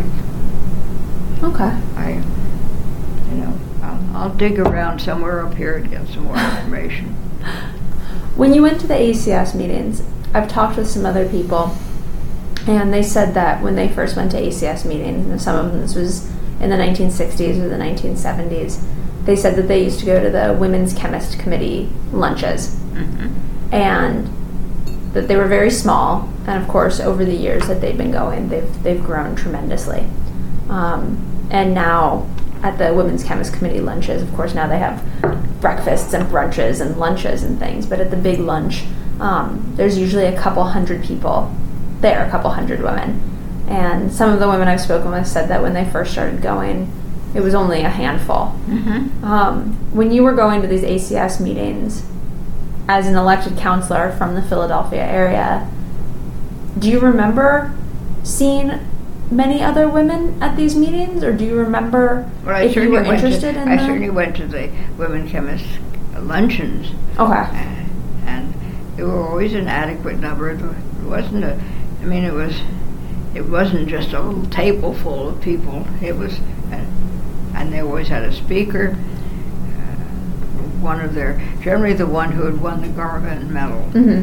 I'll dig around somewhere up here and get some more information. When you went to the ACS meetings, I've talked with some other people, and they said that when they first went to ACS meetings, and some of them, this was in the 1960s or the 1970s, they said that they used to go to the Women's Chemist Committee lunches, and that they were very small, and of course over the years that they've been going, they've grown tremendously. And now at the Women's Chemist Committee lunches, of course now they have breakfasts and brunches and lunches and things, but at the big lunch, there's usually a couple hundred people there, a couple hundred women. And some of the women I've spoken with said that when they first started going, it was only a handful. When you were going to these ACS meetings, as an elected counselor from the Philadelphia area, do you remember seeing many other women at these meetings, or do you remember if you were interested in them? I certainly went to the women chemists luncheons. Okay. And there were always an adequate number. It wasn't just a little table full of people. It was, and they always had a speaker. Generally the one who had won the Garvin Medal.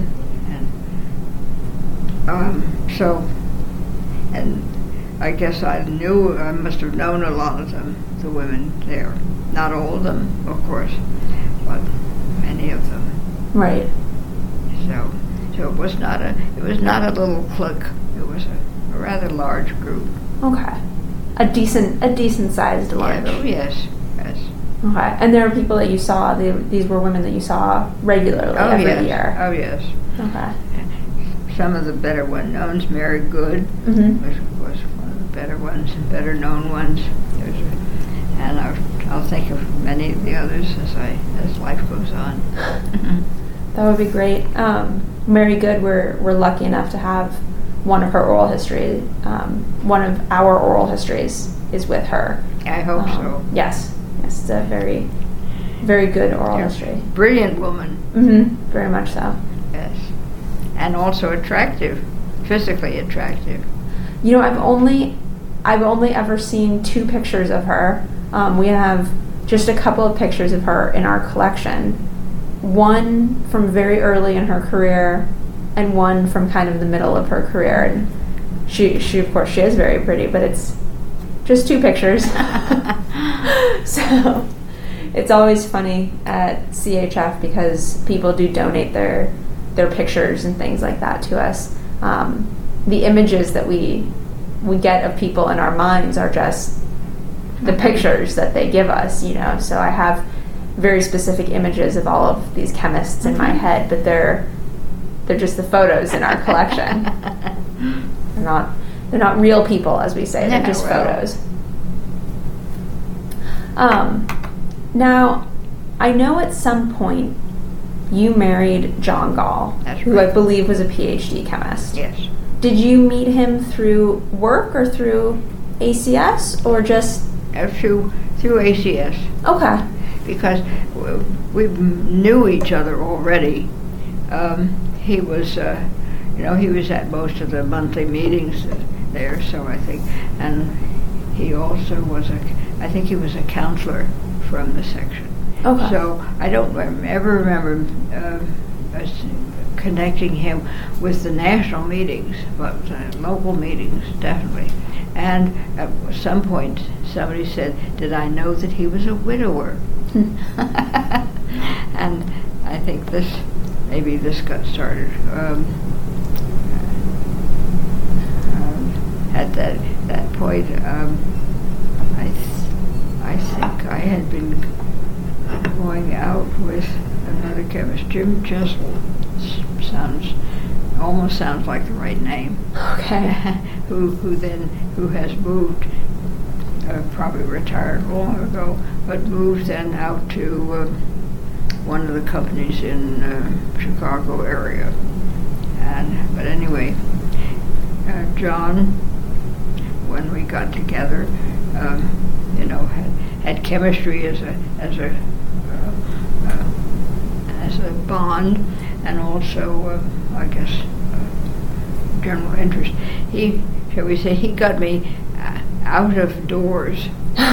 And I guess I must have known a lot of them, the women there. Not all of them, of course, but many of them. Right. So it was not a little clique. It was a rather large group. Okay. A decent sized lunch. Yes. Okay. And there were people that you saw, these were women that you saw regularly every year. Oh, yes. Okay. Some of the better one-knowns, Mary Good was one of the better ones, better known ones. And I'll think of many of the others as life goes on. That would be great. Mary Good, we're lucky enough to have one of her oral history, one of our oral histories is with her. I hope so. Yes, it's a very, very good oral history. Brilliant woman. Very much so. Yes. And also attractive, physically attractive. You know, I've only ever seen 2 pictures of her. We have just a couple of pictures of her in our collection. One from very early in her career, and one from kind of the middle of her career. And she of course she is very pretty, but it's just 2 pictures. So it's always funny at CHF because people do donate their pictures and things like that to us. The images that we get of people in our minds are just the pictures that they give us, So I have very specific images of all of these chemists in my head, but they're just the photos in our collection. They're not real people, as we say. They're just photos. Now, I know at some point you married John Gall, who I believe was a PhD chemist. Yes. Did you meet him through work or through ACS, or just through ACS? Okay. Because we knew each other already. He was, he was at most of the monthly meetings there. So I think, and he also was I think he was a counselor from the section. Okay. So I don't ever remember us connecting him with the national meetings, but local meetings, definitely. And at some point, somebody said, did I know that he was a widower? And I think maybe this got started. At that point, I think I had been going out with another chemist, Jim Jessel. Almost sounds like the right name. Okay. who has moved, probably retired long ago, but moved then out to one of the companies in Chicago area. But anyway, John, when we got together, had chemistry as a bond, and also, I guess, general interest. Shall we say, he got me out of doors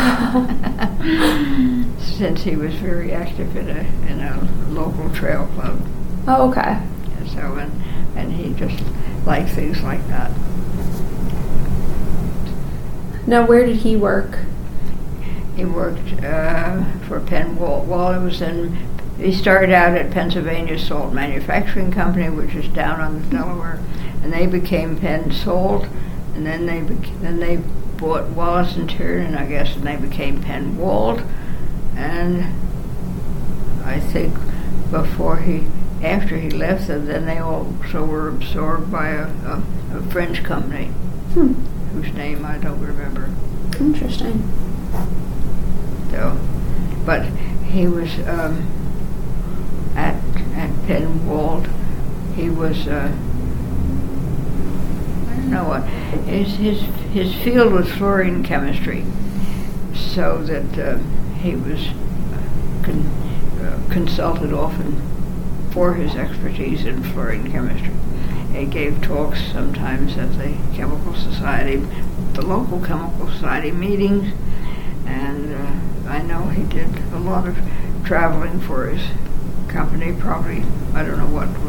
since he was very active in a local trail club. Oh, okay. And so, and he just liked things like that. Now, where did he work? He worked for Penn Walt. He started out at Pennsylvania Salt Manufacturing Company, which is down on the Delaware, and they became Penn Salt, and then they bought Wallace and Tiernan, I guess, and they became Penn Walt. And I think after he left them, then they also were absorbed by a French company, whose name I don't remember. Interesting. So, but he was at Penn Walt. He was I don't know what his field was fluorine chemistry, so that he was consulted often for his expertise in fluorine chemistry. He gave talks sometimes at the Chemical Society, the local Chemical Society meetings, and I know he did a lot of traveling for his company. Probably, I don't know what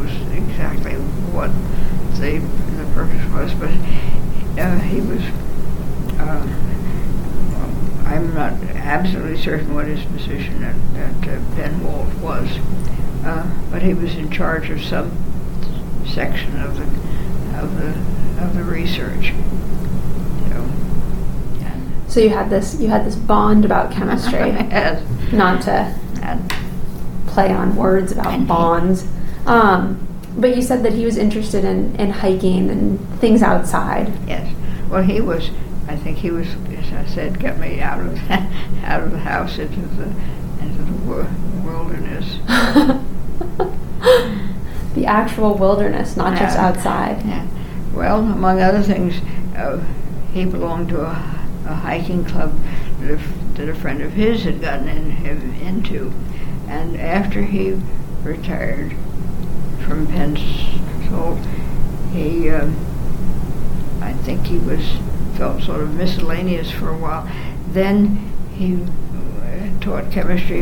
the purpose was, but he was. I'm not absolutely certain what his position at Penn Walt was, but he was in charge of some section of the research. So you had this bond about chemistry. Yes. Not to play on words about bonds. But you said that he was interested in hiking and things outside. Yes. Well, I think he was, as I said, got me out of the house into the wilderness. The actual wilderness, not just outside. Yeah. Well, among other things, he belonged to a hiking club that a friend of his had gotten him into, and after he retired from Penn Salt, he I think he felt sort of miscellaneous for a while. Then he taught chemistry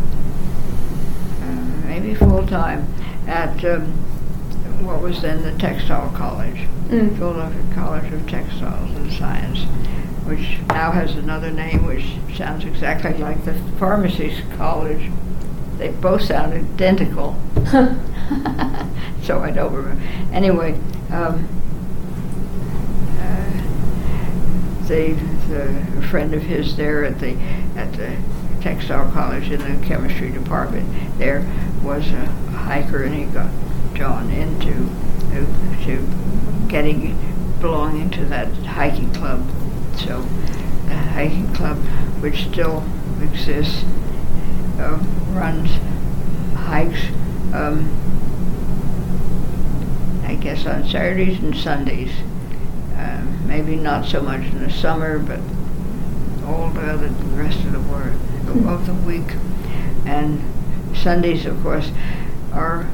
maybe full time at what was then the Textile College, Philadelphia College of Textiles and Science, which now has another name which sounds exactly like the Pharmacy College. They both sound identical. So I don't remember. Anyway, the friend of his there at the Textile College in the chemistry department there was a hiker, and he got John into belonging to that hiking club. So the hiking club, which still exists, runs hikes, I guess on Saturdays and Sundays. Maybe not so much in the summer, but all the rest of the week. And Sundays, of course, are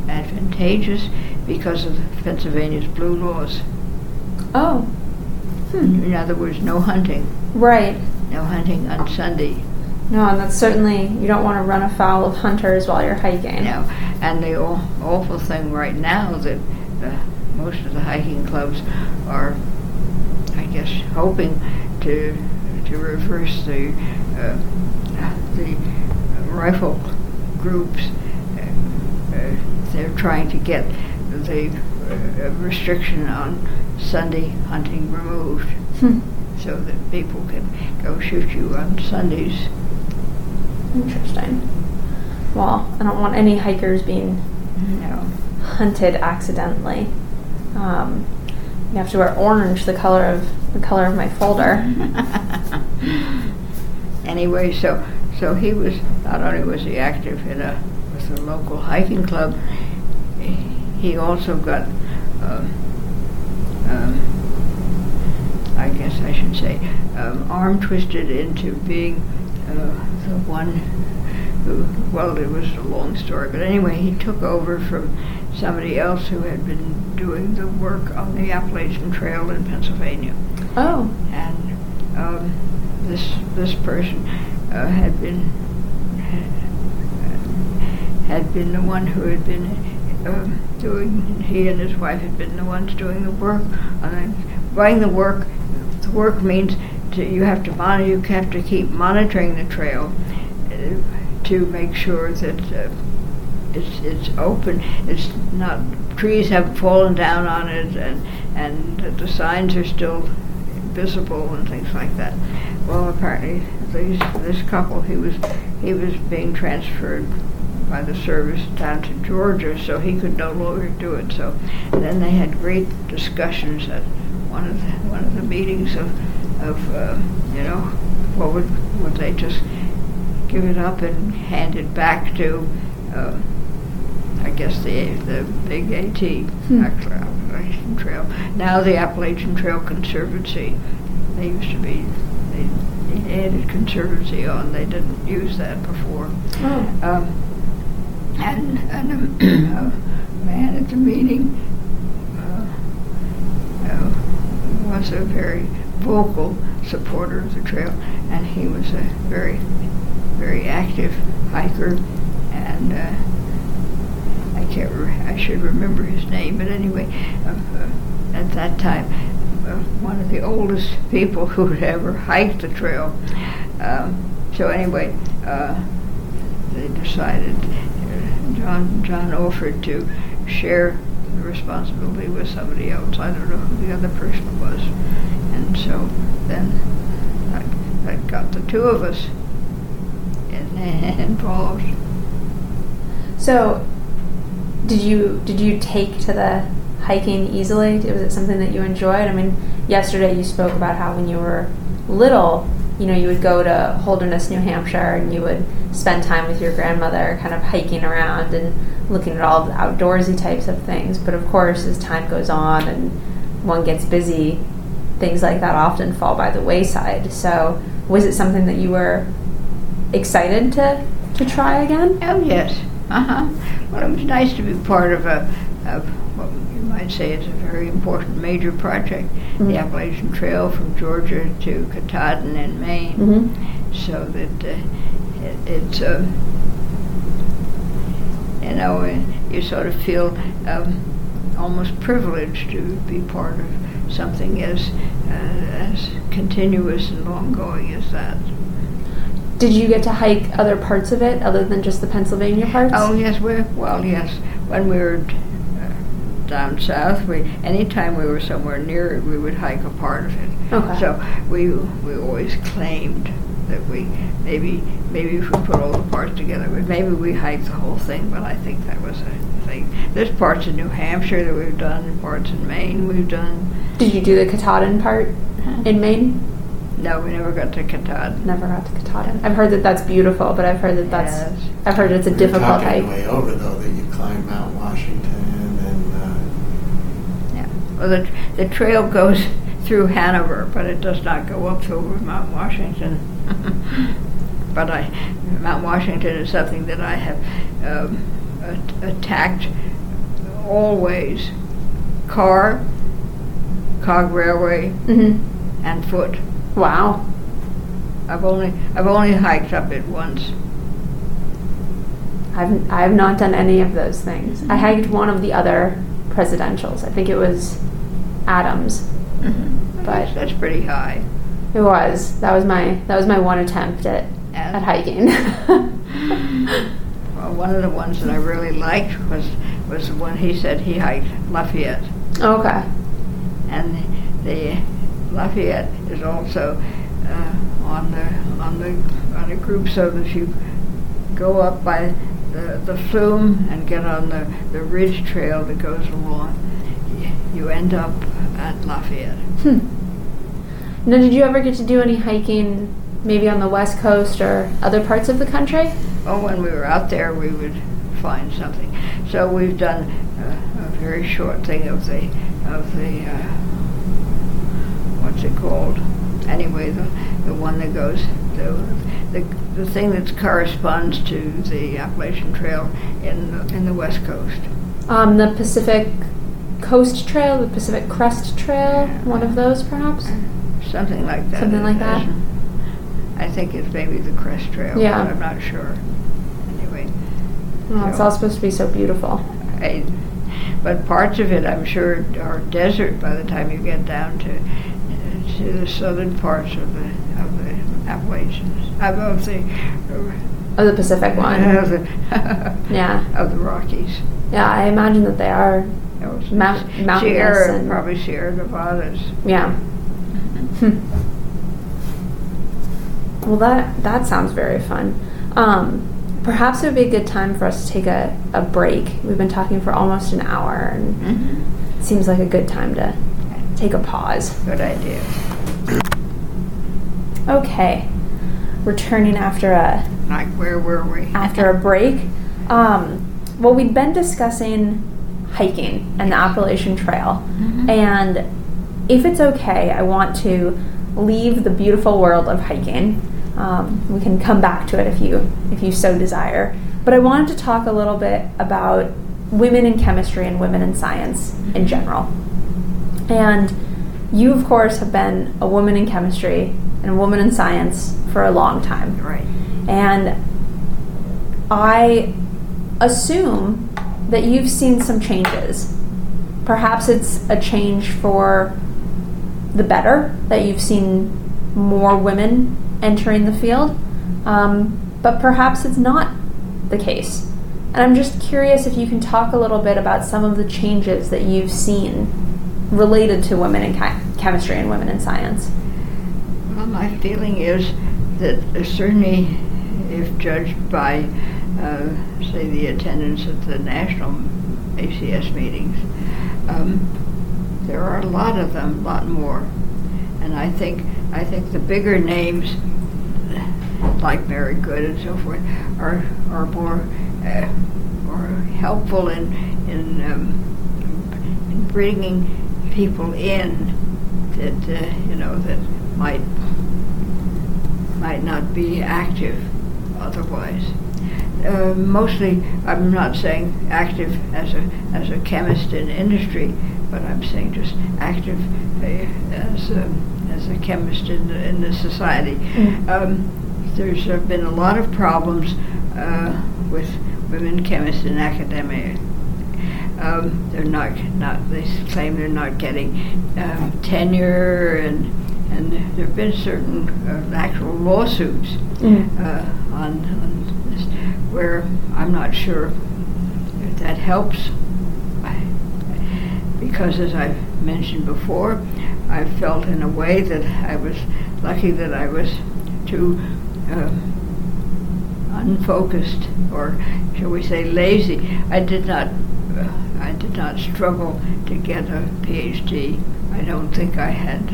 advantageous because of Pennsylvania's blue laws. Oh. In other words, no hunting. Right. No hunting on Sunday. No, and that's certainly, you don't want to run afoul of hunters while you're hiking. No, and the awful thing right now that most of the hiking clubs are, I guess, hoping to reverse the rifle groups. They're trying to get the restriction on Sunday hunting removed, so that people can go shoot you on Sundays. Interesting. Well, I don't want any hikers being hunted accidentally. You have to wear orange, the color of my folder. Anyway, so he was, not only was he active with a local hiking club, he also got, I guess I should say, arm twisted into being the one who, well, it was a long story, but anyway, he took over from somebody else who had been doing the work on the Appalachian Trail in Pennsylvania. Oh. And this person had been the one who had been doing. He and his wife had been the ones doing the work. Running the work. The work means you have to keep monitoring the trail to make sure that it's open. It's not, trees haven't fallen down on it, and that the signs are still visible and things like that. Well, apparently this couple, he was being transferred by the service down to Georgia, so he could no longer do it. So then they had great discussions at one of the meetings of what would they just give it up and hand it back to I guess the big AT, Appalachian Trail. Now the Appalachian Trail Conservancy. They used to be, they added Conservancy on. They didn't use that before. Oh. And a man at the meeting was a very vocal supporter of the trail, and he was a very, very active hiker, and I should remember his name, but anyway, at that time, one of the oldest people who had ever hiked the trail. So anyway, they decided, John offered to share the responsibility with somebody else. I don't know who the other person was. And so then that got the two of us involved. So did you take to the hiking easily? Was it something that you enjoyed? I mean, yesterday you spoke about how when you were little, you would go to Holderness, New Hampshire, and you would spend time with your grandmother kind of hiking around and looking at all the outdoorsy types of things. But of course, as time goes on and one gets busy, things like that often fall by the wayside. So was it something that you were excited to try again? Oh, yes. Well, it was nice to be part of what you might say is a very important major project, the Appalachian Trail from Georgia to Katahdin in Maine, so that it's you sort of feel almost privileged to be part of something as continuous and long-going as that. Did you get to hike other parts of it other than just the Pennsylvania parts? Oh, yes. Yes. When we were down south, anytime we were somewhere near it, we would hike a part of it. Okay. So we always claimed that maybe if we put all the parts together, maybe we hiked the whole thing, but I think that was a thing. There's parts in New Hampshire that we've done, and parts in Maine we've done. Did you do the Katahdin part in Maine? No, we never got to Katahdin. Never got to Katahdin. I've heard that that's beautiful, but I've heard that I've heard it's a difficult hike. You're talking the way over, though, that you climb Mount Washington and... Yeah. Well, the trail goes through Hanover, but it does not go up over Mount Washington. But Mount Washington is something that I have attacked always. Cog Railway, and foot. Wow. I've only hiked up it once. I've not done any of those things. I hiked one of the other presidentials. I think it was Adams. Mm-hmm. But that's pretty high. It was. That was my one attempt at hiking. Well, one of the ones that I really liked was the one he said he hiked, Lafayette. Okay. And the Lafayette is also on a group, so that if you go up by the flume and get on the ridge trail that goes along, you end up at Lafayette. Now, did you ever get to do any hiking, maybe on the West Coast or other parts of the country? Oh, when we were out there, we would find something. So we've done a very short thing of the what's it called? Anyway, the one that goes the thing that corresponds to the Appalachian Trail in the West Coast. The Pacific Coast Trail, the Pacific Crest Trail, one of those perhaps? Something like that. Something like that? I think it's maybe the Crest Trail, yeah. But I'm not sure. Anyway. Well, it's all supposed to be so beautiful. But parts of it, I'm sure, are desert by the time you get down to the southern parts of the Appalachians. Of the Pacific one. Yeah. Of the Rockies. Yeah, I imagine that they are mountainous. Sierra, probably Sierra Nevadas. Yeah. Well, that sounds very fun. Perhaps it would be a good time for us to take a break. We've been talking for almost an hour, and it seems like a good time to take a pause. Good idea. Okay. Returning after where were we? After a break. Well, we'd been discussing hiking and the Appalachian Trail, and if it's okay, I want to leave the beautiful world of hiking. We can come back to it if you so desire. But I wanted to talk a little bit about women in chemistry and women in science in general. And you, of course, have been a woman in chemistry and a woman in science for a long time. Right. And I assume that you've seen some changes. Perhaps it's a change for the better, that you've seen more women entering the field, but perhaps it's not the case. And I'm just curious if you can talk a little bit about some of the changes that you've seen related to women in chemistry and women in science. Well, my feeling is that certainly if judged by, say, the attendance at the national ACS meetings, there are a lot of them, a lot more. And I think the bigger names, like Mary Good and so forth, are more helpful in bringing people in that that might not be active otherwise. Mostly, I'm not saying active as a chemist in industry, but I'm saying just active as a chemist in the society. There's been a lot of problems with women chemists in academia. They're not. They claim they're not getting tenure, and there have been certain actual lawsuits on this, where I'm not sure if that helps. Because, as I've mentioned before, I felt in a way that I was lucky that I was too unfocused, or shall we say lazy. I did not struggle to get a PhD. I don't think I had.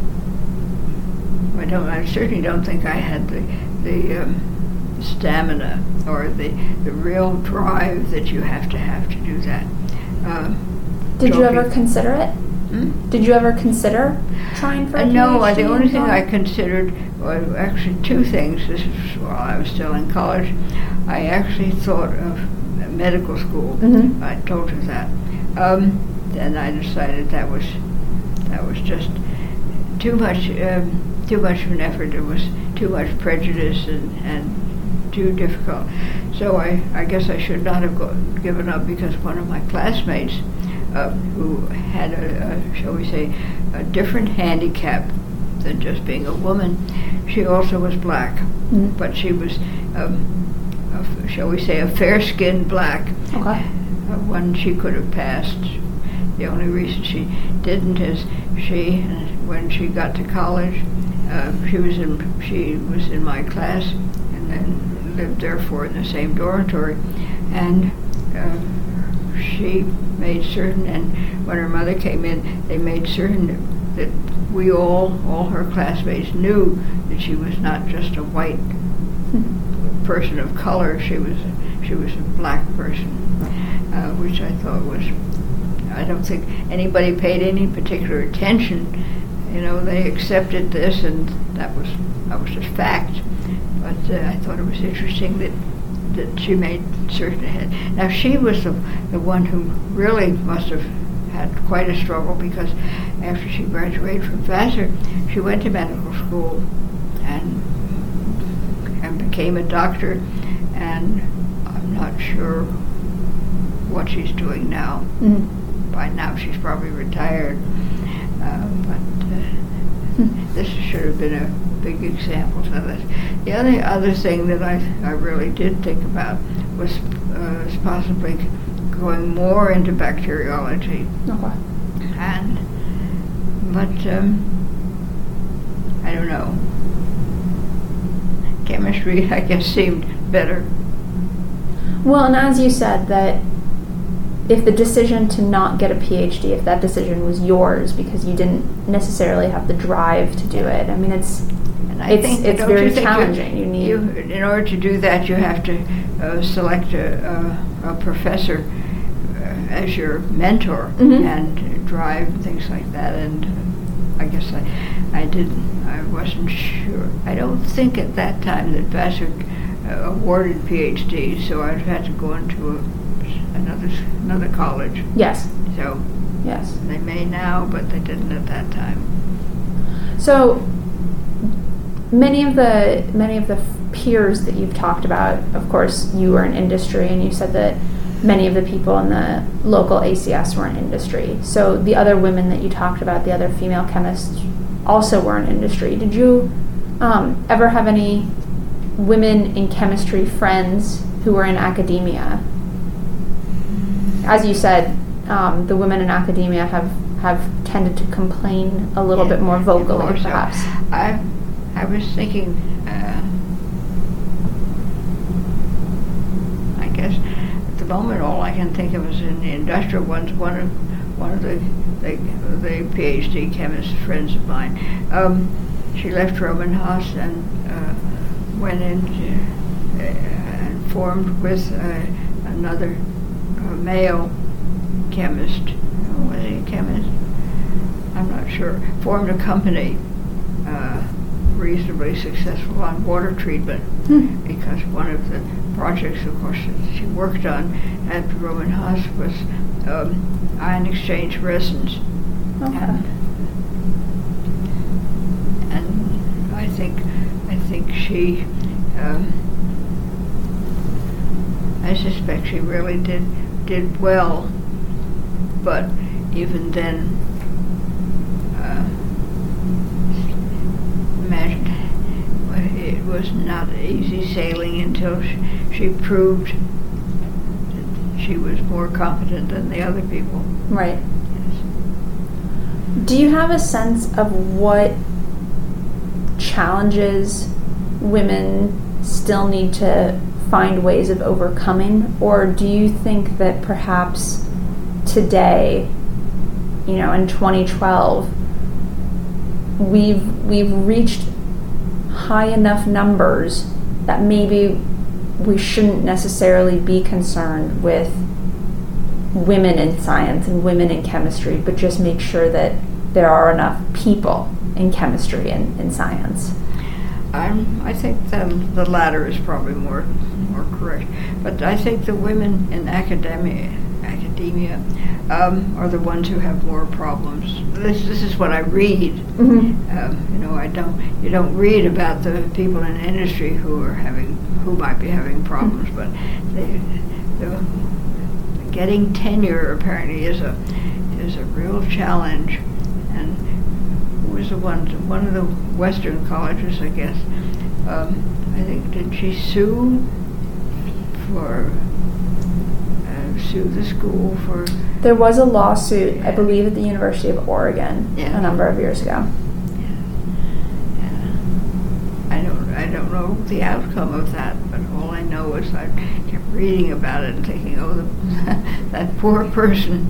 I certainly don't think I had the stamina or the real drive that you have to do that. Did you ever consider it? Did you ever consider trying for a PhD? No, the only thing I considered was actually two things. This was while I was still in college. I actually thought of medical school. I told you that. Then I decided that was just too much of an effort. It was too much prejudice and too difficult. So I guess I should not have given up, because one of my classmates who had shall we say, a different handicap than just being a woman, she also was black, but she was, shall we say, a fair-skinned black. Okay. One she could have passed. The only reason she didn't is when she got to college, she was in my class, and then lived therefore in the same dormitory, and she made certain, and when her mother came in, they made certain that we all her classmates knew that she was not just a white person of color. She was a black person, which I thought was. I don't think anybody paid any particular attention. They accepted this, and that was just fact. But I thought it was interesting that she made certain ahead. Now she was the one who really must have had quite a struggle, because after she graduated from Vassar, she went to medical school and became a doctor, and I'm not sure what she's doing now. By now she's probably retired, but this should have been a big example to this. The other thing that I really did think about was possibly going more into bacteriology. Okay. But I don't know. Chemistry, I guess, seemed better. Well, and as you said, that if the decision to not get a PhD, if that decision was yours because you didn't necessarily have the drive to do it, I mean, it's very challenging. In order to do that, you have to select a professor as your mentor and drive and things like that. And I guess I didn't. I wasn't sure. I don't think at that time that Vassar awarded PhDs, so I'd had to go into another college. Yes. So yes, they may now, but they didn't at that time. So many of the peers that you've talked about, of course, you were in industry, and you said that many of the people in the local ACS were in industry. So the other women that you talked about, the other female chemists, also were in industry. Did you ever have any women in chemistry friends who were in academia? As you said, the women in academia have tended to complain a little bit more vocally, perhaps. I was thinking, I guess at the moment all I can think of is in the industrial ones. One of the PhD chemist friends of mine, she left Roman Haas and went into and formed with another male chemist. Was he a chemist? I'm not sure. Formed a company, reasonably successful on water treatment, because one of the projects, of course, that she worked on at Roman Haas was ion exchange resins. Okay. And I think she, I suspect she really did well, but even then, imagine, it was not easy sailing until she proved that she was more competent than the other people. Right. Yes. Do you have a sense of what challenges women still need to find ways of overcoming, or do you think that perhaps today, in 2012, we've reached high enough numbers that maybe we shouldn't necessarily be concerned with women in science and women in chemistry, but just make sure that there are enough people in chemistry and in science? I think the latter is probably more correct. But I think the women in academia academia are the ones who have more problems. This is what I read. You don't read about the people in industry who might be having problems, but getting tenure apparently is a real challenge. And who was one of the Western colleges, I guess, I think, did she sue the school for... There was a lawsuit, I believe, at the University of Oregon a number of years ago. I don't know the outcome of that, but all I know is I kept reading about it and thinking, that poor person.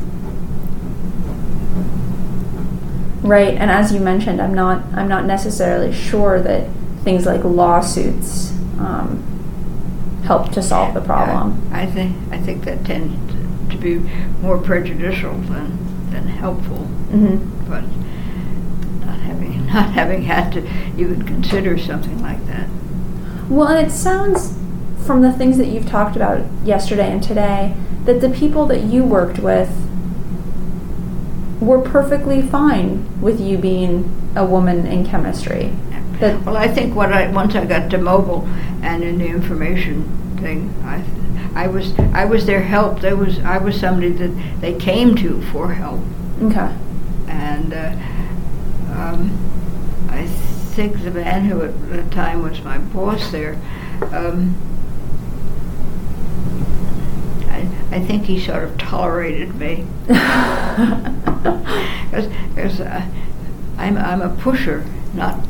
Right, and as you mentioned, I'm not necessarily sure that things like lawsuits help to solve the problem. I think that tends to be more prejudicial than helpful. Mm-hmm. But not having had to even consider something like that. Well, and it sounds from the things that you've talked about yesterday and today that the people that you worked with were perfectly fine with you being a woman in chemistry. Well, I think once I got to Mobile and in the information thing, I was their help. I was somebody that they came to for help. Okay. And I think the man who at the time was my boss there, I think he sort of tolerated me. Because I'm a pusher, not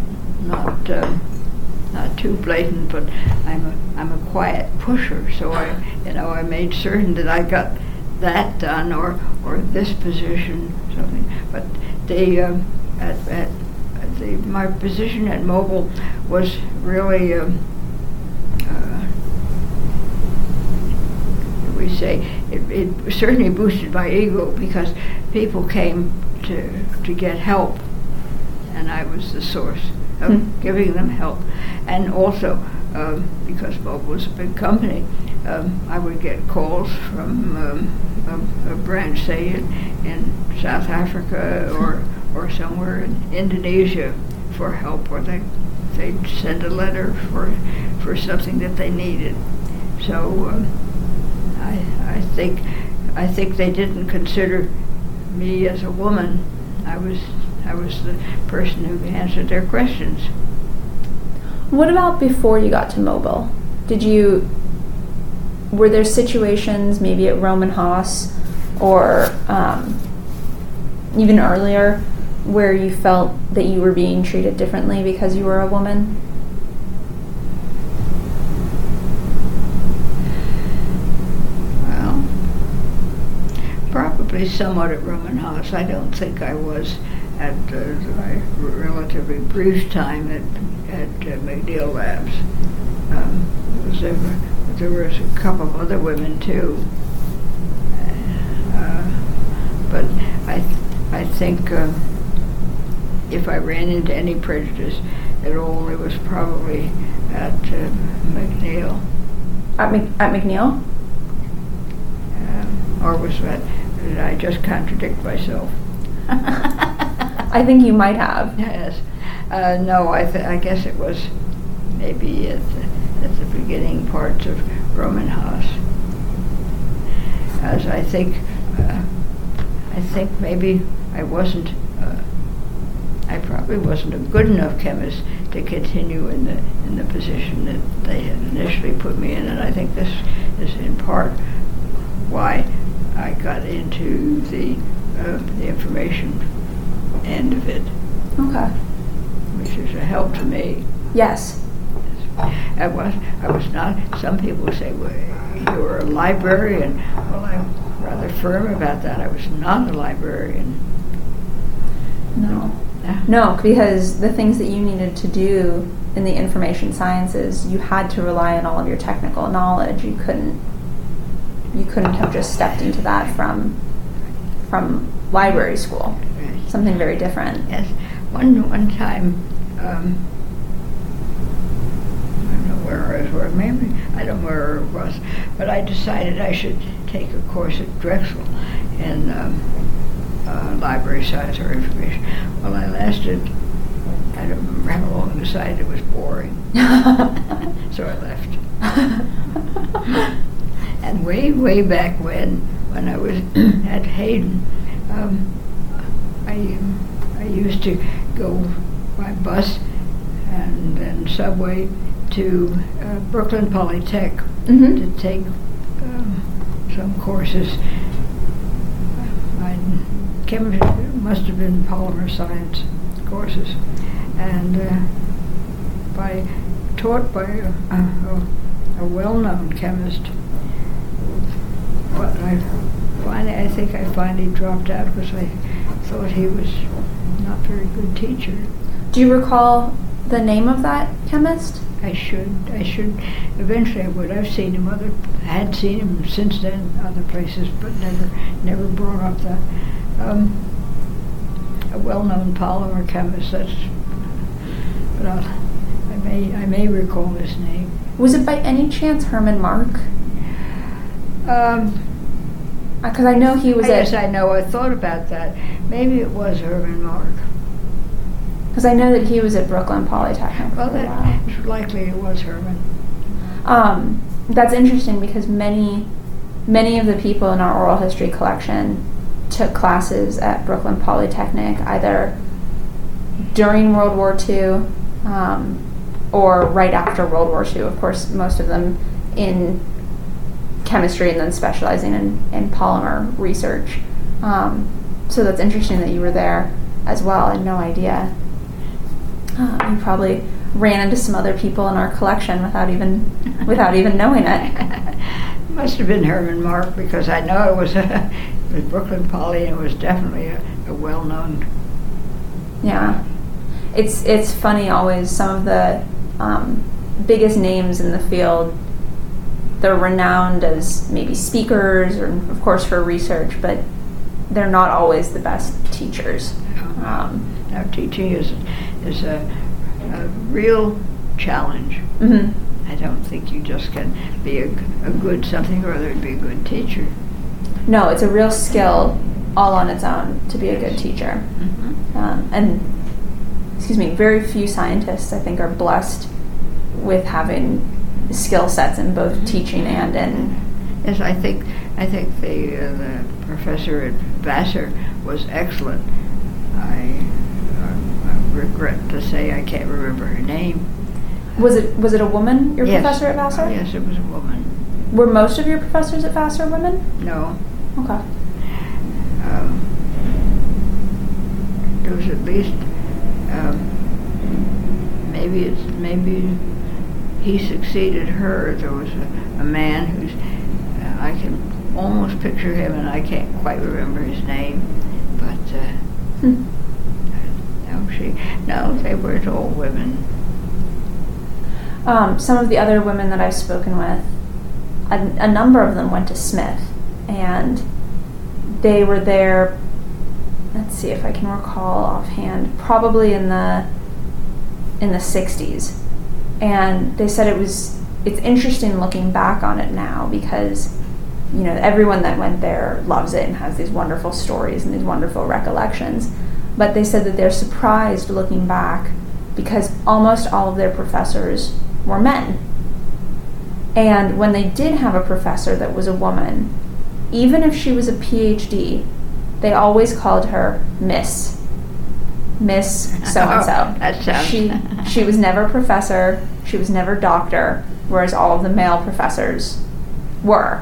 too blatant, but I'm a quiet pusher. So I made certain that I got that done or this position, something. But my position at Mobile was really it certainly boosted my ego because people came to get help, and I was the source of giving them help. And also, because Mobile was a big company, I would get calls from a branch, say, in South Africa or somewhere in Indonesia for help, or they'd send a letter for something that they needed. So I think they didn't consider me as a woman. I was the person who answered their questions. What about before you got to Mobile? Were there situations, maybe at Rohm and Haas, or even earlier, where you felt that you were being treated differently because you were a woman? Well, probably somewhat at Rohm and Haas. I don't think I was at my relatively brief time at McNeil Labs. There was a couple of other women too, but I think if I ran into any prejudice at all, it was probably at McNeil. At McNeil? Or was that? Did I just contradict myself? I think you might have. Yes. No, I guess it was maybe at the beginning parts of Rohm and Haas. As I think maybe I probably wasn't a good enough chemist to continue in the position that they had initially put me in, and I think this is in part why I got into the information end of it. Okay. Which is a help to me. Yes. I was not. Some people say, well, you were a librarian. Well, I'm rather firm about that. I was not a librarian. No. No, because the things that you needed to do in the information sciences, you had to rely on all of your technical knowledge. You couldn't have just stepped into that from library school. Right. Something very different. Yes. One time, I don't know where I was working. Maybe I don't know where it was, but I decided I should take a course at Drexel in library science or information. Well, I lasted, I don't remember how long, and decided it was boring. So I left. And way back when I was at Hayden, I used to go by bus and then subway to Brooklyn Polytech to take some courses. Chemistry must have been polymer science courses, and taught by a well-known chemist. But I think I finally dropped out because I thought he was not a very good teacher. Do you recall the name of that chemist? I should. Eventually I would. I've seen him had seen him since then other places, but never brought up that. A well-known polymer chemist. But I may recall his name. Was it by any chance Herman Mark? Because I know he was. Yes, I know. I thought about that. Maybe it was Herman Mark. Because I know that he was at Brooklyn Polytechnic. Well, that's likely it was Herman. That's interesting because many of the people in our oral history collection took classes at Brooklyn Polytechnic either during World War II or right after World War II. Of course, most of them in chemistry and then specializing in polymer research. So that's interesting that you were there as well. I had no idea. You probably ran into some other people in our collection without even knowing it. Must have been Herman Mark because I know it was Brooklyn Poly, and it was definitely a well-known. Yeah, it's funny always. Some of the biggest names in the field, they're renowned as maybe speakers or, of course, for research, but they're not always the best teachers. Now, teaching is a real challenge. Mm-hmm. I don't think you just can be a good something or other to be a good teacher. No, it's a real skill all on its own to be a good teacher. Mm-hmm. And very few scientists, I think, are blessed with having skill sets in both teaching and in. Yes, I think the professor at Vassar was excellent. I regret to say I can't remember her name. Was it a woman? Your professor at Vassar? Yes, it was a woman. Were most of your professors at Vassar women? No. Okay. There was at least maybe he succeeded her. There was a man who's I can almost picture him, and I can't quite remember his name, but no, they weren't all women. Some of the other women that I've spoken with, a number of them went to Smith, and they were there, let's see if I can recall offhand, probably in the 60s. And they said it's interesting looking back on it now because, everyone that went there loves it and has these wonderful stories and these wonderful recollections. But they said that they're surprised looking back because almost all of their professors were men. And when they did have a professor that was a woman, even if she was a PhD, they always called her Miss so-and-so. That sounds... She was never professor, she was never doctor, whereas all of the male professors were.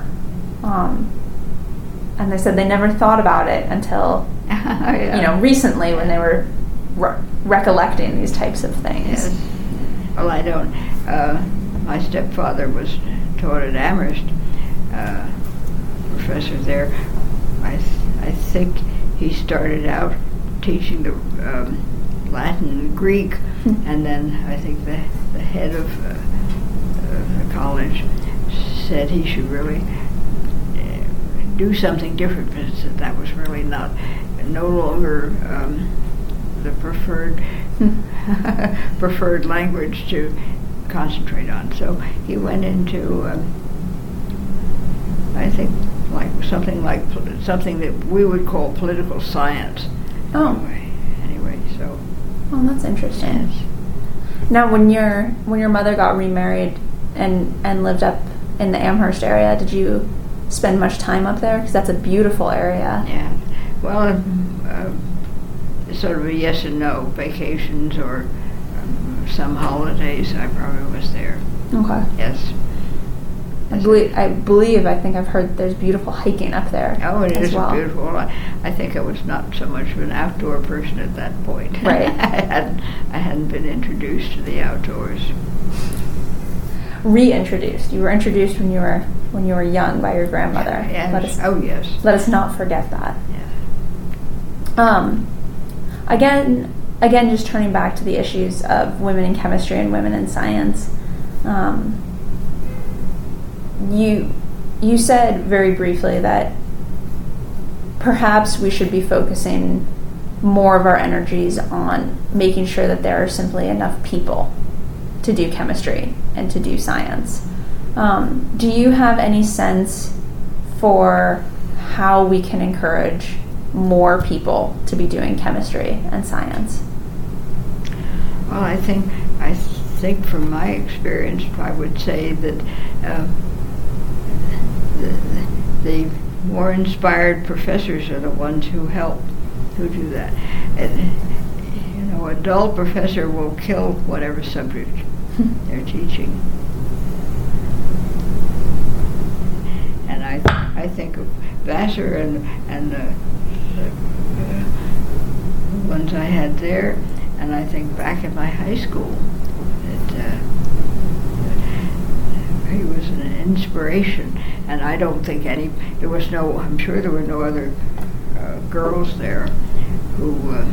And they said they never thought about it until, recently when they were recollecting these types of things. Yes. Well, I don't. My stepfather was taught at Amherst, professor there. I think he started out teaching the Latin and Greek, and then I think the head of the college said he should really do something different, but that was really no longer the preferred language to concentrate on. So he went into, I think, something that we would call political science. Oh. Anyway, so. Oh, that's interesting. Yes. Now, when your mother got remarried and lived up in the Amherst area, did you spend much time up there? Because that's a beautiful area. Yeah. Well, sort of a yes and no. Vacations or some holidays, I probably was there. I think I've heard there's beautiful hiking up there. Oh, it is well. beautiful. I think I was not so much of an outdoor person at that point. Right. I hadn't been introduced to the outdoors. Reintroduced. You were introduced when you were young by your grandmother. Yes. Yes. Let us not forget that. Yeah. Again, just turning back to the issues of women in chemistry and women in science. You said very briefly that perhaps we should be focusing more of our energies on making sure that there are simply enough people to do chemistry and to do science. Do you have any sense for how we can encourage more people to be doing chemistry and science? Well, I think from my experience, I would say that the more inspired professors are the ones who do that. And, a dull professor will kill whatever subject they're teaching. And I think of Vassar and the ones I had there, and I think back at my high school that he was an inspiration. And I don't think I'm sure there were no other girls there who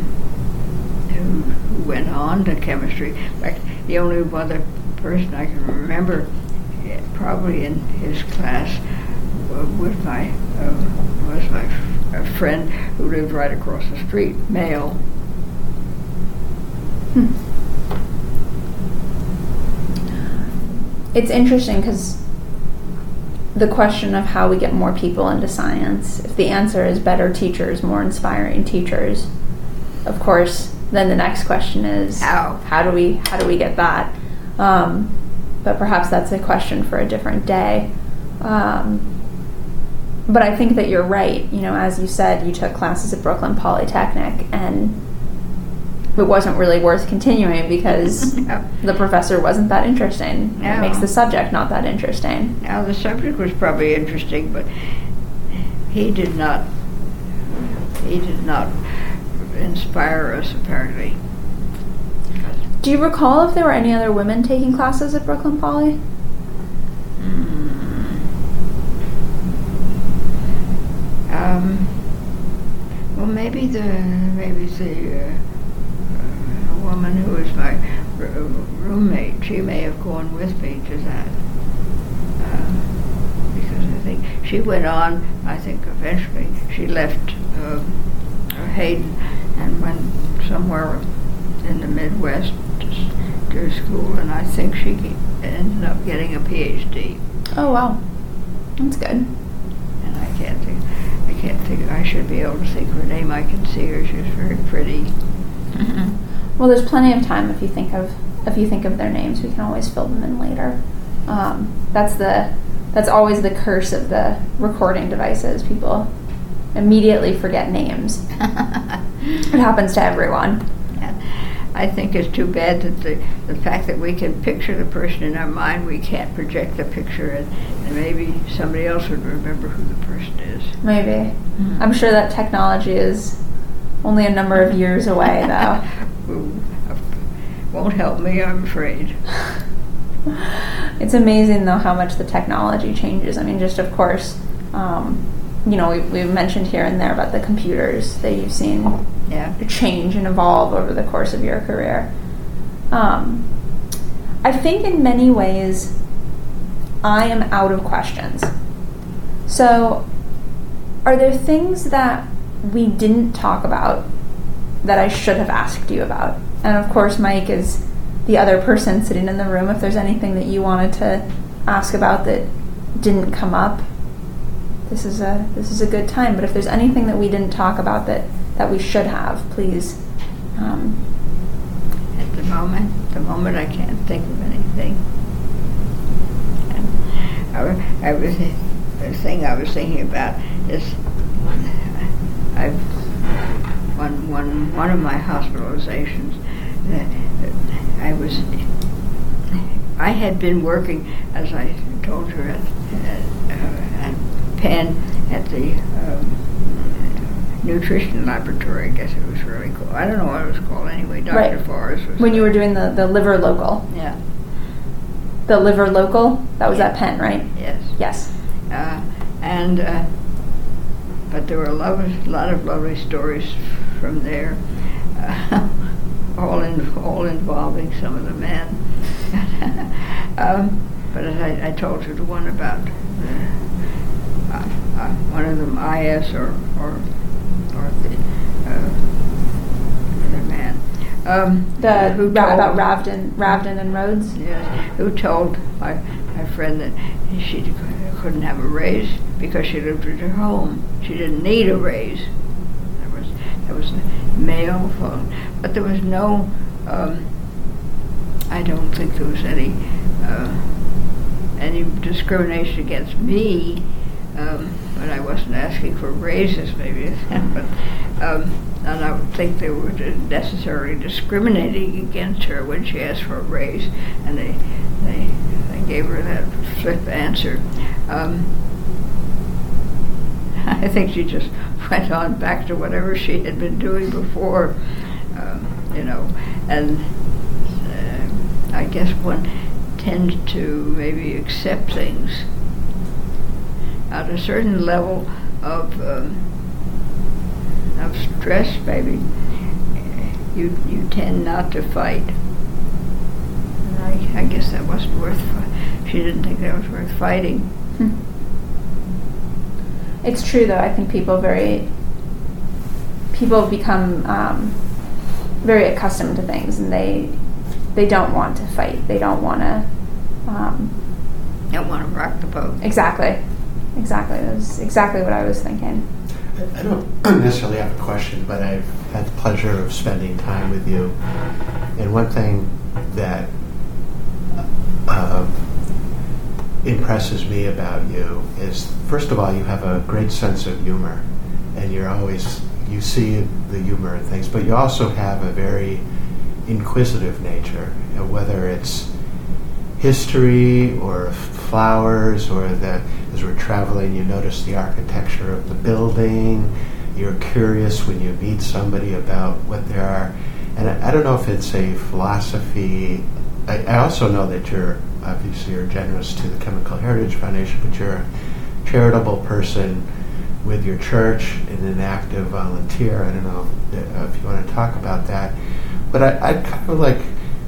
went on to chemistry. Like the only other person I can remember, probably in his class, was my friend who lived right across the street, male. It's interesting because the question of how we get more people into science, if the answer is better teachers, more inspiring teachers, of course, then the next question is how do we get that? But perhaps that's a question for a different day. But I think that you're right. As you said, you took classes at Brooklyn Polytechnic, and it wasn't really worth continuing because the professor wasn't that interesting. No. It makes the subject not that interesting. Now, the subject was probably interesting, but he did not inspire us, apparently. Do you recall if there were any other women taking classes at Brooklyn Poly? Well, maybe the woman who was my roommate, she may have gone with me to that. Because I think she went on, eventually she left Hayden and went somewhere in the Midwest to school, and I think she ended up getting a PhD. Oh, wow. That's good. And I can't think, I should be able to think of her name. I can see her. She's very pretty. Mm-hmm. Well, there's plenty of time if you think of their names. We can always fill them in later. That's always the curse of the recording devices. People immediately forget names. It happens to everyone. Yeah. I think it's too bad that the fact that we can picture the person in our mind, we can't project the picture, and maybe somebody else would remember who the person is. Maybe. Mm-hmm. I'm sure that technology is only a number of years away, though. Won't help me, I'm afraid. It's amazing, though, how much the technology changes. I mean, just of course, we've mentioned here and there about the computers that you've seen change and evolve over the course of your career. I think in many ways, I am out of questions. So, are there things that we didn't talk about that I should have asked you about? And of course, Mike is the other person sitting in the room, if there's anything that you wanted to ask about that didn't come up, this is a good time. But if there's anything that we didn't talk about that we should have, please. At the moment I can't think of anything. The thing I was thinking about is one of my hospitalizations. I had been working, as I told her, at Penn at the nutrition laboratory. I guess it was really cool. I don't know what it was called anyway. Dr. Right. Forrest was when you were doing the liver local. Yeah. The liver local, that was at Penn, right? Yes. Yes. But there were a lot of lovely stories from there, all involving some of the men. But as I told you the one about one of them, IS or the other man. About Ravden and Rhodes? Yes, who told my friend that she couldn't have a raise because she lived at her home. She didn't need a raise. There was a mail phone, but there was no. I don't think there was any discrimination against me, but I wasn't asking for raises, maybe. But and I would think they were necessarily discriminating against her when she asked for a raise, and they gave her that flip answer. I think she just went on back to whatever she had been doing before, and I guess one tends to maybe accept things at a certain level of stress. Maybe you tend not to fight. And I guess that wasn't worth. She didn't think that was worth fighting. It's true, though. I think people become very accustomed to things, and they don't want to fight. They don't want to. Don't want to rock the boat. Exactly. That was exactly what I was thinking. I don't necessarily have a question, but I've had the pleasure of spending time with you. And one thing that impresses me about you is, first of all, you have a great sense of humor, and you see the humor in things, but you also have a very inquisitive nature, whether it's history or flowers, or as we're traveling, you notice the architecture of the building. You're curious when you meet somebody about what there are. And I don't know if it's a philosophy. I also know that you're generous to the Chemical Heritage Foundation, but you're a charitable person with your church and an active volunteer. I don't know if you want to talk about that. But I'd kind of like,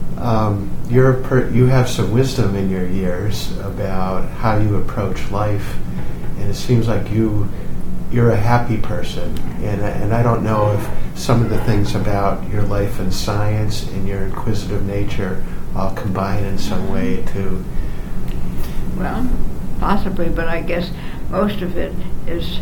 you have some wisdom in your years about how you approach life, and it seems like you're a happy person. And I don't know if some of the things about your life and science and your inquisitive nature all combine in some way to. Well, possibly, but I guess most of it is,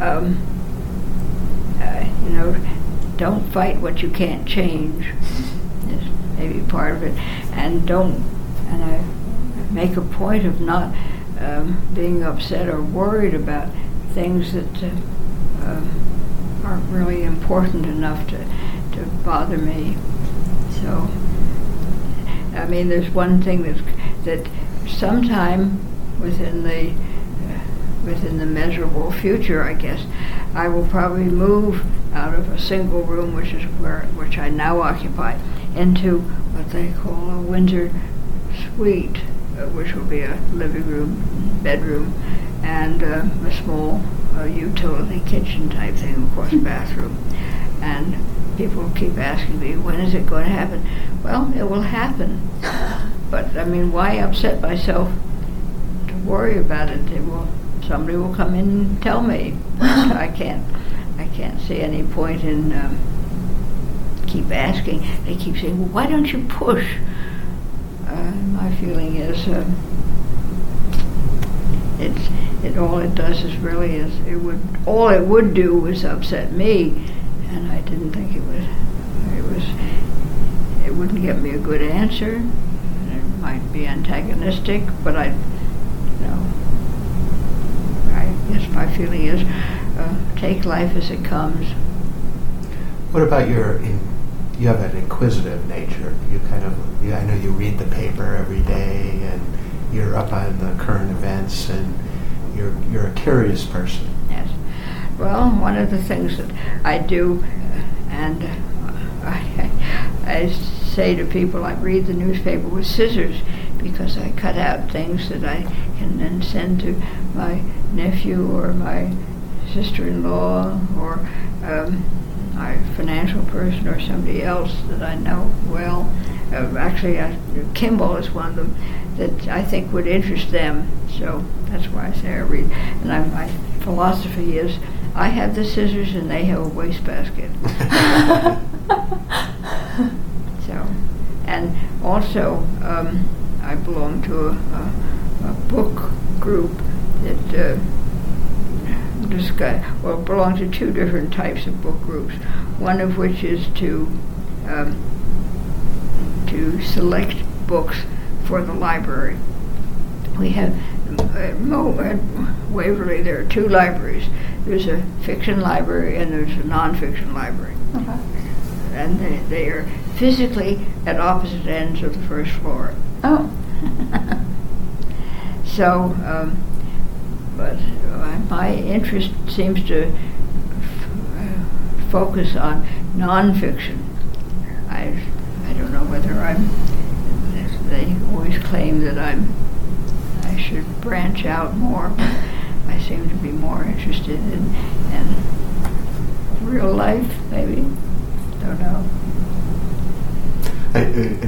don't fight what you can't change. Is maybe part of it, and I make a point of not being upset or worried about things that aren't really important enough to bother me. So, I mean, there's one thing that sometime within the measurable future, I guess, I will probably move out of a single room, which I now occupy, into what they call a winter suite, which will be a living room, bedroom, and a small utility kitchen type thing, of course, bathroom. And people keep asking me, when is it going to happen? Well, it will happen. But, I mean, why upset myself to worry about it? Somebody will come in and tell me. I can't see any point in keep asking. They keep saying, well, why don't you push? My feeling is all it does is really all it would do was upset me, and I didn't think it wouldn't get me a good answer. It might be antagonistic, but I guess my feeling is take life as it comes. What about you have an inquisitive nature. I know you read the paper every day, and you're up on the current events, and you're a curious person. Yes. Well, one of the things that I do, and I say to people, I read the newspaper with scissors because I cut out things that I can then send to my nephew or my sister-in-law or my financial person or somebody else that I know well. Actually, Kimball is one of them that I think would interest them. So that's why I say I read. And my philosophy is, I have the scissors and they have a wastebasket. So, and also I belong to a book group that belong to two different types of book groups. One of which is to select books for the library. We have at Waverly there are two libraries. There's a fiction library and there's a non-fiction library. Okay. And they are physically at opposite ends of the first floor. Oh. So, but my interest seems to focus on nonfiction. I don't know whether they always claim that I should branch out more, but I seem to be more interested in real life, maybe. Don't know. And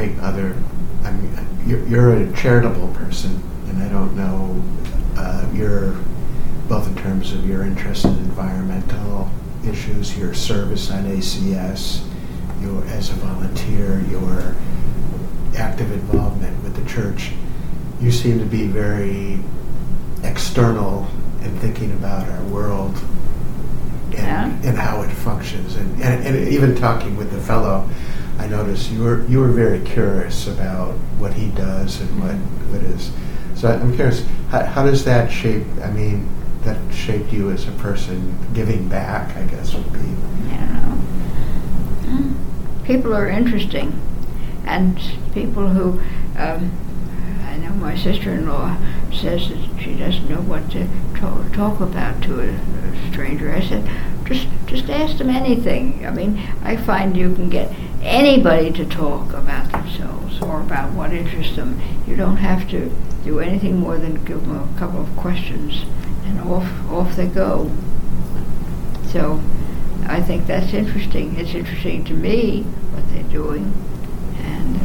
then you're a charitable person, and I don't know, you're both in terms of your interest in environmental issues, your service on ACS, as a volunteer, your active involvement with the church. You seem to be very external in thinking about our world and how it functions. And even talking with the fellow, I noticed you were very curious about what he does and what is. So I'm curious, how does that shape? I mean, that shaped you as a person. Giving back, I guess, would be. I don't know. People are interesting, and people who. I know my sister-in-law says that she doesn't know what to talk about to a stranger. I said, just ask them anything. I mean, I find you can get anybody to talk about themselves or about what interests them. You don't have to do anything more than give them a couple of questions, and off they go. So I think that's interesting. It's interesting to me what they're doing, and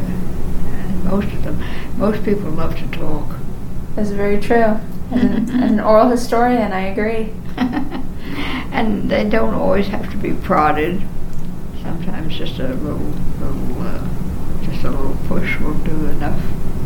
most people love to talk. That's very true. As an oral historian, I agree. And they don't always have to be prodded. Sometimes just a little push will do enough.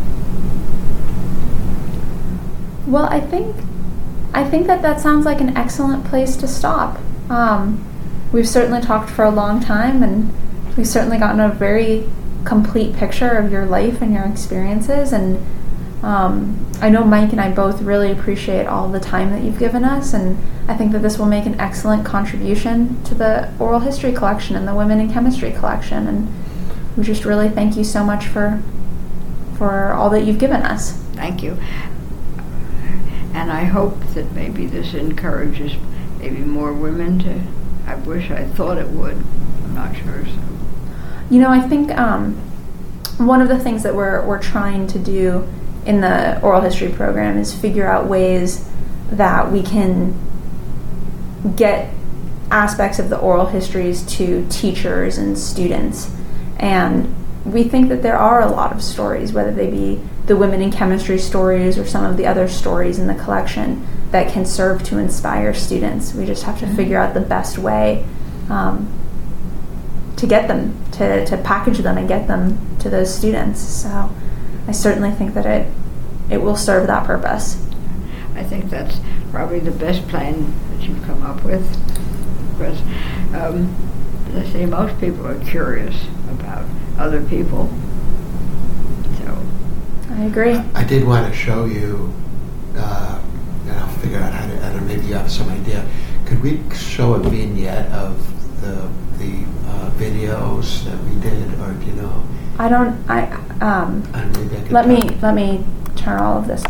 Well, I think that sounds like an excellent place to stop. We've certainly talked for a long time, and we've certainly gotten a very complete picture of your life and your experiences, and I know Mike and I both really appreciate all the time that you've given us, and I think that this will make an excellent contribution to the oral history collection and the women in chemistry collection, and we just really thank you so much for all that you've given us. Thank you. And I hope that maybe this encourages maybe more women to. I wish I thought it would. I'm not sure. So. You know, I think one of the things that we're trying to do in the oral history program is figure out ways that we can get aspects of the oral histories to teachers and students. And we think that there are a lot of stories, whether they be the women in chemistry stories or some of the other stories in the collection, that can serve to inspire students. We just have to figure out the best way to get them, to package them and get them to those students. So I certainly think that it will serve that purpose. I think that's probably the best plan that you've come up with, because as I say, most people are curious about other people. So I agree. I did want to show you, and I'll figure out how to, I don't know, maybe you have some idea. Could we show a vignette of the videos that we did, or do you know? I don't. Maybe I could Let me turn all of this